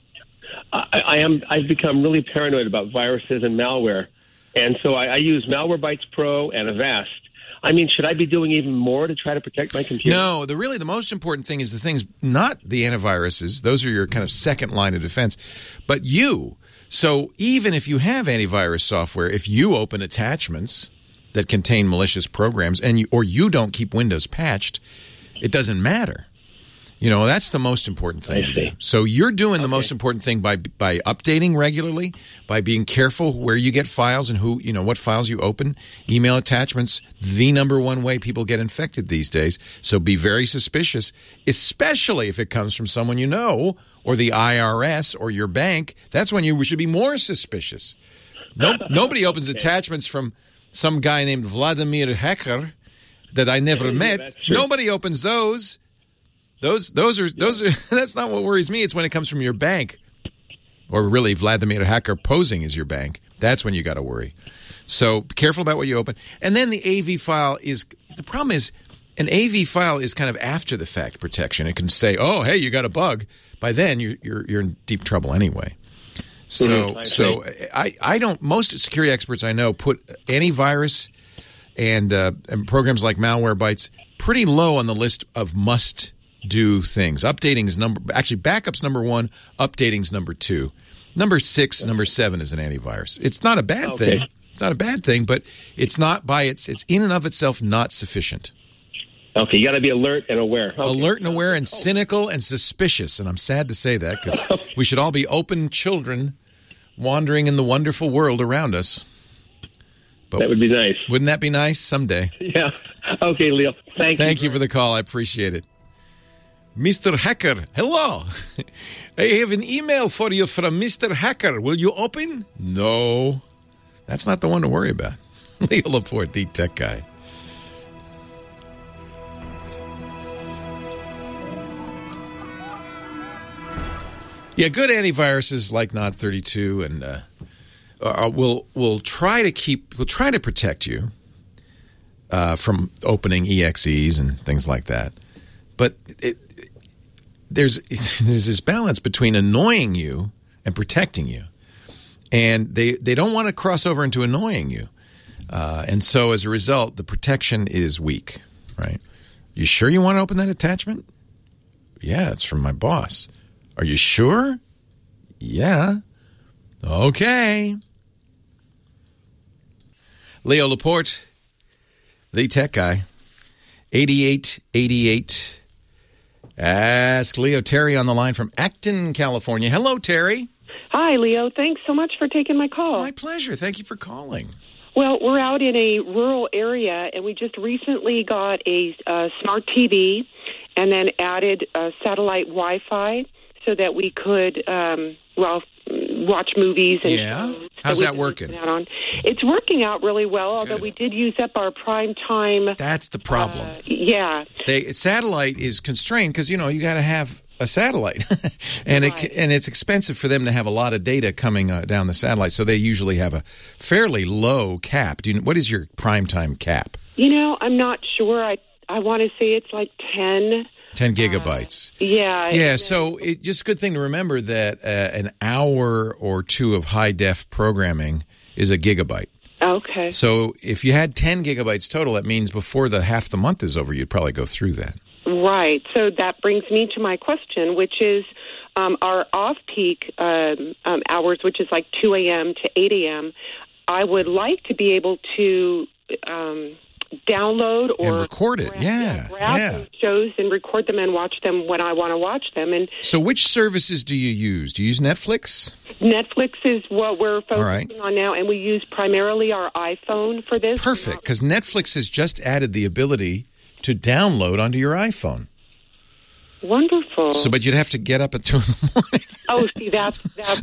I, I am. I've become really paranoid about viruses and malware, and so I, I use Malwarebytes Pro and Avast. I mean, should I be doing even more to try to protect my computer? No, the really the most important thing is the things, not the antiviruses. Those are your kind of second line of defense, but you. So even if you have antivirus software, if you open attachments that contain malicious programs and you, or you don't keep Windows patched, it doesn't matter. You know, that's the most important thing to do. So you're doing the okay. most important thing by by updating regularly, by being careful where you get files and who, you know, what files you open. Email attachments, the number one way people get infected these days. So be very suspicious, especially if it comes from someone you know or the I R S or your bank. That's when you should be more suspicious. No, nobody opens okay. attachments from some guy named Vladimir Hacker that I never met. Nobody opens those. Those, those are, those are. That's not what worries me. It's when it comes from your bank, or really Vladimir Hacker posing as your bank. That's when you got to worry. So be careful about what you open. And then the A V file is the problem. Is an A V file is kind of after the fact protection. It can say, "Oh, hey, you got a bug." By then, you're you're, you're in deep trouble anyway. So, mm-hmm. I so I, I don't. Most security experts I know put antivirus and uh, and programs like Malwarebytes pretty low on the list of must do things. Updating is number, actually backup's number one, updating's number two. Number six, number seven is an antivirus. It's not a bad okay. thing. It's not a bad thing, but it's not by its, it's in and of itself not sufficient. Okay, you got to be alert and aware. Okay. Alert and aware and cynical and suspicious. And I'm sad to say that because we should all be open children wandering in the wonderful world around us. But that would be nice. Wouldn't that be nice someday? Yeah. Okay, Leo. Thank you. Thank you for the call. I appreciate it. Mister Hacker, hello. I have an email for you from Mister Hacker. Will you open? No. That's not the one to worry about. Leo Laporte, the tech guy. Yeah, good antiviruses like Nod thirty-two and uh, uh, will will try to keep will try to protect you uh, from opening E X Es and things like that. But it, there's there's this balance between annoying you and protecting you, and they they don't want to cross over into annoying you, uh, and so as a result, the protection is weak. Right? You sure you want to open that attachment? Yeah, it's from my boss. Are you sure? Yeah. Okay. Leo Laporte, the tech guy. eighty-eight eighty-eight. Ask Leo. Terry on the line from Acton, California. Hello, Terry. Hi, Leo. Thanks so much for taking my call. My pleasure. Thank you for calling. Well, we're out in a rural area, and we just recently got a uh, smart T V and then added uh, satellite Wi-Fi so that we could, um, well, watch movies. And Yeah? shows How's we that can working? listen out on. It's working out really well, although we did use up our prime time. That's the problem. Uh, yeah. They, satellite is constrained because, you know, you got to have a satellite. and Right. it and it's expensive for them to have a lot of data coming uh, down the satellite. So they usually have a fairly low cap. Do you, what is your primetime cap? You know, I'm not sure. I I want to say it's like ten. ten gigabytes. Yeah. Yeah, so it, just a good thing to remember that uh, an hour or two of high-def programming is a gigabyte. Okay. So if you had ten gigabytes total, that means before the half the month is over, you'd probably go through that. Right. So that brings me to my question, which is um, our off-peak um, um, hours, which is like two a.m. to eight a.m., I would like to be able to um, download or and record it, grab, yeah, grab yeah. these shows and record them and watch them when I want to watch them. And So which services do you use? Do you use Netflix? Netflix is what we're focusing All right. on now, and we use primarily our iPhone for this. Perfect, because Netflix has just added the ability to download onto your iPhone. Wonderful. So, but you'd have to get up at two in the morning. Oh, see, that's,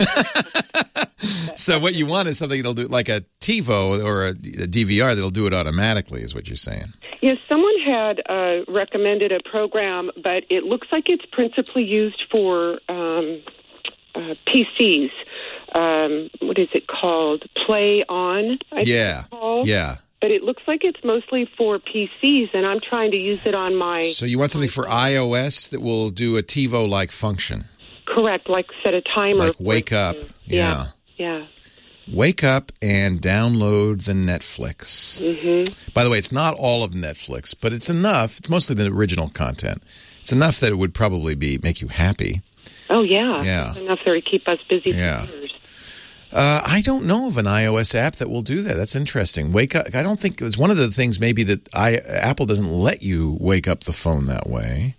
that's So what you want is something that'll do, like a TiVo or a, a D V R that'll do it automatically, is what you're saying. Yes, someone had uh, recommended a program, but it looks like it's principally used for um, uh, P Cs. Um, what is it called? Play On? I think Yeah, it's called. yeah. But it looks like it's mostly for P Cs, and I'm trying to use it on my... So you want something for iOS that will do a TiVo-like function? Correct, like set a timer. Like for wake it up. to- Yeah. Yeah. Wake up and download the Netflix. Mm-hmm. By the way, it's not all of Netflix, but it's enough. It's mostly the original content. It's enough that it would probably be make you happy. Oh, yeah. Yeah. It's enough there to keep us busy Yeah. for years. Uh, I don't know of an iOS app that will do that. That's interesting. Wake up. I don't think it's one of the things maybe that I, Apple doesn't let you wake up the phone that way.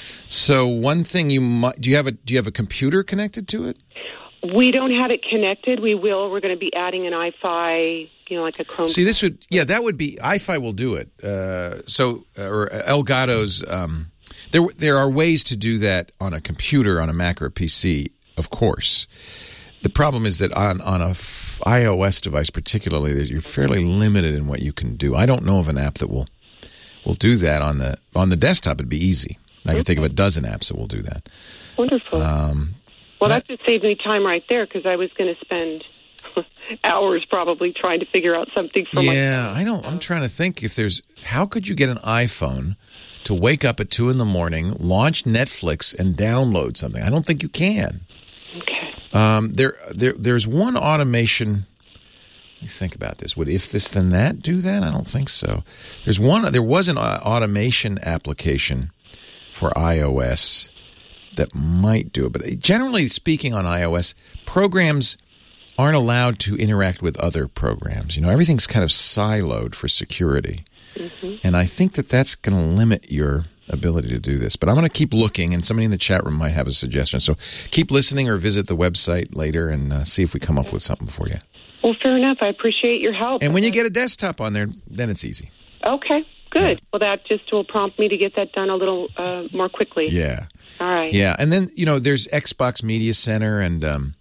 So one thing you might do you have a do you have a computer connected to it? We don't have it connected. We will. We're going to be adding an iFi, you know, like a Chrome. See, this would yeah, that would be iFi will do it. Uh, so uh, or Elgato's. Um, there there are ways to do that on a computer, on a Mac or a P C, of course. The problem is that on, on a f- iOS device particularly, that you're fairly limited in what you can do. I don't know of an app that will will do that on the on the desktop. It'd be easy. I can think of a dozen apps that will do that. Wonderful. Um, well, that just saved me time right there because I was going to spend hours probably trying to figure out something for my... yeah, I don't. I'm trying to think if there's. How could you get an iPhone to wake up at two in the morning, launch Netflix, and download something? I don't think you can. Okay. Um, there, there, there's one automation. Let me think about this. Would if this then that do that? I don't think so. There's one. There was an uh, automation application for iOS that might do it, but generally speaking, on iOS, programs aren't allowed to interact with other programs. You know, everything's kind of siloed for security, mm-hmm. and I think that that's going to limit your ability to do this. But I'm going to keep looking, and somebody in the chat room might have a suggestion. So keep listening or visit the website later and uh, see if we come up with something for you. Well, fair enough. I appreciate your help. And when you get a desktop on there, then it's easy. Okay, good. Yeah. Well, that just will prompt me to get that done a little uh, more quickly. Yeah. All right. Yeah, and then, you know, there's Xbox Media Center and um,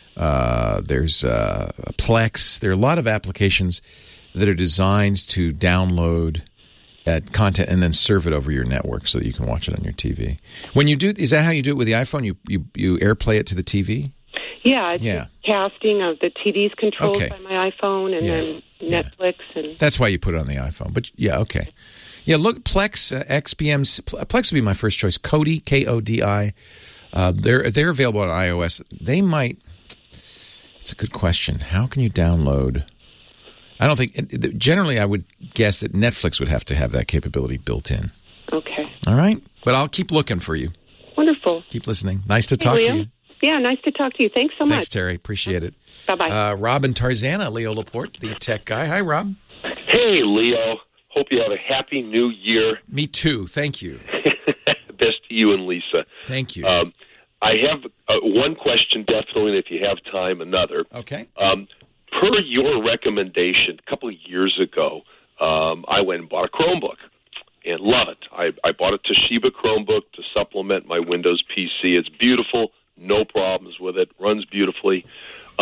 uh, there's uh, Plex. There are a lot of applications that are designed to download at content and then serve it over your network so that you can watch it on your T V. When you do, is that how you do it with the iPhone? You you, you AirPlay it to the T V? Yeah, it's yeah. casting of the T V's controlled okay. by my iPhone and yeah. then Netflix. Yeah. and That's why you put it on the iPhone. But yeah, okay. Yeah, look, Plex, uh, X B M, Plex would be my first choice. Kodi, K O D I. Uh, they're, they're available on iOS. They might, it's a good question. How can you download... I don't think, generally I would guess that Netflix would have to have that capability built in. Okay. All right. But I'll keep looking for you. Wonderful. Keep listening. Nice to hey, talk Liam. to you. Yeah, nice to talk to you. Thanks so Thanks, much. Thanks, Terry. Appreciate it. Bye-bye. Uh, Rob and Tarzana, Leo Laporte, the tech guy. Hi, Rob. Hey, Leo. Hope you have a happy new year. Me too. Thank you. Best to you and Lisa. Thank you. Um, I have uh, one question, definitely, and if you have time, another. Okay. Um, per your recommendation, a couple of years ago, um, I went and bought a Chromebook and love it. I, I bought a Toshiba Chromebook to supplement my Windows P C. It's beautiful, no problems with it, runs beautifully.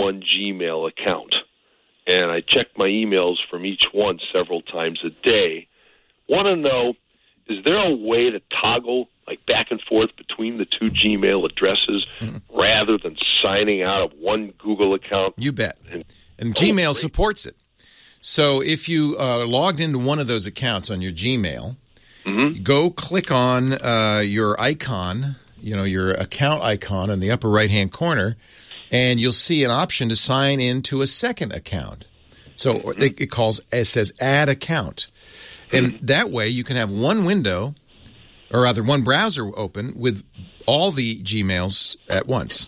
one Gmail account, and I check my emails from each one several times a day. Want to know, is there a way to toggle like back and forth between the two Gmail addresses mm-hmm. rather than signing out of one Google account? You bet. And, and oh, Gmail great. supports it. So if you uh, logged into one of those accounts on your Gmail, mm-hmm. go click on uh, your icon, you know, your account icon in the upper right-hand corner, and you'll see an option to sign into a second account. So mm-hmm. it, it calls it says add account. And mm-hmm. that way you can have one window, or rather one browser open with all the Gmails at once.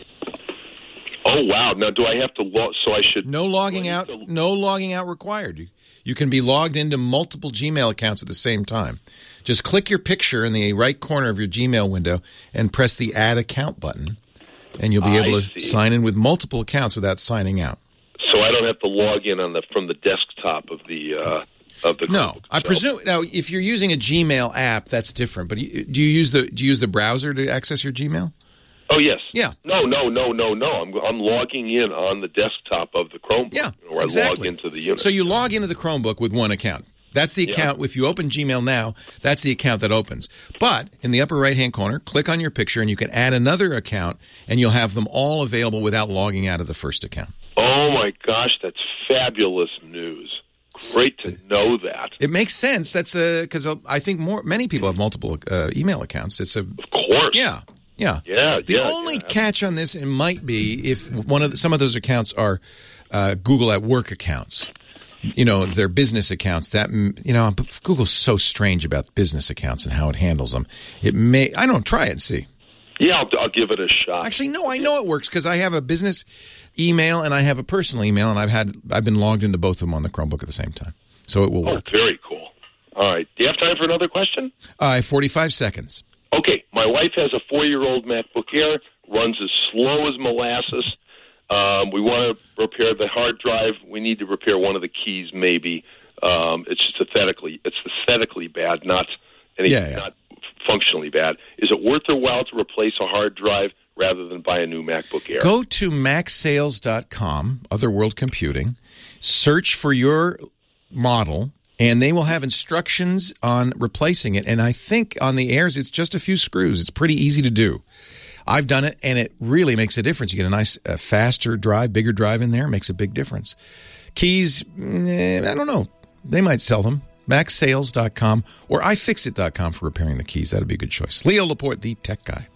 Oh, wow. Now, do I have to log? So I should... No logging out, to... no logging out required. You, you can be logged into multiple Gmail accounts at the same time. Just click your picture in the right corner of your Gmail window and press the Add Account button, and you'll be able I to see. sign in with multiple accounts without signing out. So I don't have to log in on the from the desktop of the uh, of the no. I presume now if you're using a Gmail app, that's different. But you, do you use the do you use the browser to access your Gmail? Oh yes. Yeah. No, no, no, no, no. I'm I'm logging in on the desktop of the Chromebook. Yeah, where exactly. I log into the unit. So you log into the Chromebook with one account. That's the account. Yeah. If you open Gmail now, that's the account that opens. But in the upper right-hand corner, click on your picture, and you can add another account, and you'll have them all available without logging out of the first account. Oh, my gosh. That's fabulous news. Great to know that. It makes sense. That's because I think more many people have multiple uh, email accounts. It's a Of course. Yeah. Yeah. Yeah. The yeah, only yeah. catch on this it might be if one of the, some of those accounts are uh, Google at Work accounts. You know, their business accounts. That you know, Google's so strange about business accounts and how it handles them. It may. I don't try it and see. Yeah, I'll, I'll give it a shot. Actually, no, I know it works because I have a business email and I have a personal email, and I've had I've been logged into both of them on the Chromebook at the same time, so it will Oh, work. very cool. All right. Do you have time for another question? Uh, forty-five seconds. Okay. My wife has a four-year-old MacBook Air, runs as slow as molasses. Um, we want to repair the hard drive. We need to repair one of the keys, maybe. Um, it's just aesthetically, it's aesthetically bad, not any, Yeah, yeah. not functionally bad. Is it worth their while to replace a hard drive rather than buy a new MacBook Air? Go to mac sales dot com, Otherworld Computing, search for your model, and they will have instructions on replacing it. And I think on the Airs, it's just a few screws. It's pretty easy to do. I've done it, and it really makes a difference. You get a nice, uh, faster drive, bigger drive in there. It makes a big difference. Keys, eh, I don't know. They might sell them. mac sales dot com or i fix it dot com for repairing the keys. That would be a good choice. Leo Laporte, the tech guy.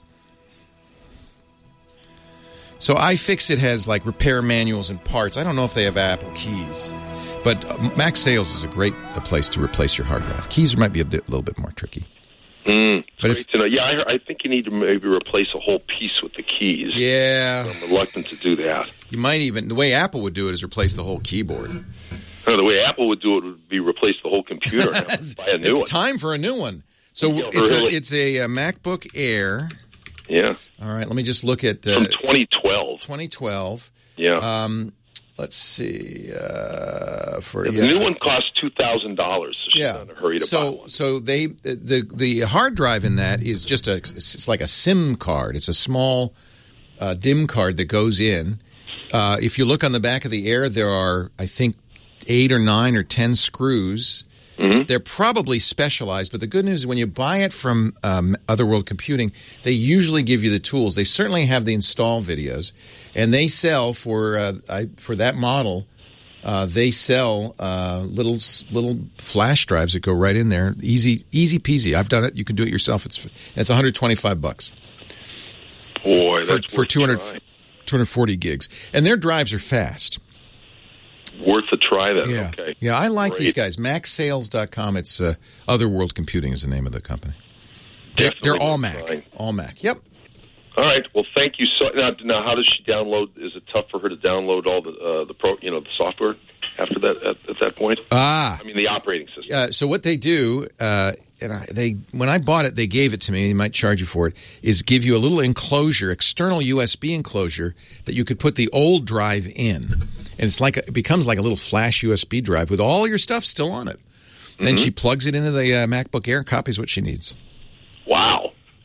So iFixit has like repair manuals and parts. I don't know if they have Apple keys, but uh, Mac Sales is a great a place to replace your hard drive. Keys might be a di- little bit more tricky. Mm, But great if- to know. Yeah, I, I think you need to maybe replace a whole piece with the keys. Yeah. I'm reluctant to do that. You might even, the way Apple would do it is replace the whole keyboard. No, the way Apple would do it would be replace the whole computer and have to buy a new It's one. time for a new one. So Yeah, it's, really. a, it's a, uh MacBook Air. Yeah. All right, let me just look at... Uh, From twenty twelve. twenty twelve. Yeah. Um, let's see. Uh, for the yeah. new one costs two thousand dollars, so she's Yeah. not in a hurry to buy So, one. so they the the hard drive in that is just a it's like a SIM card. It's a small uh, DIM card that goes in. Uh, if you look on the back of the Air, there are I think eight or nine or ten screws. Mm-hmm. They're probably specialized, but the good news is when you buy it from um, Otherworld Computing, they usually give you the tools. They certainly have the install videos, and they sell for uh, I, for that model. Uh, they sell uh, little little flash drives that go right in there, easy easy peasy. I've done it. You can do it yourself. It's it's one hundred twenty-five bucks. Boy, for, that's for worth two hundred, a try. two hundred forty gigs, and their drives are fast. Worth a try then. Yeah, Okay. yeah, I like Great. these guys. mac sales dot com. It's uh, Otherworld Computing is the name of the company. They're, they're all Mac, trying. all Mac. Yep. All right. Well, thank you so. Now, now, how does she download? Is it tough for her to download all the uh, the pro, you know, the software after that? At, at that point, Ah, I mean, the operating system. Uh, so what they do, uh, and I, they when I bought it, they gave it to me. They might charge you for it. Is give you a little enclosure, external U S B enclosure that you could put the old drive in, and it's like a, it becomes like a little flash U S B drive with all your stuff still on it. Mm-hmm. Then she plugs it into the uh, MacBook Air and copies what she needs. Wow.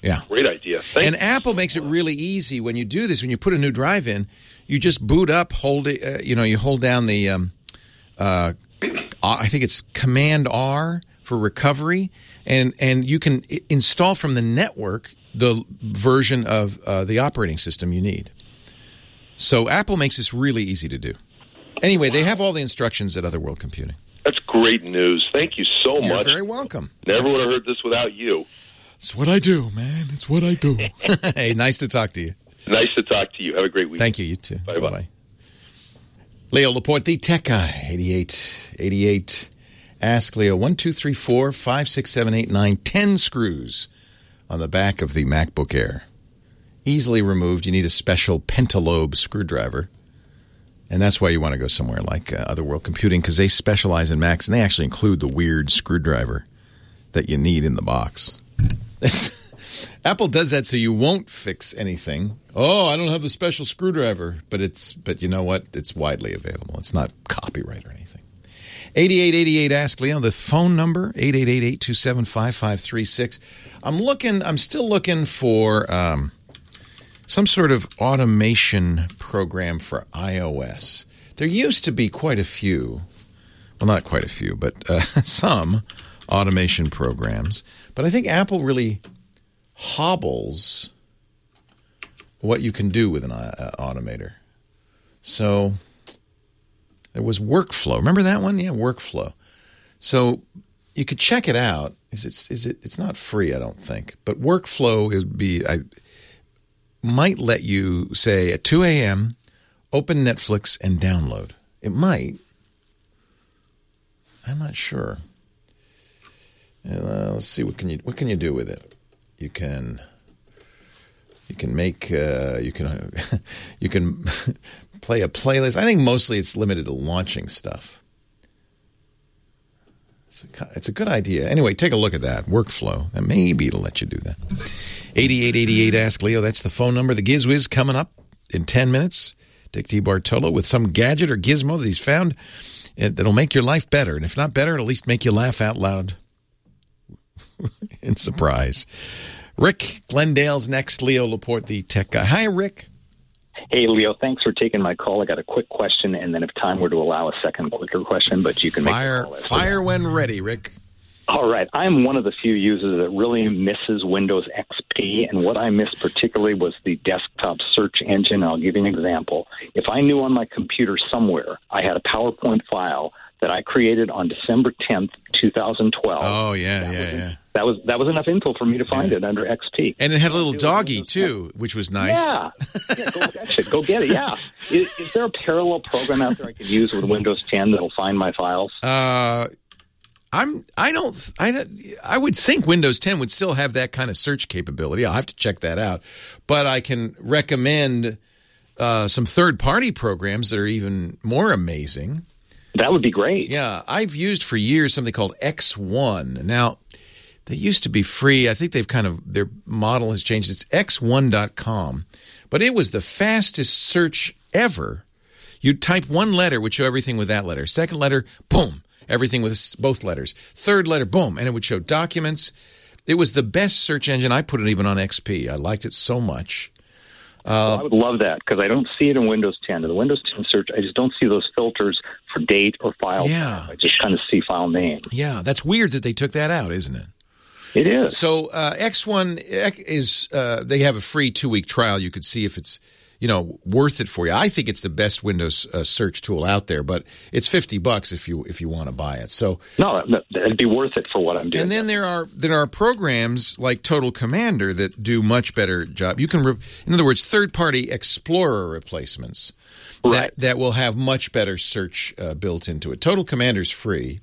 Yeah. Great idea. Thank and you. Apple makes it really easy when you do this. When you put a new drive in, you just boot up, hold it, uh, you know, you hold down the, um, uh, I think it's Command R for recovery, and, and you can install from the network the version of uh, the operating system you need. So Apple makes this really easy to do. Anyway, they have all the instructions at Other World Computing. That's great news. Thank you so You're much. very welcome. Never would have heard this without you. It's what I do, man. It's what I do. Hey, nice to talk to you. Nice to talk to you. Have a great week. Thank you. You too. Bye-bye. Bye-bye. Leo Laporte, the tech guy, eighty-eight eighty-eight. Ask Leo, one, two, three, four, five, six, seven, eight, nine, ten screws on the back of the MacBook Air. Easily removed. You need a special pentalobe screwdriver. And that's why you want to go somewhere like uh, Other World Computing, because they specialize in Macs, and they actually include the weird screwdriver that you need in the box. Apple does that so you won't fix anything. Oh, I don't have the special screwdriver, but it's but you know what? It's widely available. It's not copyright or anything. eighty-eight eighty-eight Ask Leo. The phone number eight eight eight, eight two seven, five five three six. I'm looking. I'm still looking for um, some sort of automation program for iOS. There used to be quite a few. Well, not quite a few, but uh, some automation programs. But I think Apple really hobbles what you can do with an uh, automator. So there was Workflow. Remember that one? Yeah, Workflow. So you could check it out. Is it? Is it? It's not free, I don't think. But Workflow is be I might let you say at two a.m. open Netflix and download. It might. I'm not sure. Uh, let's see what can you what can you do with it. You can you can make uh, you can you can play a playlist. I think mostly it's limited to launching stuff. It's a, it's a good idea. Anyway, take a look at that Workflow. And maybe it'll let you do that. eighty-eight eighty-eight Ask Leo. That's the phone number. The GizWiz coming up in ten minutes. Dick DeBartolo with some gadget or gizmo that he's found that'll make your life better. And if not better, it'll at least make you laugh out loud in surprise. Rick Glendale's next. Leo Laporte, the tech guy. Hi, Rick. Hey, Leo. Thanks for taking my call. I got a quick question, and then if time were to allow, a second quicker question, but you can fire, make it fire when ready, Rick. All right. I'm one of the few users that really misses Windows X P, and what I missed particularly was the desktop search engine. I'll give you an example. If I knew on my computer somewhere I had a PowerPoint file that I created on December tenth, twenty twelve. Oh, yeah, yeah, yeah. That was that was enough info for me to find yeah. it under X P. And it had a little doggy, too, which was nice. Yeah. yeah go fetch it. Go get it, yeah. Is, is there a parallel program out there I can use with Windows ten that'll find my files? Uh, I'm, I don't, I, I would think Windows ten would still have that kind of search capability. I'll have to check that out. But I can recommend uh, some third-party programs that are even more amazing. That would be great. Yeah. I've used for years something called X one. Now, they used to be free. I think they've kind of, their model has changed. It's x one dot com. But it was the fastest search ever. You'd type one letter, would show everything with that letter. Second letter, boom, everything with both letters. Third letter, boom, and it would show documents. It was the best search engine. I put it even on X P. I liked it so much. Uh, well, I would love that because I don't see it in Windows ten. In the Windows ten search, I just don't see those filters for date or file. Yeah. I just kind of see file name. Yeah, that's weird that they took that out, isn't it? It is. So uh, X one is uh, they have a free two-week trial. You could see if it's, you know, worth it for you. I think it's the best Windows uh, search tool out there, but it's fifty bucks if you if you want to buy it. So no, it'd be worth it for what I'm doing. And then there are there are programs like Total Commander that do much better job. You can, re- in other words, third-party Explorer replacements right. that that will have much better search uh, built into it. Total Commander's free.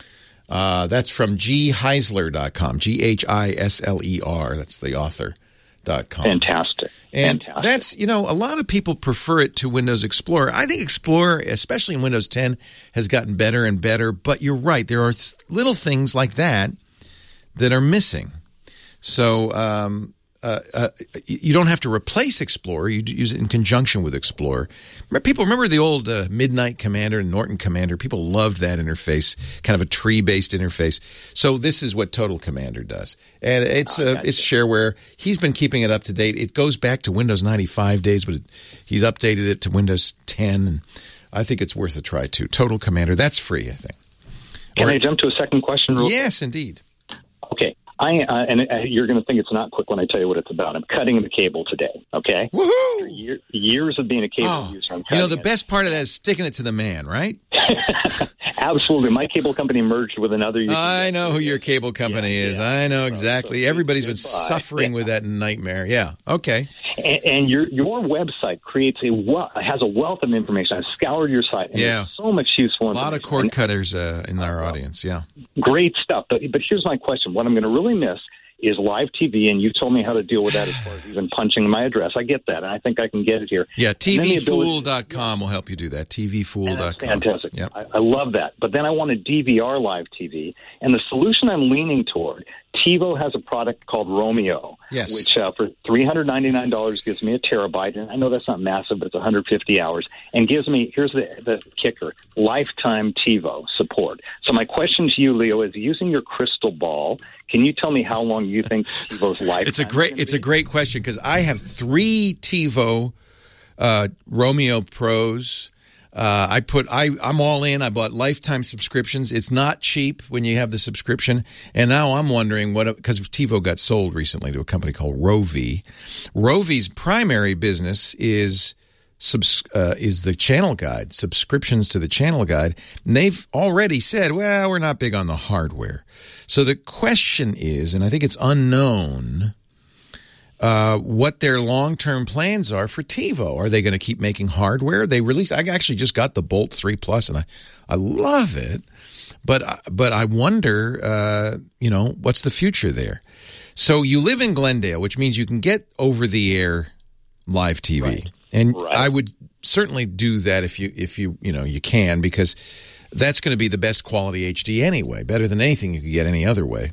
Uh, that's from G Heisler dot com, G H I S L E R. That's the author. Dot com. Fantastic. And Fantastic. that's, you know, a lot of people prefer it to Windows Explorer. I think Explorer, especially in Windows ten, has gotten better and better. But you're right. There are little things like that that are missing. So um, uh, uh, you don't have to replace Explorer. You use it in conjunction with Explorer. Remember, people remember the old uh, Midnight Commander and Norton Commander? People loved that interface, kind of a tree-based interface. So this is what Total Commander does. And it's Oh, uh, gotcha. it's shareware. He's been keeping it up to date. It goes back to Windows ninety-five days, but it, he's updated it to Windows ten. And I think it's worth a try, too. Total Commander. That's free, I think. Can Or- I jump to a second question? Real Yes, indeed. Okay. I uh, and uh, you're going to think it's not quick when I tell you what it's about. I'm cutting the cable today. Okay. Woohoo! After year, years of being a cable Oh, user, I'm you cutting know, the it. best part of that is sticking it to the man, right? Absolutely. My cable company merged with another. You can I know who your cable company is. I know exactly. Everybody's been suffering with that nightmare. Yeah. Okay. And, and your your website creates a we- has a wealth of information. I've scoured your site. And Yeah. there's so much useful A information. lot of cord cutters uh, in our audience. Yeah. Great stuff. But but here's my question: what I'm going to really miss is live T V, and you told me how to deal with that as far as even punching my address. I get that, and I think I can get it here. Yeah. And T then the V fool ability- dot com will help you do that. T V fool dot com. Fantastic. Yep. I, I love that. But then I want a D V R live T V, and the solution I'm leaning toward, TiVo has a product called Romeo, Yes. which uh, for three hundred ninety-nine dollars gives me a terabyte, and I know that's not massive, but it's one hundred fifty hours, and gives me, here's the, the kicker, lifetime TiVo support. So my question to you, Leo, is using your crystal ball, can you tell me how long you think TiVo's lifetime It's a great. It's a great question because I have three TiVo uh, Romeo Pros. Uh, I put. I. I'm all in. I bought lifetime subscriptions. It's not cheap when you have the subscription. And now I'm wondering what because TiVo got sold recently to a company called Rovi. Rovi's primary business is. Subs, uh, is the channel guide, subscriptions to the channel guide. And they've already said, well, we're not big on the hardware. So the question is, and I think it's unknown, uh, what their long-term plans are for TiVo. Are they going to keep making hardware? They released, I actually just got the Bolt three Plus, and I, I love it. But, but I wonder, uh, you know, what's the future there? So you live in Glendale, which means you can get over-the-air live T V. Right. And right. I would certainly do that if you if you you know you can, because that's going to be the best quality H D anyway, better than anything you could get any other way.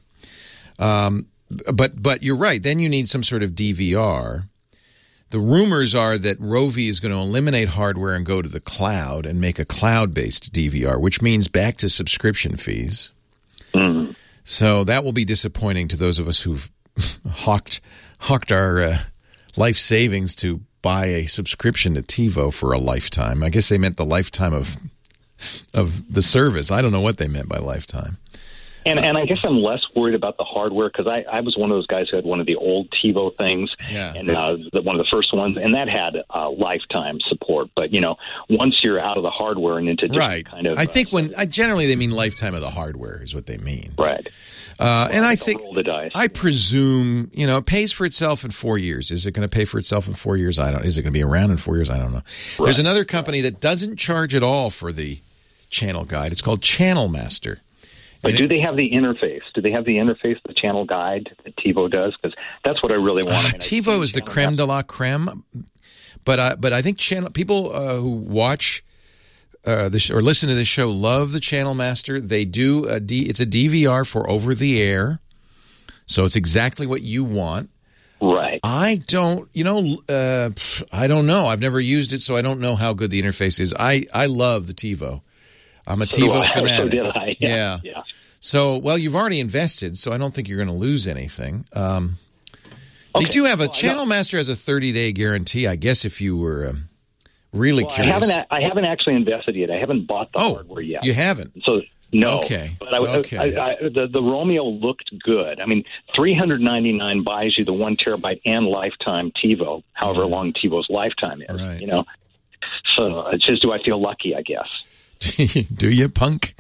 Um, but but you're right. Then you need some sort of D V R. The rumors are that Rovi is going to eliminate hardware and go to the cloud and make a cloud-based D V R, which means back to subscription fees. Mm. So that will be disappointing to those of us who've hawked hawked our uh, life savings to buy a subscription to TiVo for a lifetime. I guess they meant the lifetime of of the service. I don't know what they meant by lifetime. And and I guess I'm less worried about the hardware because I, I was one of those guys who had one of the old TiVo things, yeah. and uh, the, one of the first ones, and that had uh, lifetime support. But you know, once you're out of the hardware and into just right. kind of, I think uh, when I generally they mean lifetime of the hardware is what they mean, right? Uh, and I think roll the dice. I presume you know it pays for itself in four years. Is it going to pay for itself in four years? I don't. Is it going to be around in four years? I don't know. Right. There's another company that doesn't charge at all for the channel guide. It's called Channel Master. But do they have the interface? Do they have the interface, the channel guide that TiVo does? Because that's what I really want. Uh, I mean, TiVo is the creme de la creme, but uh, but I think channel people uh, who watch uh, this or listen to this show love the Channel Master. They do a D, it's a D V R for over the air, so it's exactly what you want. Right. I don't, you know, uh, I don't know. I've never used it, so I don't know how good the interface is. I I love the TiVo. I'm a so TiVo I, fanatic. So did I. Yeah. yeah. yeah. So, well, you've already invested, so I don't think you're going to lose anything. Um, okay. They do have a well, Channel Master has a thirty-day guarantee. I guess if you were um, really well, curious. I haven't. I haven't actually invested yet. I haven't bought the oh, hardware yet. You haven't? So no. Okay. But I, okay. I, I, the the Romeo looked good. I mean, three hundred ninety-nine buys you the one terabyte and lifetime TiVo. However yeah. long TiVo's lifetime is. Right. You know. So it's just, do I feel lucky? I guess. Do you, punk?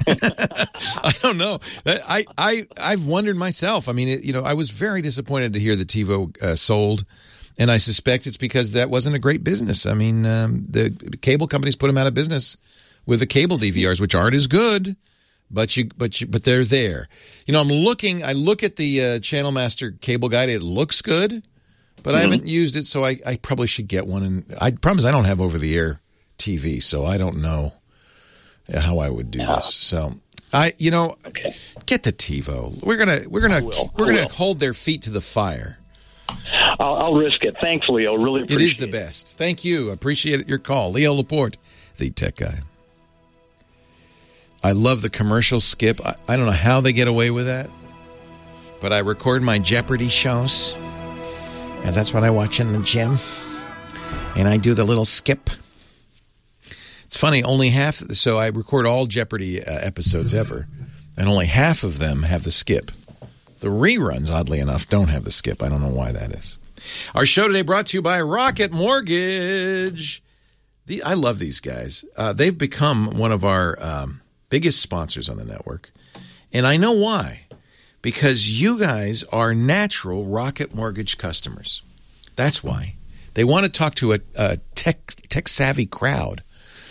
I don't know. I, I, I've wondered myself. I mean, it, you know, I was very disappointed to hear that TiVo uh, sold, and I suspect it's because that wasn't a great business. I mean, um, the cable companies put them out of business with the cable D V Rs, which aren't as good, but you, but you, but they're there. You know, I'm looking. I look at the uh, Channel Master cable guide. It looks good, but mm-hmm. I haven't used it, so I, I probably should get one. And I promise I don't have over-the-air T V, so I don't know how I would do yeah. this. So I, you know, okay. get the TiVo. We're gonna, we're gonna, we're gonna hold their feet to the fire. I'll, I'll risk it. Thanks, Leo. Really appreciate it. It is the best. Thank you. Appreciate your call. Leo Laporte, the tech guy. I love the commercial skip. I, I don't know how they get away with that, but I record my Jeopardy shows, and that's what I watch in the gym, and I do the little skip. It's funny, only half, so I record all Jeopardy uh, episodes ever, and only half of them have the skip. The reruns, oddly enough, don't have the skip. I don't know why that is. Our show today brought to you by Rocket Mortgage. The, I love these guys. Uh, they've become one of our um, biggest sponsors on the network, and I know why. Because you guys are natural Rocket Mortgage customers. That's why. They want to talk to a, a tech, tech-savvy crowd.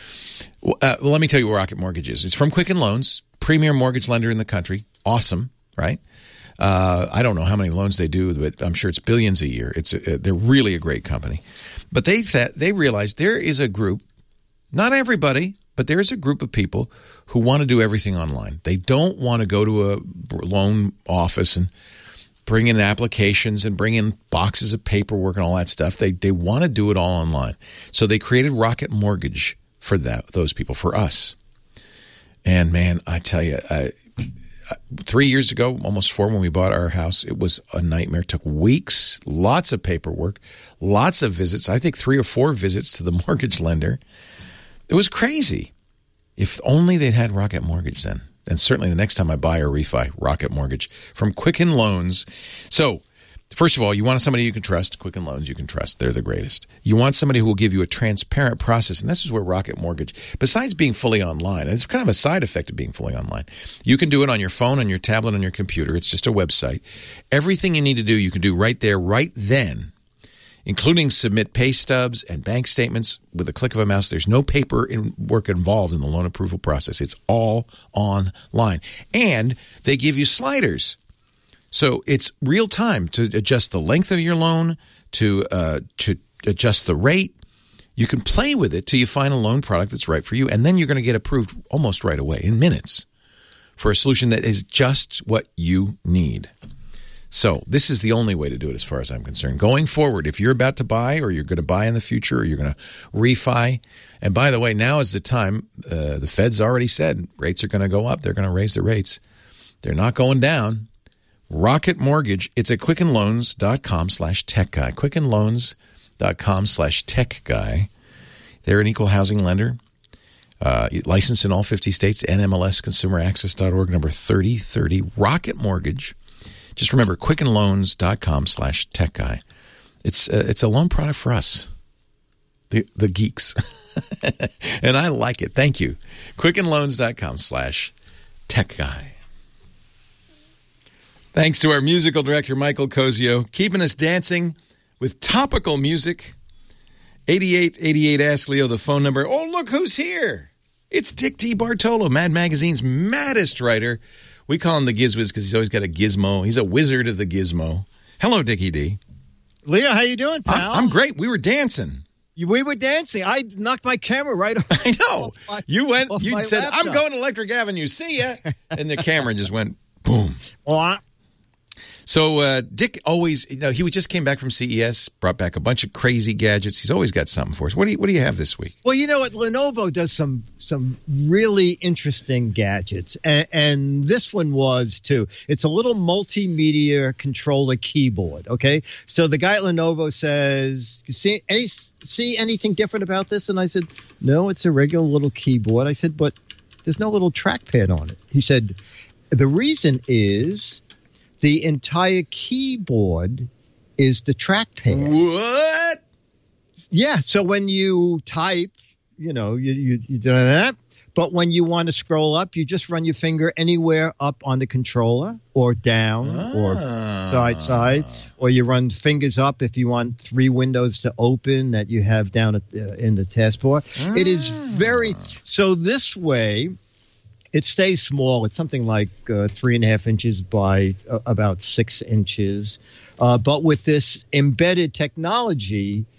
Uh, well, let me tell you what Rocket Mortgage is. It's from Quicken Loans, premier mortgage lender in the country. Awesome, right? Uh, I don't know how many loans they do, but I'm sure it's billions a year. It's a, they're really a great company. But they th- they realize there is a group, not everybody, but there is a group of people who want to do everything online. They don't want to go to a loan office and bring in applications and bring in boxes of paperwork and all that stuff. They they want to do it all online. So they created Rocket Mortgage for that, those people, for us. And, man, I tell you, I, three years ago, almost four, when we bought our house, it was a nightmare. It took weeks, lots of paperwork, lots of visits. I think three or four visits to the mortgage lender. It was crazy. If only they'd had Rocket Mortgage then. And certainly the next time I buy or refi, Rocket Mortgage from Quicken Loans. So, first of all, you want somebody you can trust. Quicken Loans you can trust. They're the greatest. You want somebody who will give you a transparent process. And this is where Rocket Mortgage, besides being fully online, and it's kind of a side effect of being fully online, you can do it on your phone, on your tablet, on your computer. It's just a website. Everything you need to do, you can do right there, right then, including submit pay stubs and bank statements with a click of a mouse. There's no paper in work involved in the loan approval process. It's all online. And they give you sliders. So it's real time to adjust the length of your loan, to uh, to adjust the rate. You can play with it till you find a loan product that's right for you, and then you're going to get approved almost right away, in minutes, for a solution that is just what you need. So this is the only way to do it as far as I'm concerned. Going forward, if you're about to buy or you're going to buy in the future or you're going to refi, and by the way, now is the time, uh, the Fed's already said rates are going to go up. They're going to raise the rates. They're not going down. Rocket Mortgage, it's at quickenloans.com slash tech guy. quickenloans.com slash tech guy. They're an equal housing lender, uh, licensed in all fifty states, N M L S consumer access dot org, number thirty thirty. Rocket Mortgage. Just remember, quickenloans.com slash tech guy. It's, uh, it's a loan product for us, the, the geeks. And I like it. Thank you. quickenloans.com slash tech guy. Thanks to our musical director, Michael Cozio, keeping us dancing with topical music. eighty-eight eighty-eight, ask Leo the phone number. Oh, look who's here. It's Dick D. Bartolo, Mad Magazine's maddest writer. We call him the Gizwiz because he's always got a gizmo. He's a wizard of the gizmo. Hello, Dickie D. Leo, how you doing, pal? I'm, I'm great. We were dancing. We were dancing. I knocked my camera right off. I know. Off my, you went, you said, laptop. I'm going to Electric Avenue. See ya. And the camera just went boom. Well, I, So uh, Dick always, you know, he just came back from C E S, brought back a bunch of crazy gadgets. He's always got something for us. What do you, what do you have this week? Well, you know what? Lenovo does some some really interesting gadgets, and, and this one was too. It's a little multimedia controller keyboard. Okay, so the guy at Lenovo says, "See any see anything different about this?" And I said, "No, it's a regular little keyboard." I said, "But there's no little trackpad on it." He said, "The reason is the entire keyboard is the trackpad." What? Yeah. So when you type, you know, you you, you do that. But when you want to scroll up, you just run your finger anywhere up on the controller, or down, ah. or side side, or you run fingers up if you want three windows to open that you have down at, uh, in the taskbar. Ah. It is very so. This way, it stays small. It's something like uh, three and a half inches by uh, about six inches. Uh, but with this embedded technology,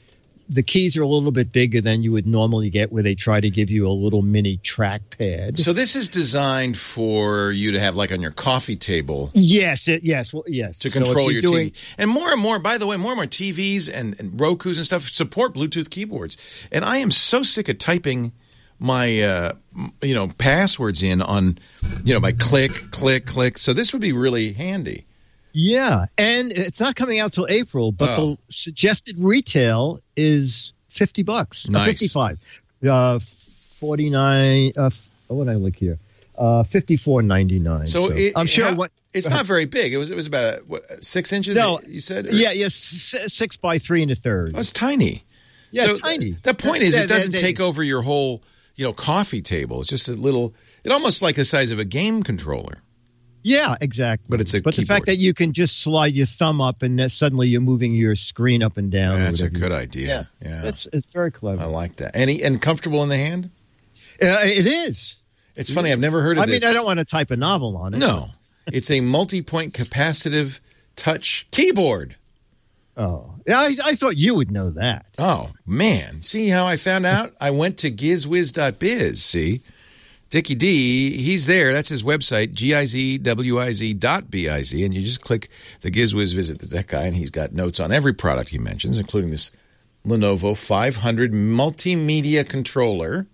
the keys are a little bit bigger than you would normally get, where they try to give you a little mini trackpad. So this is designed for you to have like on your coffee table. Yes, it, yes, well, yes. To So if control you're your doing- T V. And more and more, by the way, more and more T Vs and, and Rokus and stuff support Bluetooth keyboards. And I am so sick of typing my, uh, you know, passwords in on, you know, by click, click, click. So this would be really handy. Yeah, and it's not coming out till April, but Oh. the suggested retail is fifty bucks, Nice. uh, fifty-five, uh, forty-nine. Uh, what did I look here? Uh, fifty-four ninety-nine. So, it, I'm sure how- what it's not very big. It was it was about a, what, six inches. No, you said. Or- Yeah, yes, six by three and a third. Oh, it's tiny. Yeah, So tiny. The point is, Yeah, it doesn't they- they- take over your whole, you know, coffee table. It's just a little. It almost like the size of a game controller. Yeah, exactly. But it's a But the fact that you can just slide your thumb up and that suddenly you're moving your screen up and down. or That's a whatever. good idea. Yeah, Yeah. It's it's very clever. I like that. And, he, and comfortable in the hand? Uh, it is. It's funny. I've never heard of I this. mean, I don't want to type a novel on it. No. It's a multi-point capacitive touch keyboard. Oh, yeah, I, I thought you would know that. Oh, man. See how I found out? I went to gizwiz dot biz, see? Dickie D, he's there. That's his website, G I Z W I Z dot B I Z. And you just click the GizWiz Visit the Tech Guy, and he's got notes on every product he mentions, including this Lenovo five hundred multimedia controller.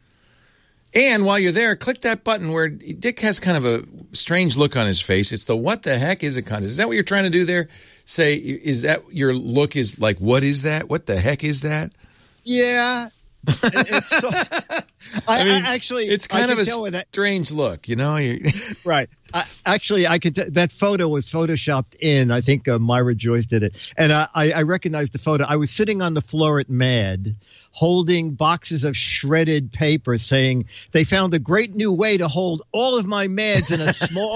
And while you're there, click that button where Dick has kind of a strange look on his face. It's the what the heck is it contest. Is that what you're trying to do there? Say, is that your look is like, what is that? What the heck is that? Yeah. It's so, I, I mean, I actually, it's I kind of can a tell with that- strange look, you know? You- right. I, actually, I could. T- that photo was photoshopped in. I think uh, Myra Joyce did it, and I, I, I recognized the photo. I was sitting on the floor at Mad, holding boxes of shredded paper, saying they found a great new way to hold all of my Mads in a small.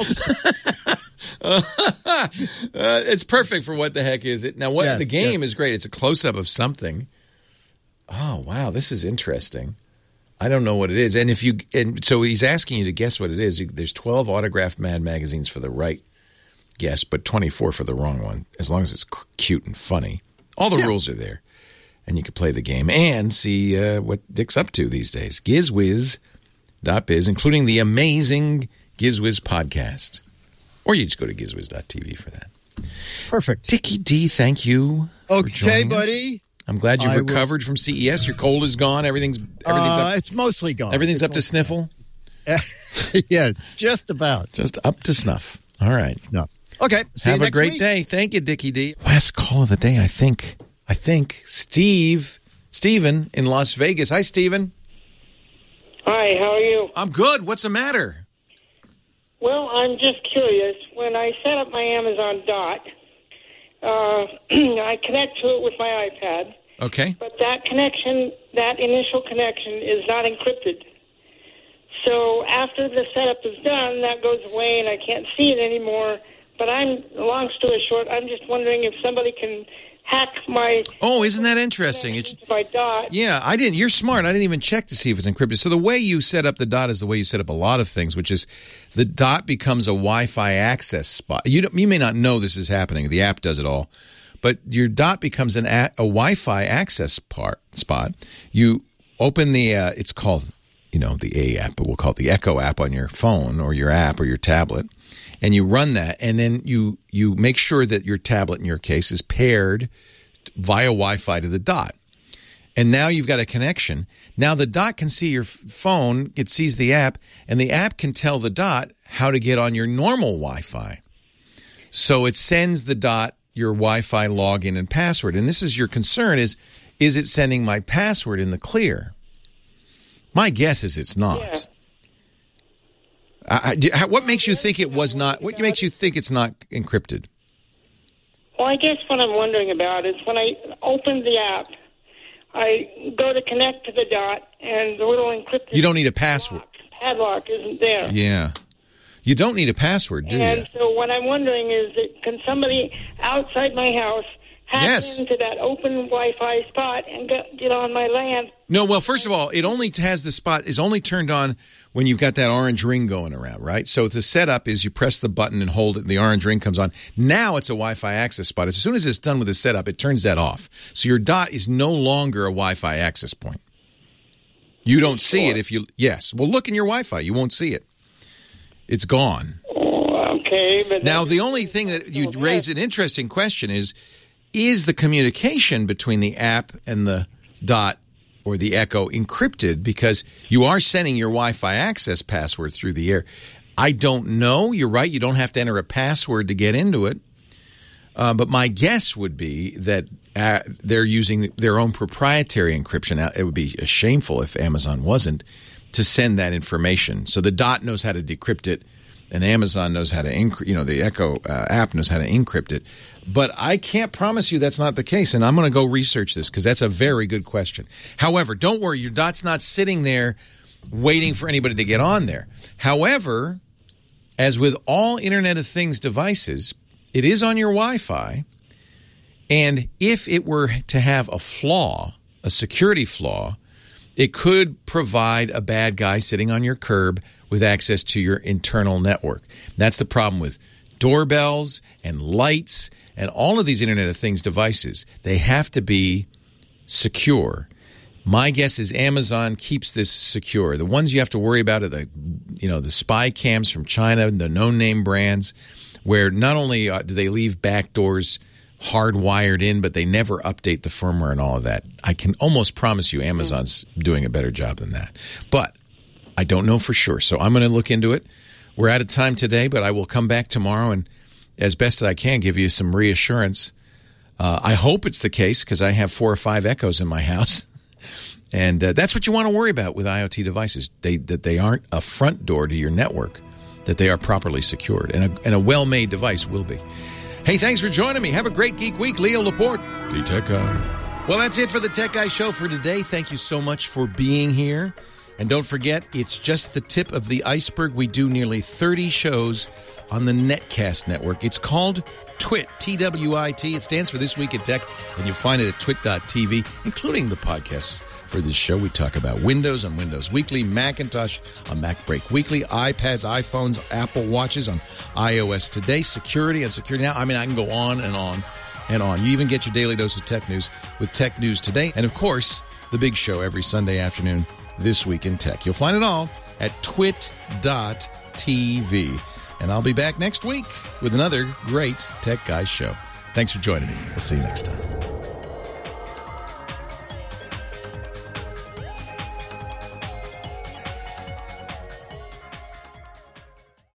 uh, it's perfect for what the heck is it? Now, what Yes, the game yes. is great. It's a close up of something. Oh wow, this is interesting. I don't know what it is, and if you and so he's asking you to guess what it is. You, there's twelve autographed Mad magazines for the right guess, but twenty-four for the wrong one. As long as it's c- cute and funny, all the Yeah. rules are there, and you can play the game and see uh, what Dick's up to these days. Gizwiz dot biz, including the amazing Gizwiz podcast, or you just go to gizwiz dot t v for that. Perfect. Dickie D, thank you. For Okay, joining us. buddy. I'm glad you've I will- recovered from C E S. Your cold is gone. Everything's everything's Uh, up. it's mostly gone. Everything's up to sniffle. Yeah, just about. Just up to snuff. All right. Snuff. Okay. See you Have a next great week. day. Thank you, Dickie D. Last call of the day. I think. I think Steve, Steven in Las Vegas. Hi, Steven. Hi, how are you? I'm good. What's the matter? Well, I'm just curious. When I set up my Amazon Dot, uh, I connect to it with my iPad, Okay. but that connection, that initial connection, is not encrypted. So after the setup is done, that goes away and I can't see it anymore. But I'm, long story short, I'm just wondering if somebody can hack my Oh, isn't that interesting? It's, my Dot. yeah, I didn't. You're smart. I didn't even check to see if it's encrypted. So the way you set up the Dot is the way you set up a lot of things, which is the Dot becomes a Wi-Fi access spot. You don't, you may not know this is happening. The app does it all, but your Dot becomes an a, a Wi-Fi access part spot. You open the. Uh, it's called, you know, the A app, but we'll call it the Echo app on your phone or your app or your tablet. And you run that, and then you you make sure that your tablet, in your case, is paired via Wi-Fi to the Dot. And now you've got a connection. Now the Dot can see your f- phone, it sees the app, and the app can tell the Dot how to get on your normal Wi-Fi. So it sends the Dot your Wi-Fi login and password. And this is your concern is, is it sending my password in the clear? My guess is it's not. Yeah. I, I, do- how- what makes you think it was not? What makes you think it's not encrypted? Well, I guess what I'm wondering about is when I open the app, I go to connect to the Dot, and the little encrypted You don't need a password. padlock isn't there. Yeah, you don't need a password, do you? And so what I'm wondering is that can somebody outside my house hack Yes. into that open Wi-Fi spot and get, get on my LAN. No, well, first of all, it only has the spot is only turned on when you've got that orange ring going around, right? So the setup is you press the button and hold it, and the orange ring comes on. Now it's a Wi-Fi access spot. As soon as it's done with the setup, it turns that off. So your dot is no longer a Wi-Fi access point. You don't see it if you yes. Well, look in your Wi-Fi. You won't see it. It's gone. Okay, but now the only thing that you raise an interesting question is: is the communication between the app and the dot or the Echo encrypted? Because you are sending your Wi-Fi access password through the air. I don't know. You're right. You don't have to enter a password to get into it. Uh, but my guess would be that uh, they're using their own proprietary encryption. It would be shameful if Amazon wasn't to send that information. So the dot knows how to decrypt it, and Amazon knows how to encrypt. You know, the Echo uh, app knows how to encrypt it. But I can't promise you that's not the case, and I'm going to go research this because that's a very good question. However, don't worry, your dot's not sitting there waiting for anybody to get on there. However, as with all Internet of Things devices, it is on your Wi-Fi, and if it were to have a flaw, a security flaw, it could provide a bad guy sitting on your curb with access to your internal network. That's the problem with doorbells and lights and all of these Internet of Things devices. They have to be secure. My guess is Amazon keeps this secure. The ones you have to worry about are the, you know, the spy cams from China, the no-name brands, where not only uh, do they leave back doors hardwired in, but they never update the firmware and all of that. I can almost promise you Amazon's doing a better job than that. But I don't know for sure, so I'm going to look into it. We're out of time today, but I will come back tomorrow and, as best as I can, give you some reassurance. Uh, I hope it's the case because I have four or five Echoes in my house. And uh, that's what you want to worry about with IoT devices, they, that they aren't a front door to your network, that they are properly secured. And a, and a well-made device will be. Hey, thanks for joining me. Have a great Geek Week. Leo Laporte, the Tech Guy. Well, that's it for the Tech Guy Show for today. Thank you so much for being here. And don't forget, it's just the tip of the iceberg. We do nearly thirty shows on the Netcast network. It's called Twit, T W I T. It stands for This Week in Tech, and you'll find it at twit dot t v, including the podcasts for this show. We talk about Windows on Windows Weekly, Macintosh on Mac Break Weekly, iPads, iPhones, Apple Watches on iOS Today, security and Security Now. I mean, I can go on and on and on. You even get your daily dose of tech news with Tech News Today. And, of course, the big show every Sunday afternoon, This Week in Tech. You'll find it all at twit dot t v. And I'll be back next week with another great Tech Guys show. Thanks for joining me. We'll see you next time.